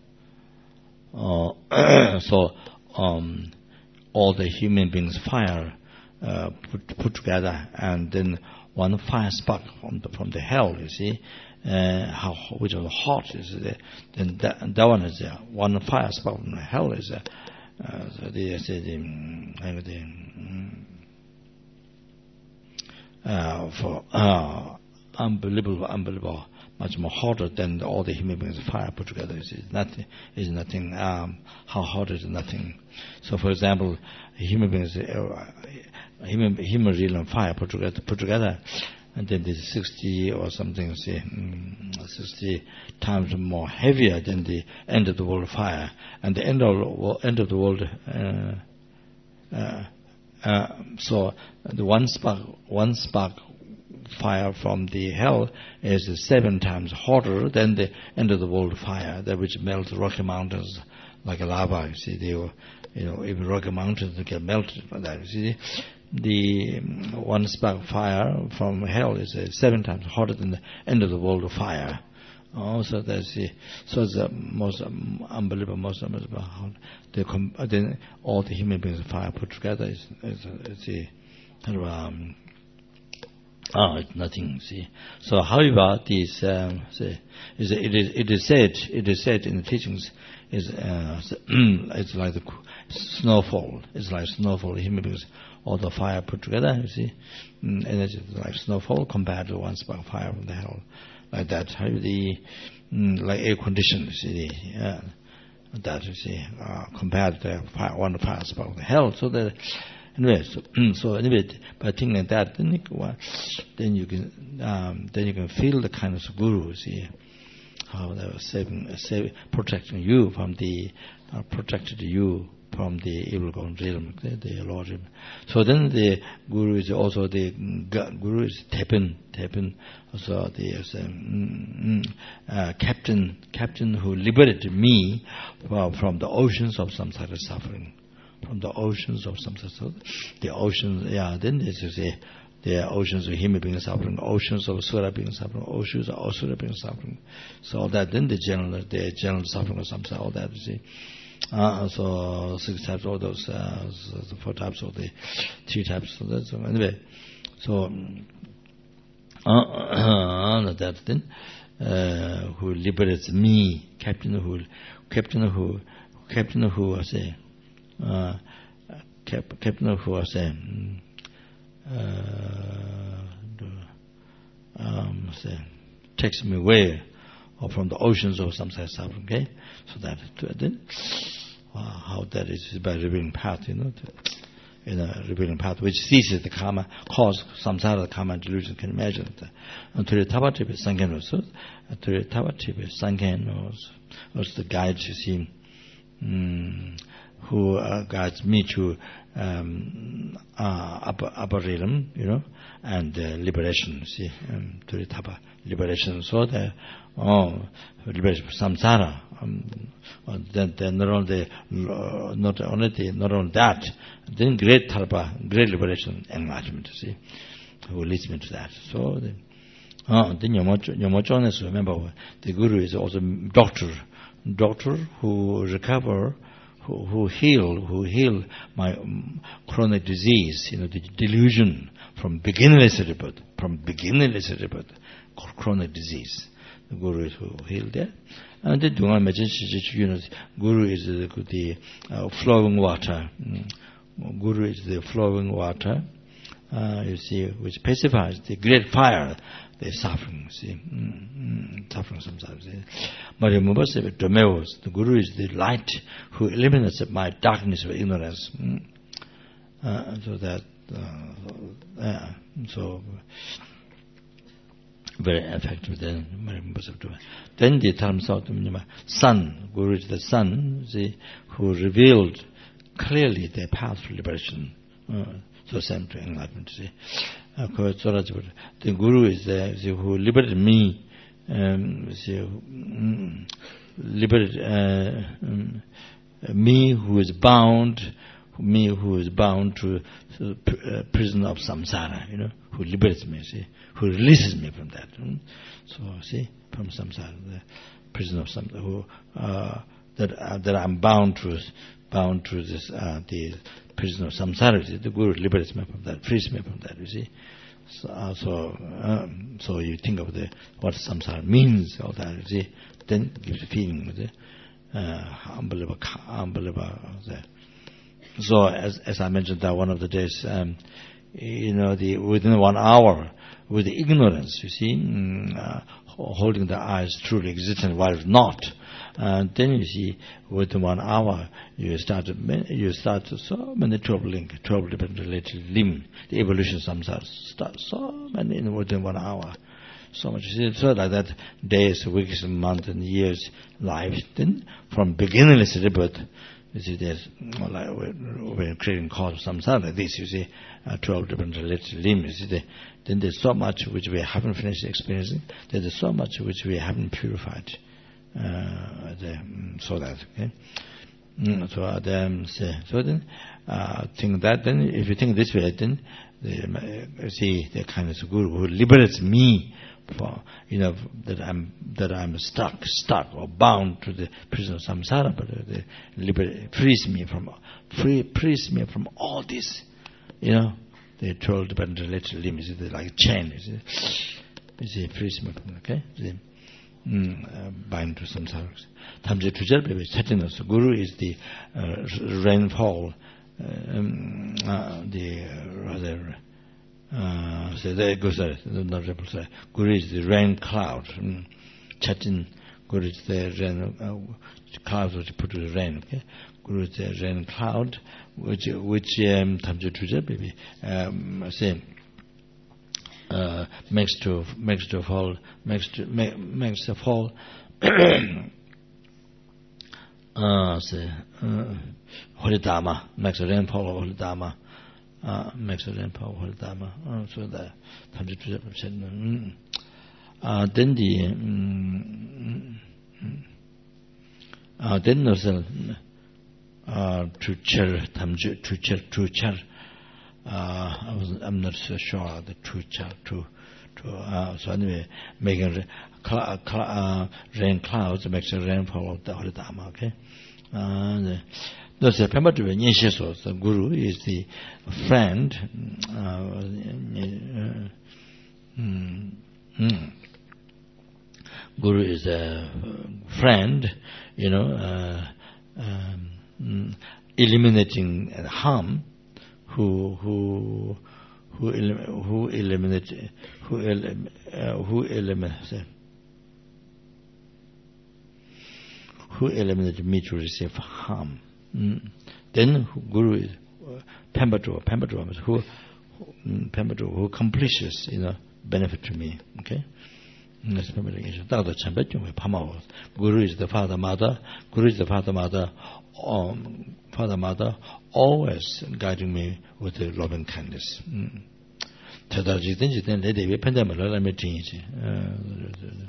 Speaker 2: uh, so um, all the human beings fire uh, put put together, and then one fire spark from the from the hell. You see. Uh, how which is hot is there, then that, that one is there. One fire spark from hell is there. Uh, so they say the, the uh, for uh, unbelievable, unbelievable, much more hotter than all the human beings fire put together. Is nothing. Is nothing. Um, how hot is nothing. So, for example, human beings, uh, human human realm fire put together, put together. And then there's sixty or something, say, mm, sixty times more heavier than the end of the world fire. And the end of end of the world, uh, uh, uh, so the one spark, one spark fire from the hell is seven times hotter than the end of the world fire, that which melts Rocky Mountains like a lava. You see, they were, you know, even Rocky Mountains get melted by that. You see. The one spark fire from hell is uh, seven times hotter than the end of the world of fire. Oh, so that's the so it's the most um, unbelievable, most unbelievable. The, com- then all the human beings of fire put together is is, is the kind of um, Ah, it's nothing. See. So, however, this um, say, is it is it is said it is said in the teachings is uh, it's like the snowfall. It's like snowfall. Human beings, all the fire put together. You see, mm, energy is like snowfall compared to one spark of fire from the hell, like that. How the mm, like air conditioned. See, yeah, that you see uh, compared to the fire, one fire spark of the hell. So that. Anyway, so, so anyway, by thinking like that, then you, well, then you can, um, then you can feel the kind of guru, see, how they were saving, uh, saving, protecting you from the, uh, protected you from the evil realm, the, the Lord. So then the guru is also the guru is Tepin, Tepin, also the uh, uh, captain, captain who liberated me from, from the oceans of samsara suffering. From the oceans of samsara, the oceans, yeah, then this is a, the oceans of human beings suffering, oceans of sura beings suffering, oceans of asura beings suffering. So all that, then the general, the general suffering of samsara, all that, you see. Uh, so six types, all those, uh, so four types of the three types. So that's, so anyway, so, uh, uh, that then, uh, who liberates me, captain who, captain who, captain who was a, Uh, Cap- Captain who was a uh, um, say, takes me away or from the oceans of samsara suffering. Okay, so that then uh, how that is by revealing path, you know, to, in a revealing path which ceases the karma, cause samsara, karma, delusion. Can you imagine that? Until the Tavatipi Sanken also, until the Tavatipi Sanken was the guide you see. Mm, who uh, guides me to um, uh, upper, upper realm, you know, and uh, liberation, see, um, to the tapa, liberation. So the oh, liberation from samsara. Um, then, then not only uh, not only the, not only that, then great tapa, great liberation, enlightenment. See, who leads me to that. So the, oh, then Nyomocho is remember the guru is also doctor, doctor who recover. Who, who heal, who heal my um, chronic disease, you know, the delusion from beginningless rebirth, from beginningless rebirth, chronic disease. The guru is who healed that. And the Dunga Majin, you know, guru is the, the uh, flowing water. Mm. Guru is the flowing water, uh, you see, which pacifies the great fire, the suffering, see, mm, mm, suffering sometimes. But the guru is the light who eliminates my darkness of ignorance. Mm. Uh, so that, uh, uh, so very effective. Then, then the terms of the sun, guru is the sun, see, who revealed clearly the path to liberation. Uh, so same to enlightenment. See. Uh, the guru is the see, who liberated me, um, see, um, liberated uh, um, me who is bound, me who is bound to the uh, prison of samsara, you know, who liberates me, see, who releases me from that. Um, so see, from samsara, the prison of samsara, who uh, that uh, that I'm bound to, bound to this uh, the prison of samsara. See, the guru liberates me from that, frees me from that. You see. So, uh, so, um, so you think of the what samsara means, all that, you see, then it gives a feeling, you see, uh, unbelievable, unbelievable. So, as as I mentioned that one of the days, um, you know, the within one hour, with the ignorance, you see, mm, uh, holding the eyes truly existent while not. And then you see, within one hour, you start to, you start to so many troubling, trouble different related limb, the evolution of samsara start so many in within one hour. So much. You see, so like that, days, weeks, months, and years, lives. Then from beginningless rebirth, you see, there's like we're creating cause of samsara like this. You see, uh, twelve different related limbs. You see, the, then there's so much which we haven't finished experiencing. There's so much which we haven't purified. Uh, the, so that okay. Mm, so uh, then, so then, uh, think that then, if you think this way, then the, see the kind of guru who liberates me for, you know, that I'm that I'm stuck, stuck or bound to the prison of samsara, but uh, the liberate, frees me from, free, frees me from all this, you know, the twelve dependent related limbs, you see, like a chain, you see, you see, freeze, okay, you see, mm, uh, bind to samsara. Tamje tujar baby, Satinas, Guru is the uh, rainfall, uh, um, uh, the uh, rather, uh, so there goes that, not say, Guru is the rain cloud, um, Chatin, Guru is the rain, uh, clouds which put to the rain, okay? Guru is the rain cloud, which, which, um, Tamje tujar baby, um, say, uh, makes to, makes to fall, makes to, make, makes to fall, uh, say, uh, Holy Dharma, makes a rainfall of Holy Dharma, uh, makes a rainfall of Holy Dharma, uh, so that, mm, uh, then the, mm, uh, then there's a, uh, to chair, to chair, to chair, uh, I was, I'm not so sure the to chair, to, to, uh, so anyway, making cl- cl- uh, rain clouds makes a rainfall of the Holy Dharma, okay? Uh, those are remember to the Guru is the friend, uh, uh, mm, mm. Guru is a friend, you know, uh, um, eliminating harm, who who who elim- who eliminate who elim- uh, who eliminates who eliminate me to receive harm. Mm. Then Guru is uh, Pembatua, Pembatua is who Pembatua who accomplishes, you know, benefit to me. Okay. That's Pembatua. Guru is the father, mother. Guru is the father, mother. Um, father, mother, always guiding me with the loving kindness. Tadaji then then let it be Pendamala, let me change it.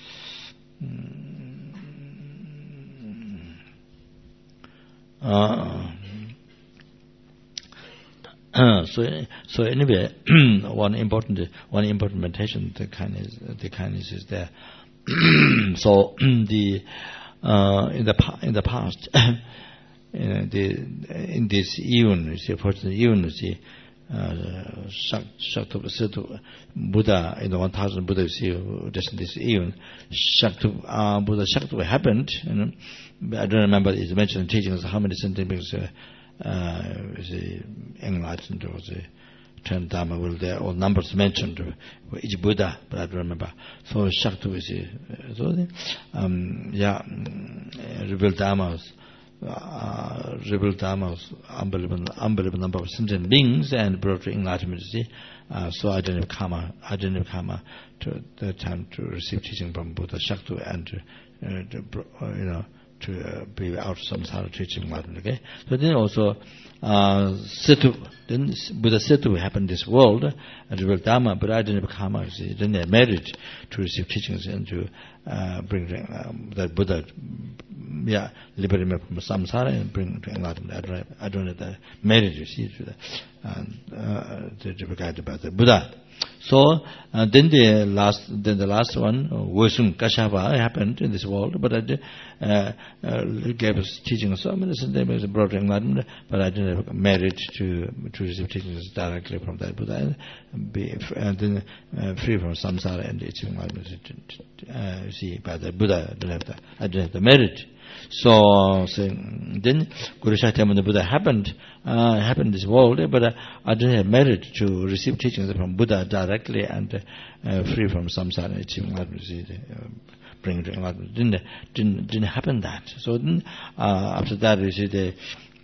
Speaker 2: Uh, uh, so, so anyway, one important, one important meditation, the kindness, the kindness is there. So the uh, in the in the past, in the in this eon, you see, for the eon, you see, Shaktu Buddha, in the one thousand Buddha, you see, just in this eon, Shaktu uh, Buddha Shaktu happened, you know. I don't remember, it's mentioned in teachings how many centimeters uh, uh, enlightened or the ten Dharma will there, or numbers mentioned for each Buddha, but I don't remember. So Shaktu is uh, so the, um, yeah, revealed Dharmas, uh, revealed Dharmas, unbelievable, unbelievable number of sentient beings and brought to enlightenment. See, uh, so I didn't have karma, I didn't have karma to the time to receive teaching from Buddha Shaktu and to, uh, to uh, you know. to uh, be out of samsara teaching, okay? So then also, uh, Setu, then Buddha Setu happened in this world, and revealed Dharma, but I didn't have karma, see, didn't have merit to receive teachings and to uh, bring um, that Buddha, yeah, liberate me from samsara and bring to enlightenment. I don't have, I don't have the merit, you see, to, the, uh, to, to be guided by the Buddha. So uh, then the last, then the last one, Vosum Kashava, happened in this world, but I did, uh, uh, gave us teaching so many they brought enlightenment, but I didn't have merit to to receive teachings directly from that Buddha, and be and then uh, free from samsara and achieve enlightenment. Uh, see, by the Buddha, I didn't have the, I didn't have the merit. So, so then Guru Shakyamuni Buddha happened, uh, happened in this world, but uh, I didn't have merit to receive teachings from Buddha directly and uh, free from samsara and achieving enlightenment, uh, bring to enlightenment. Didn't, didn't, didn't happen that. So then, uh, after that, you see the,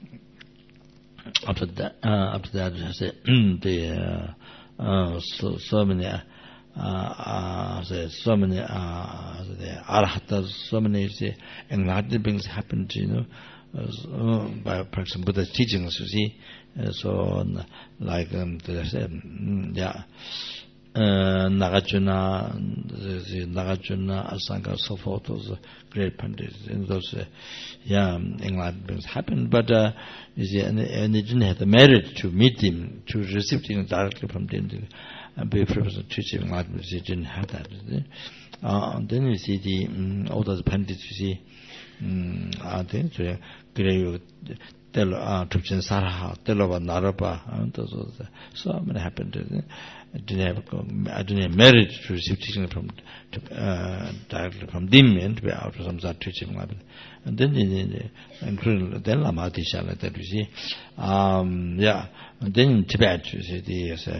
Speaker 2: after that, uh, after that, you see the, uh, uh, so, so many, uh, Uh, uh, so many uh, the arhatas, so many the enlightened things happened, you know, uh, by for example Buddha's teachings, you see, uh, so like um, the, um, yeah, uh, Nagarjuna, the Nagarjuna, Asanga, so forth, those great pandits, and those uh, yeah, enlightened things happened, but uh, you see, and, and they didn't have the merit to meet him, to receive things directly from them. And be professor teaching enlightenment, you didn't have that. Uh, then you see the um, all those pandits, you see, um, I think, Telo ah Tupchen Saraha, Telova Narapa, and those so many happened. I didn't have I didn't have merit to receive teaching from uh, directly from them and to be out of some sort teaching. And then in including then Lama Tisha that you see. Um yeah. And then in Tibet you see the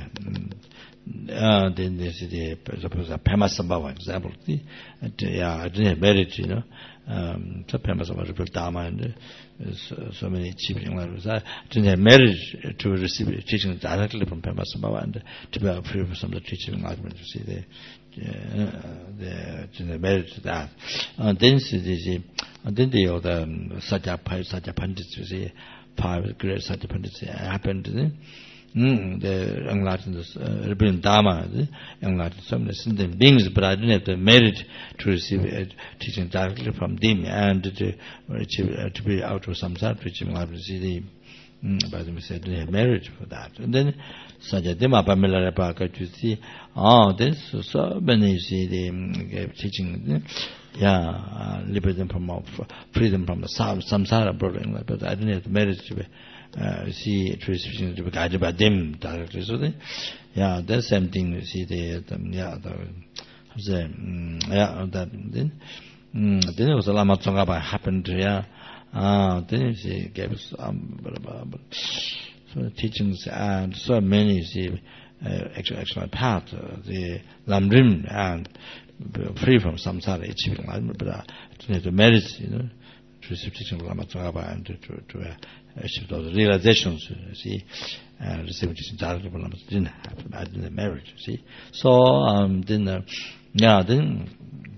Speaker 2: uh then there's the suppose a Pema Sambhava example. Yeah, I didn't have merit, you know. Um so Pema Sambhava Dharma and So, so many teaching levels. I didn't have merit to receive teaching directly from Pema Sambhava and to be free from some of the teaching arguments. You see, they, uh, they didn't have merit to that. And then, see, and then the other Satya Satya Pandits, you see, five great Satya Pandits happened. Mm, the enlightened uh, Rebellion Dharma, the enlightened so many sentient beings, but I didn't have the merit to receive uh, teaching directly from them and to achieve, uh, to be out of samsara teaching. I see the, mm, but we said I didn't have merit for that. And then Sajadima Pamela Rapaka, you see, oh, there's so, so many, you see, the um, teaching, yeah, uh, liberation from uh, freedom from the samsara, but I didn't have the merit to be. Uh, see, tradition to be guided by them directly. So, they, yeah, that's same thing. You see, the, the yeah, the, the um, yeah, that then, um, then it was a Lama Tsongkhapa happened. Yeah, ah, then you see, gave us um, blah, blah, blah. So the teachings and so many. You see, uh, actual actual path, uh, the Lamrim and free from samsara, achieving enlightenment, but uh, to merit, you know, to receive teaching of Lama Tsongkhapa and to to. to uh, achieve those realizations, you see, uh, receiving teaching directly from Lama didn't happen. I didn't have merit, you see. So, um, then, uh, yeah, then,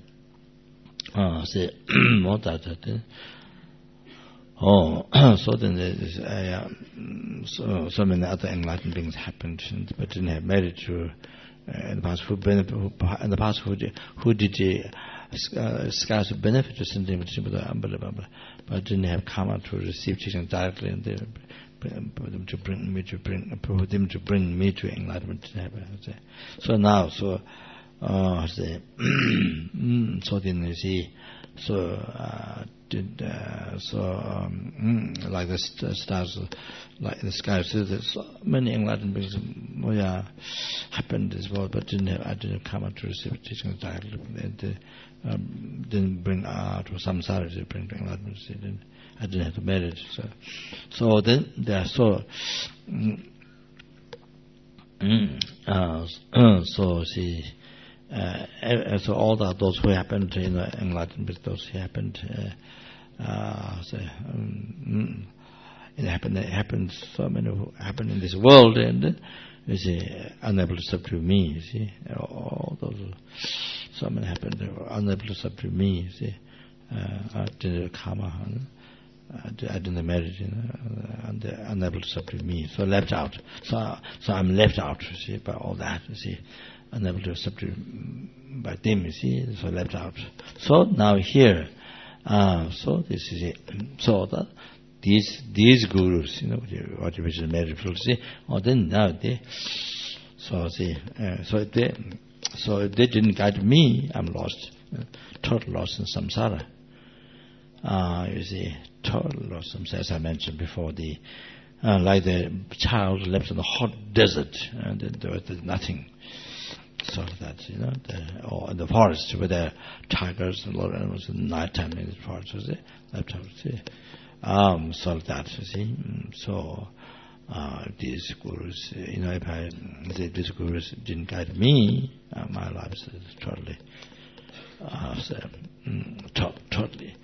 Speaker 2: uh, say, what that, then, oh, so then there's, uh, so, so many other enlightened things happened, but didn't have merit to, uh, in the past, who benefit, who, in the past, who did, who did uh, uh, scarce benefit to send them, but but didn't have karma to receive teaching directly, and they, for them to bring me to bring, for them to bring me to enlightenment. So now, so, uh, say, so then you see, so, uh, did, uh, so, um, like the st- stars, like in the sky, so there's so many enlightened beings, oh yeah, happened as well, but didn't have, I didn't have karma to receive teaching directly. And, um, didn't bring out uh, samsara to bring to enlightenment. Didn't, I didn't have to merit. So, so then they are so. Mm, mm, uh, uh, so see, uh, so all that those who happened in the enlightenment, those who happened, uh, uh, so, um, it happened. It happened. So many who happened in this world, and you see, unable to subdue me. You see, all those. So many happened, they were unable to subdue me, you see. Uh, I didn't karma, I didn't merit, you know, and they're unable to subdue me. So left out. So so I'm left out, you see, by all that, you see. Unable to subdue by them, you see, so left out. So now here, uh, so this is it. So that these these gurus, you know, what you mentioned, merit, you see, or then now they, so see, uh, so they, so if they didn't guide me, I'm lost, uh, total loss in samsara. Uh, you see, total loss in samsara, as I mentioned before, the uh, like the child left in the hot desert, and there was nothing. Sort of that, you know, the, or in the forest where there are tigers and a lot of animals in the night time in the forest, was it? Left out, see. Um, sort of that, you see. So, uh, these gurus, you know, if I, if these gurus didn't guide me, uh, my life is totally, uh, so, mm, to- totally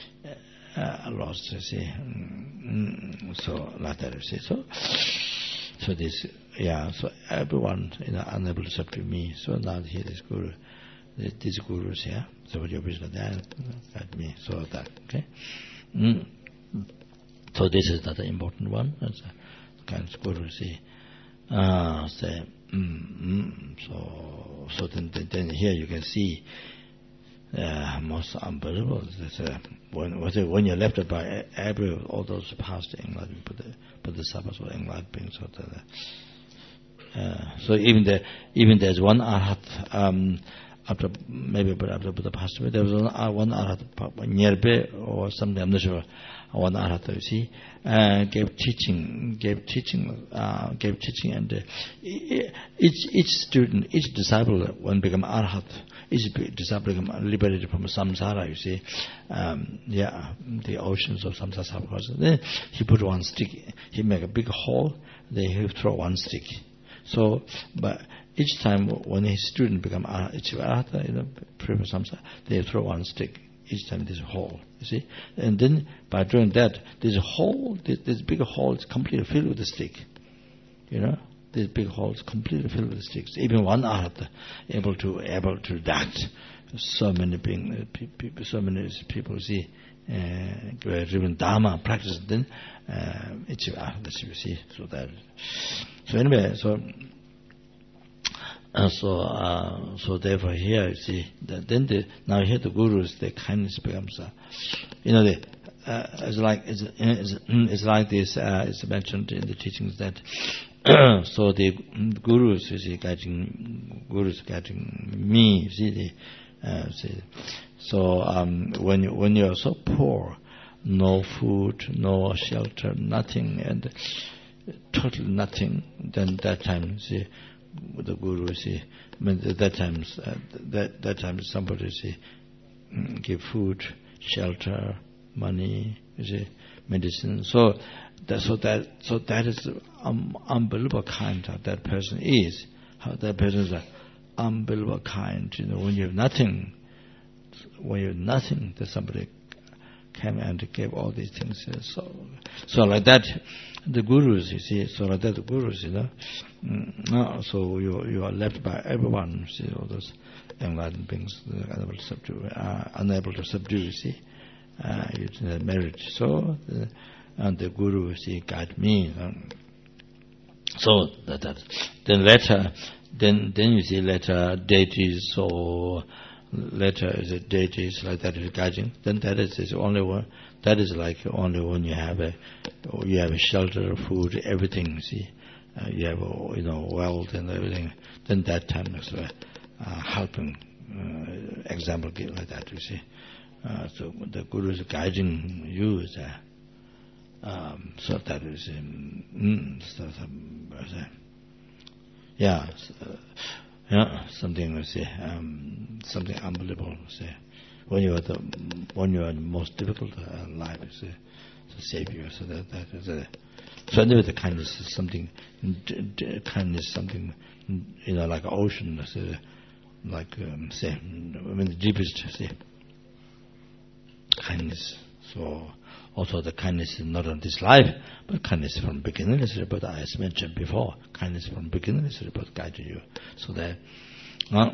Speaker 2: uh, lost, you see. Mm, so, like that, you see. So, so this, yeah, so everyone, you know, unable to subdue me. So now here this guru, these gurus here. So what your business that, that me. So that, okay. Mm. So this is another important one. That's a kind of guru. See, ah, say, mm, mm. so so then, then then here you can see. Uh, most unbelievable. That's, uh, when was it when you're left by every all those past enlightenment, but the but the sabbaths were enlightened. So that, uh, so even the even there's one arhat, um, after maybe but after Buddha passed away, there was one, uh, one Arhat nearby or something, I'm not sure, one Arhat, you see, uh, gave teaching, gave teaching, uh, gave teaching, and uh, each each student, each disciple, when become Arhat, each disciple become liberated from samsara, you see, um, yeah, the oceans of samsara. Then he put one stick, he make a big hole, then he throw one stick. So, but each time when his student become Arhata, you know, previous samsara, they throw one stick. Each time there's a hole, you see. And then by doing that, there's a hole, this, this big hole is completely filled with the stick. You know, this big hole is completely filled with the sticks. Even one Arhata able to able to that. So many being, people, so many people see, uh, even Dharma practice. Then uh, it's Arhata, you see. So that. So anyway, so. Uh, so, uh, so therefore here, you see, that then the, now here the gurus, their kindness becomes, uh, you know, the, uh, it's like, it's, it's, it's like this, uh, it's mentioned in the teachings that, so the gurus, you see, guiding, gurus guiding me, you see, the, uh, see, so, um, when you, when you're so poor, no food, no shelter, nothing, and totally nothing, then that time, you see, the guru, see, I mean, at that time, uh, that that time somebody see, give food, shelter, money, you see, medicine. So that so that so that is um, unbelievable kind how that person is. How that person is an unbelievable kind. You know, when you have nothing, when you have nothing, that somebody came and gave all these things. So so like that. The gurus, you see, so like that, the gurus, you know, mm, so you you are left by everyone, you see, all those enlightened beings, unable to subdue, uh, unable to subdue, you see, uh, you didn't merit. So, the, and the guru, you see, guide me. Um, so that, that then later, then then you see later deities or later is it deities like that is guiding. Then that is, is only one. That is like only when you have a, you have a shelter, food, everything. You see, uh, you have you know wealth and everything. Then that time is uh, uh, helping uh, example give like that. You see, uh, so the guru is guiding you. Is, uh, um, so that is, um, mm, so, so, yeah, so, yeah, something. You see, um, something unbelievable. You see. When you are the when you are the most difficult uh, life, is to save you. So that that is a. So anyway, the kindness is something. D- d- kindness, something, you know, like an ocean. So like um, say, I mean, the deepest. Say, kindness. So also the kindness is not on this life, but kindness from beginning. Is about as mentioned before. Kindness from beginning is about guiding you. So that. Uh,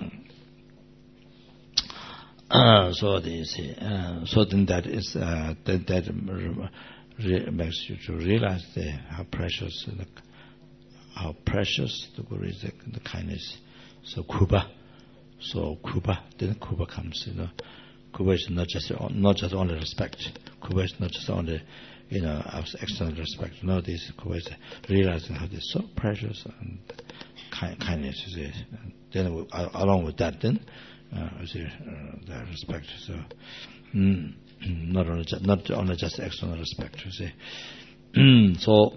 Speaker 2: Uh, so this, uh, so then that is uh, that that re- makes you to realize the, how precious, the, how precious the guru is, the, the kindness. So kuba, so kuba, then kuba comes. You know, kuba is not just not just only respect. Kuba is not just only, you know, external respect. No, this kuba is realizing how it's so precious and kind, kindness is it. Then we, along with that, then. Uh, see, uh, the respect. So, mm, not only just, not only just external respect. You see, so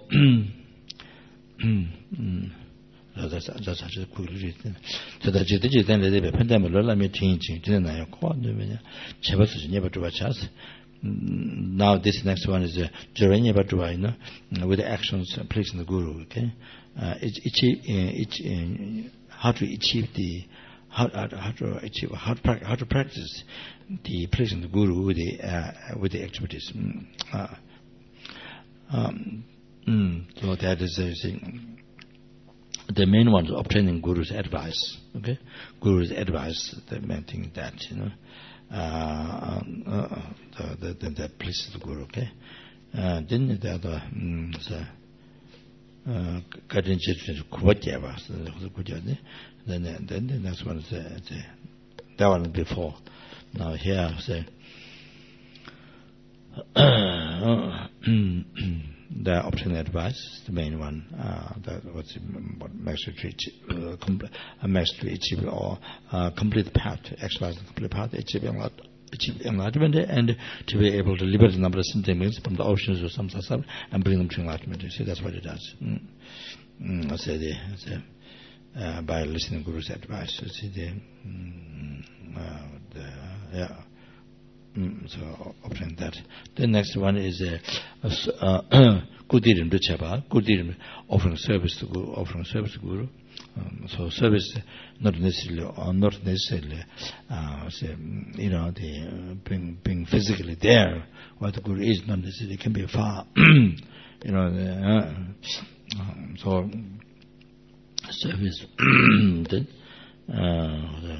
Speaker 2: that's that's such a cool reason. So that you did then the pandemic. Let me change. Didn't I? Now this next one is the Jaranya Batuwa, you know, with the actions pleasing the guru. Okay, uh, each each each how to achieve the. How, how, how to achieve, how to, how to practice the pleasing the guru with the uh, with the activities. Mm. Uh, um, mm, so that is the thing. The main one is obtaining guru's advice. Okay, guru's advice. The main thing is that, you know, uh, uh, the, the, that pleases the guru. Okay, uh, then the other. Mm, so, Uh, then, then the next one is the, the, that one before. Now here, say, the obtaining advice is the main one. Uh, that what's what makes you achieve, uh, compl- uh, makes you achieve or uh, complete path, exercise the complete path, achieving achieve enlightenment, and to be able to liberate the number of sentiments from the oceans of samsara and bring them to enlightenment. You see, that's what it does. Mm. Mm, I say the, I say, uh, by listening to Guru's advice. You see the, mm, uh, the yeah. Mm, so obtain that. The next one is uh, uh, Kudirim to Chaba, Kudirim offering service to Guru, offering service to Guru. Um, so service not necessarily or not necessarily uh, say, you know, the uh, being being physically there. What the Guru is not necessarily, it can be far. You know, the, uh, um, so service then uh, the,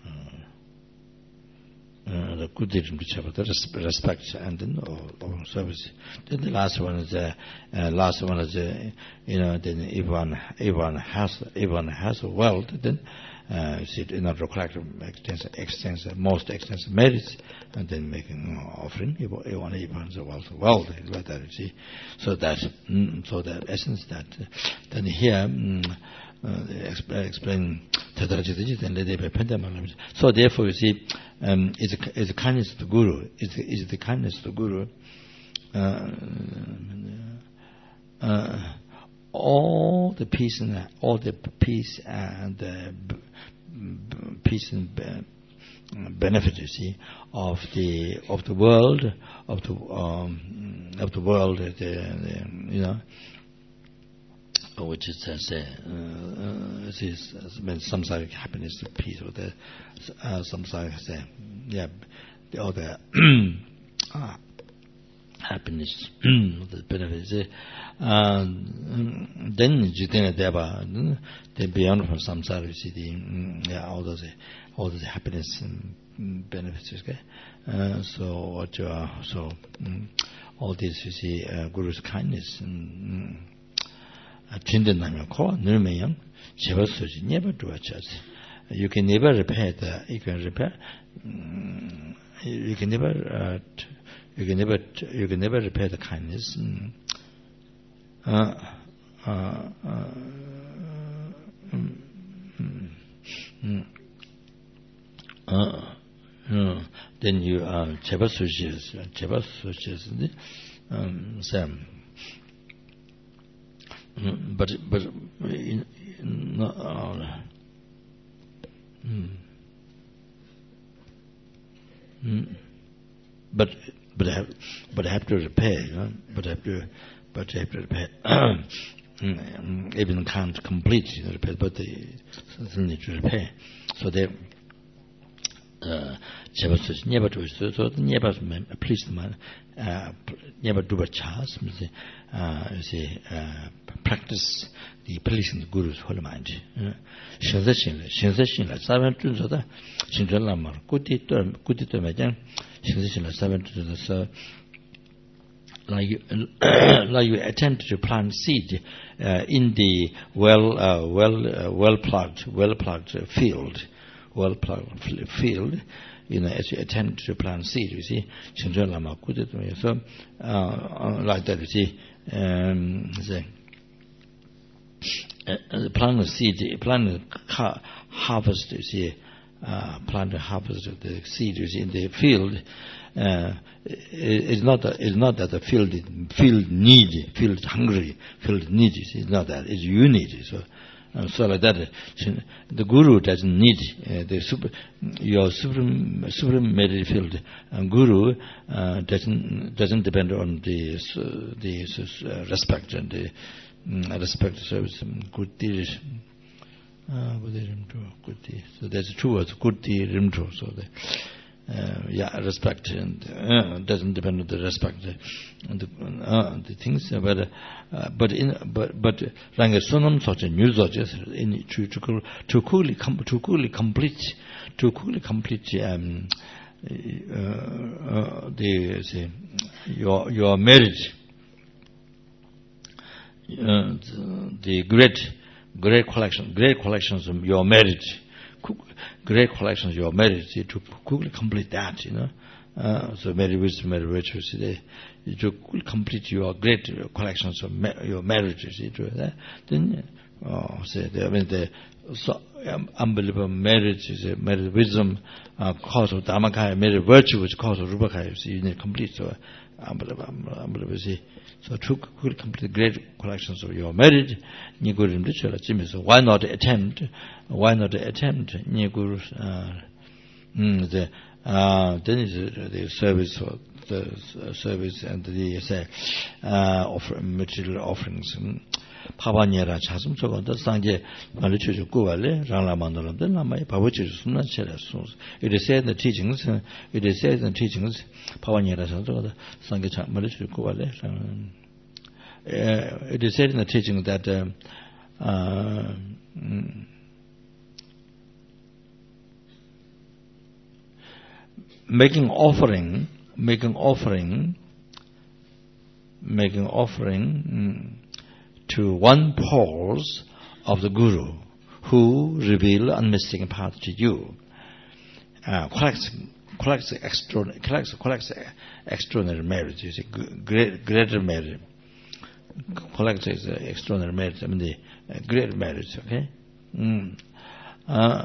Speaker 2: Uh, the good the respect and then or, or service. Then the last one is uh, uh, last one is uh, you know, then if one if one has if one has a wealth, then uh, see in order to collect extensive extensive most extensive merits and then making uh, offering if one if one has a wealth wealth like that, you see. So that mm, so that essence that uh, then here. Mm, Uh, explain so therefore you see um, it's, a, it's a kindness to Guru it's, it's the kindness to Guru uh, uh, all the peace and all the peace and uh, b- b- peace and b- benefit you see of the of the world of the um, of the world the, the, you know, which is uh, say, uh, uh, is uh, samsaric happiness, peace, or the uh, samsaric say, yeah, the other uh, happiness, the benefits. Uh, then jitena deva, then beyond from samsara, you see the yeah, all those all those happiness and benefits. Okay, uh, so what you are so um, all this you see uh, Guru's kindness and. Um, never do a church. You can never repair the, you can repair, um, you can never, uh, you can never, you can never repair the kindness. Um, uh, uh, uh, um, um, uh, uh, then you are uh, Cheba Sushis, Cheba Sushis, um, Sam. Mm, but but in, in, uh, mm, mm, but but I have but I have to repair, you know, but I have to but I have to repair. Even can't complete the repair, but they still need to repair. So they uh never do so so never please man uh never do a chance uh say uh practice the pleasing the Guru's holy mind. Shinzashin Shinzashin la seven to the Shinjalamar Kuti term Kuti term again Shinzashin la seven to the so like you, like you attempt to plant seed uh, in the well uh, well uh, well plugged well plugged field well plugged field, you know, as you attempt to plant seed, you see, so uh, like that, you see, um, say, uh, plant a seed, plant a harvest, you see, uh, plant a harvest of the seed, you see, in the field. Uh, it's not that, it's not that the field field needy, field hungry, field needy. It's not that. It's you need. So. Uh, so like that, the Guru doesn't need uh, the super, your supreme supreme made field. Uh, Guru uh, doesn't doesn't depend on the uh, the uh, respect and the um, respect service. Good deed, uh, good deed. So there's two words: good deed, rimto. So the uh, yeah, respect and uh, doesn't depend on the respect and the, uh, the things, but uh, but in but but like a sonam such a news just in to to to quickly to quickly complete to quickly complete um uh, uh, the say, your your marriage, uh, the, the great great collection great collections of your marriage. Great collections you are married to quickly complete that, you know. Uh, so merit wisdom, merit virtue, see, you will complete your great collections of mer- your merit, you see, then, oh, say, I mean, the so, um, unbelievable merit is a merit wisdom, uh, cause of Dharmakaya, merit virtue, which cause of Rupakaya, you see, you need complete, so, unbelievable, unbelievable, see. So, to complete great collections of your merit, so why not attempt, why not attempt, uh, mm, the, Uh, then is uh, the service, or the uh, service and the say, uh, offer, material offerings. 파바니라 자슴 저거도 상제 말을 주고 갈래 라라 만들었는데 남아이 바보치 순나 체라서 it is said the teachings it is said the teachings 파바니라 저거도 상제 말을 주고 갈래 it is said in the teaching that uh, uh, making offering, making offering, making offering mm, to one pulse of the Guru, who reveal unmissing path to you, uh, collects, collects extraordinary, collects, collects extraordinary merit. You see, great, greater merit. Collects extraordinary merit. I mean the uh, great merit. Okay. Mm. Uh,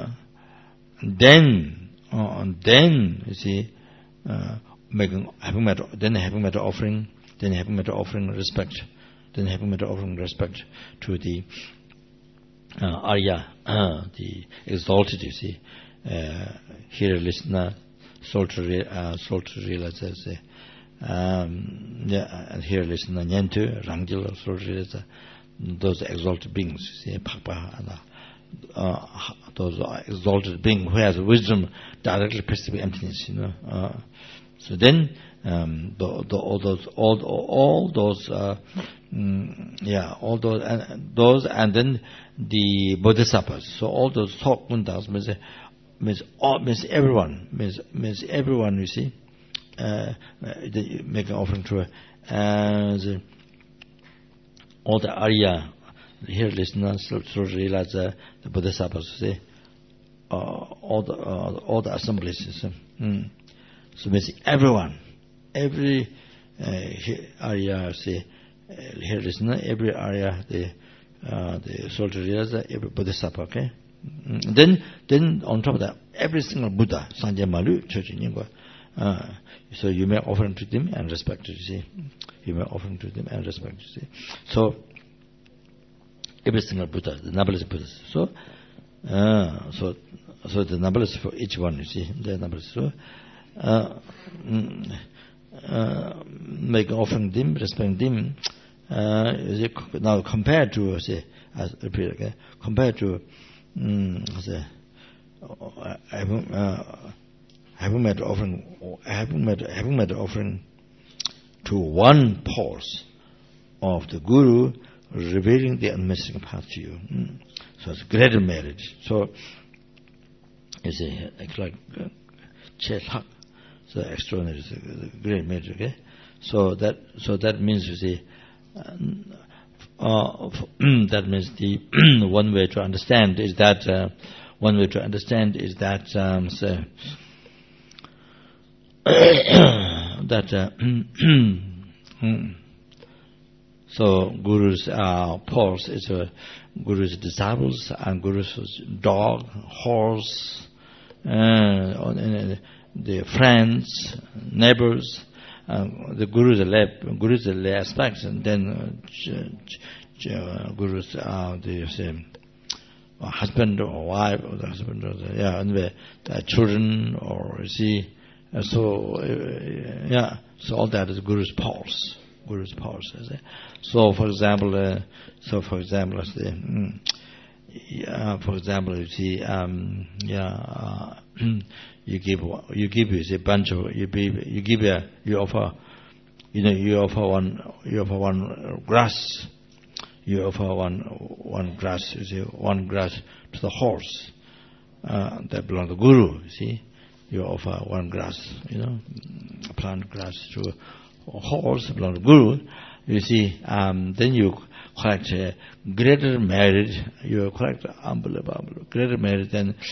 Speaker 2: then. Uh, and then you see, uh, making having met then having met offering, then having met offering respect, then having met offering respect to the uh, Arya, uh, the exalted. You see, uh, here listener, soul to re- uh, soul to realize, um, yeah, and here listener Nyentu, Rangjil, soul to realize, those exalted beings. You see, Pakpa and. Uh, those exalted being who has wisdom directly perceiving emptiness, you know. Uh, so then, um, the, the, all those, all, all those, uh, mm, yeah, all those, and those, and then the bodhisattvas. So all those thought kundas means, means, all, means everyone, means, means everyone. You see, uh, make an offering to her, and all the Arya. Here, listeners, to realize uh, the bodhisattvas, say, uh, all the uh, all the assemblies. Mm. So basically, everyone, every uh, area, say, uh, here, listener, every area, the uh, the soul to realize uh, every bodhisattva. Okay. Mm. Then, then on top of that, every single Buddha, Sangye Malu, Church in Yingwa. Uh, so you may offer to them and respect. You see, you may offer to them and respect. You see, so. Every single Buddha, the noblest Buddhas. So, uh, so, so the noblest for each one. You see, the noblest. So, uh, uh, make offering them, respect them. Uh, now compared to say, as repeat again, compared to, um, say, having uh, having made offering, having made having made offering to one pulse of the Guru. Revealing the unmissing path to you. Mm. So it's greater merit. So it's a, it's like uh, so extraordinary, great merit. Okay, so that so that means you see, uh, uh, that means the one way to understand is that uh, one way to understand is that um, so, that. Uh, mm, So Guru's uh, pulse is uh, Guru's disciples and Guru's dog, horse, uh, and the friends, neighbors. Uh, the Guru's lab, Guru's the aspects, and then uh, ch- ch- uh, Guru's uh, the same uh, husband or wife, or the husband or the, yeah, and the, the children, or see. Uh, so uh, yeah, so all that is Guru's pulse. Guru's pulse. So, for example, uh, so for example, as the, mm, yeah, for example, you see, um, yeah, uh, you give, you give is a bunch of, you give, you give a, you offer, you know, you offer one, you offer one grass, you offer one, one grass, you see, one grass to the horse, uh, that belongs to the Guru. You see, you offer one grass, you know, plant grass to horse belong to Guru, you see, um, then you collect uh, greater merit, you collect unbelievable, greater merit than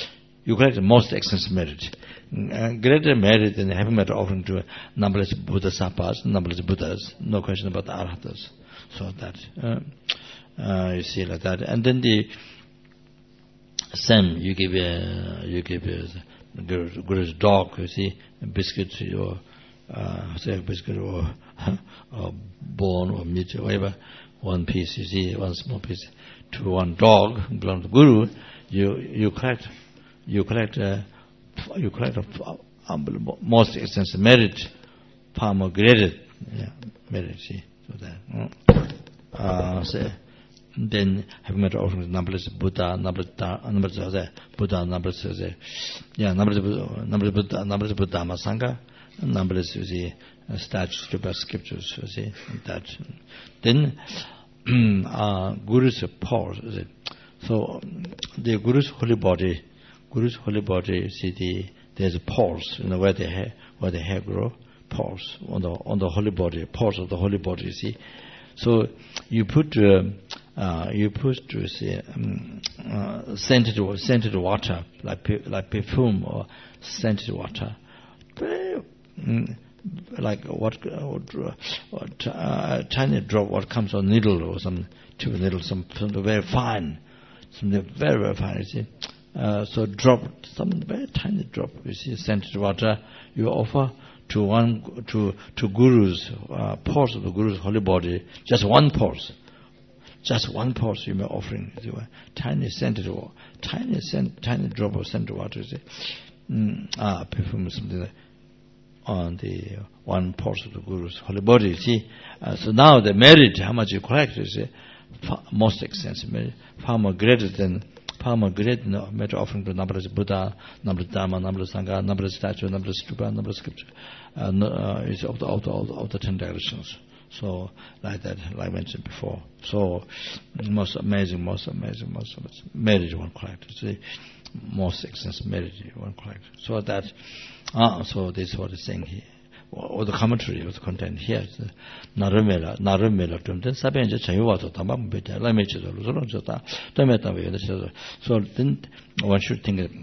Speaker 2: you collect the most extensive merit. Uh, greater merit than having merit offering to numberless Bodhisattvas, numberless Buddhas, no question about the Arhatas. So that, uh, uh, you see like that. And then the same, you give a, you give a Guru's dog, you see, a biscuit or, uh, say a biscuit or, or bone or meat or whatever, one piece, you see, one small piece, to one dog belong to Guru, you, you collect, you collect, uh, you collect a, a most extensive merit, far more greater, yeah, merit, see, so that, uh, so, then having met offering numberless Buddha, numberless numberless Buddha, numberless yeah, numberless numberless Buddha, numberless Buddha Sangha, numberless you see statues, scriptures, you see that. Then uh, Guru's pause. So the Guru's holy body, Guru's holy body, you see the there's a pulse, you know, where the hair where the hair grow, pulse on the on the holy body, pulse of the holy body, you see. So you put. Uh, Uh, you put to say um, uh, scented scented water like like perfume or scented water, like what, what, what uh, tiny drop what comes on needle or some tube needle, some something very fine, something very very fine. You see, uh, so drop some very tiny drop. You see, scented water you offer to one to to Guru's uh, pulse of the Guru's holy body, just one pulse. Just one pulse you may offering, tiny scented water, tiny scent, tiny drop of scented water, mm, ah, perfume something like on the one pulse of the Guru's holy body. You see, uh, so now the merit, how much you collect, is uh, most extensive merit, far more greater than, far more greater than the merit offering to numberless Buddha, numberless Dharma, numberless Sangha, numberless statue, numberless stupa, numberless scripture. Uh, no, uh, it's of the, of the, of the, of the ten directions. So, like that, like I mentioned before. So, most amazing, most amazing, most amazing merit one collector. See, most extensive merit one collector. So that, ah, so this is what it's saying here. Or the commentary of the content here. Narumela, Narumela, Tumden, Sabenja, Chayuato, Tamam, Beta, Lamichis, Luzon, Tometa. So then one should think of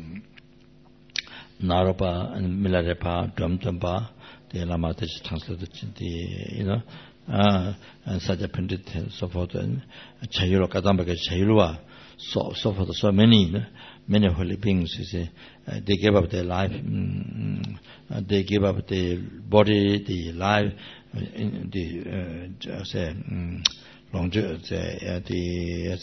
Speaker 2: Naropa and Milarepa, Dumtumba, the Lamatis translated the, you know, uh, and Saja Pandit and so forth, and Chayuro Kadambaka Chayurua, so, so forth, so many, many holy beings, you see, uh, they gave up their life, mm, uh, they gave up the body, the life, uh, in the, uh, say, um, long, the, uh, the,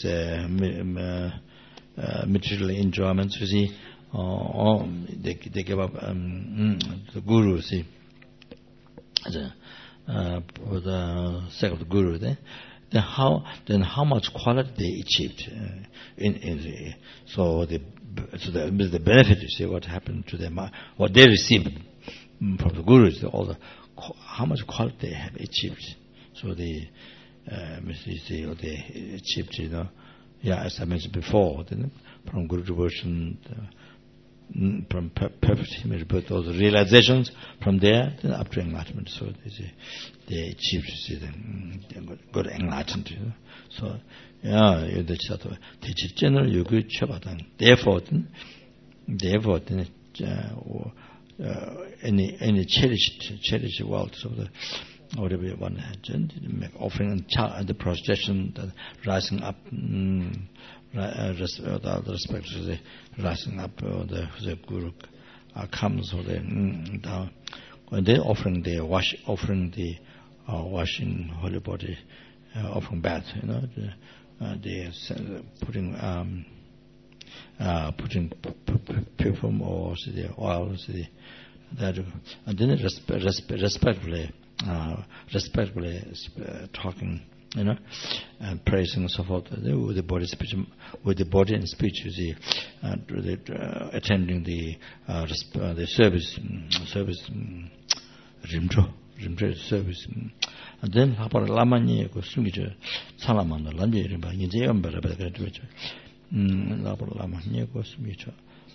Speaker 2: uh, uh, material enjoyments, you see, uh, oh, they, they gave up, um, mm, the Guru, see, the, uh, for the sake of the Guru, then, then how then how much quality they achieved uh, in in the, so the so the, the benefit, you see what happened to them, what they received from the Guru, is all the how much quality they have achieved. So the uh, you see what they achieved, you know, yeah, as I mentioned before, then, from Guru devotion. Uh, from perfect image, but those realizations from there then up to enlightenment. So they, they achieved, see, then got, got enlightened. You know? So yeah, they just they general you good chabadan. Therefore, then, therefore, then, uh, uh, any any cherished cherished world, so the whatever one had, make offering and the projection, the rising up. Mm, Uh, with all the respect to the rising up, or the, the Guru uh, comes, or the mm, down. When they offering the wash, offering the uh, washing holy body, uh, offering bath, you know, the, uh, they uh, putting um, uh, putting p- p- perfume or so the oil, so the, that, and then respe- respe- respectfully, uh, respectfully uh, talking. You know, and praising and so forth with the body, speech, with the body and speech. You see, uh, the, uh, attending the uh, uh, the service, service, rimjo, rimjo service, and then how about lamani? Go swing it, salamanda, landi, rimba, inje ambara, but I can't do it. Hmm, how about lamani? Go swing it.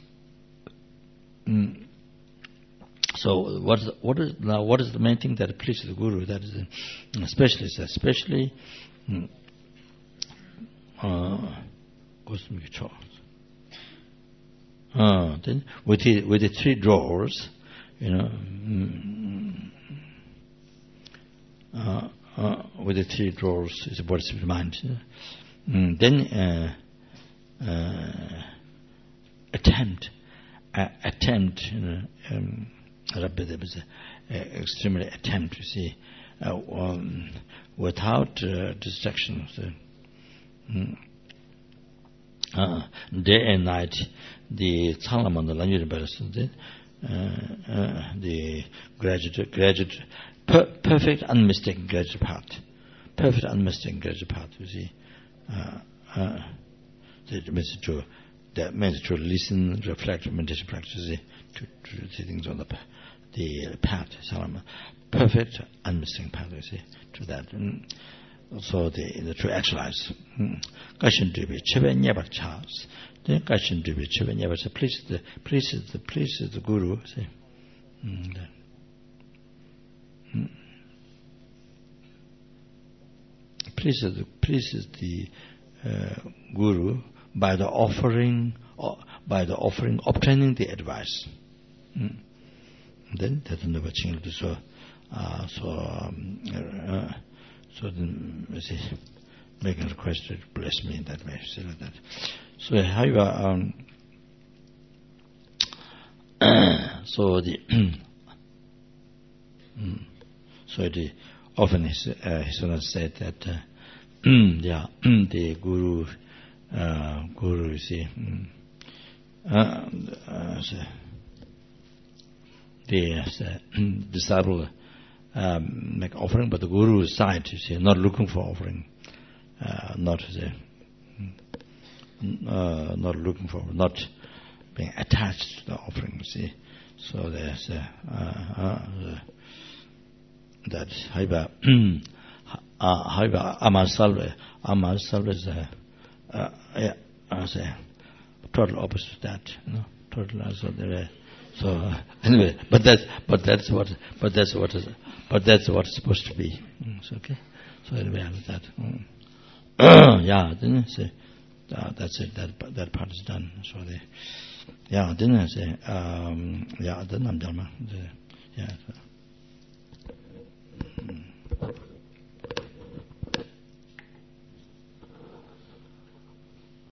Speaker 2: Hmm. So what is the, what is now what is the main thing that pleases the Guru? That is especially especially uh, Uh, then with the with the three drawers, you know, mm, uh, uh, with the three drawers is what is in mind. Mm, then uh, uh, attempt, uh, attempt, you know, um, extremely attempt. You see, uh, um, without uh, distraction. So, mm, uh, day and night, the Salaman, the language person, the, uh, uh, the graduate, graduate, per, perfect, unmistaken graduate path, perfect, unmistaken graduate path. You see, uh, uh, that means to that means to listen, reflect, meditation practice, to to see things on the the path, Salaman, perfect, unmistaken path. You see, to that. Mm. So the the to actualize. Kashin to be chebe never chance. Then kashin to be chebe never say please the please the please the guru say. Please the please the uh, guru by the offering or by the offering obtaining the advice. Mm. Then that's another thing to so uh, so um, uh, so then, you see, make a request to bless me in that way. So, like that. So however, um, so the so the often his uh, his son said that uh, yeah, the guru, uh, guru, you see, uh, uh, so the uh, disciple. Um, make offering, but the guru's side, you see, not looking for offering, uh, not uh, uh, not looking for, not being attached to the offering. You see, so there's uh, uh, uh, that. However, uh, however, Amar Salve, Amar Salve is uh, uh, yeah, as a total opposite of that. You know, total opposite. There. So uh, anyway, but that's but that's what but that's what is but that's what it's supposed to be. Mm, it's okay. So anyway, with that, mm. yeah, then I say uh, that's it. That that part is done. So the yeah, then I say um, yeah, then I'm done. Yeah. So.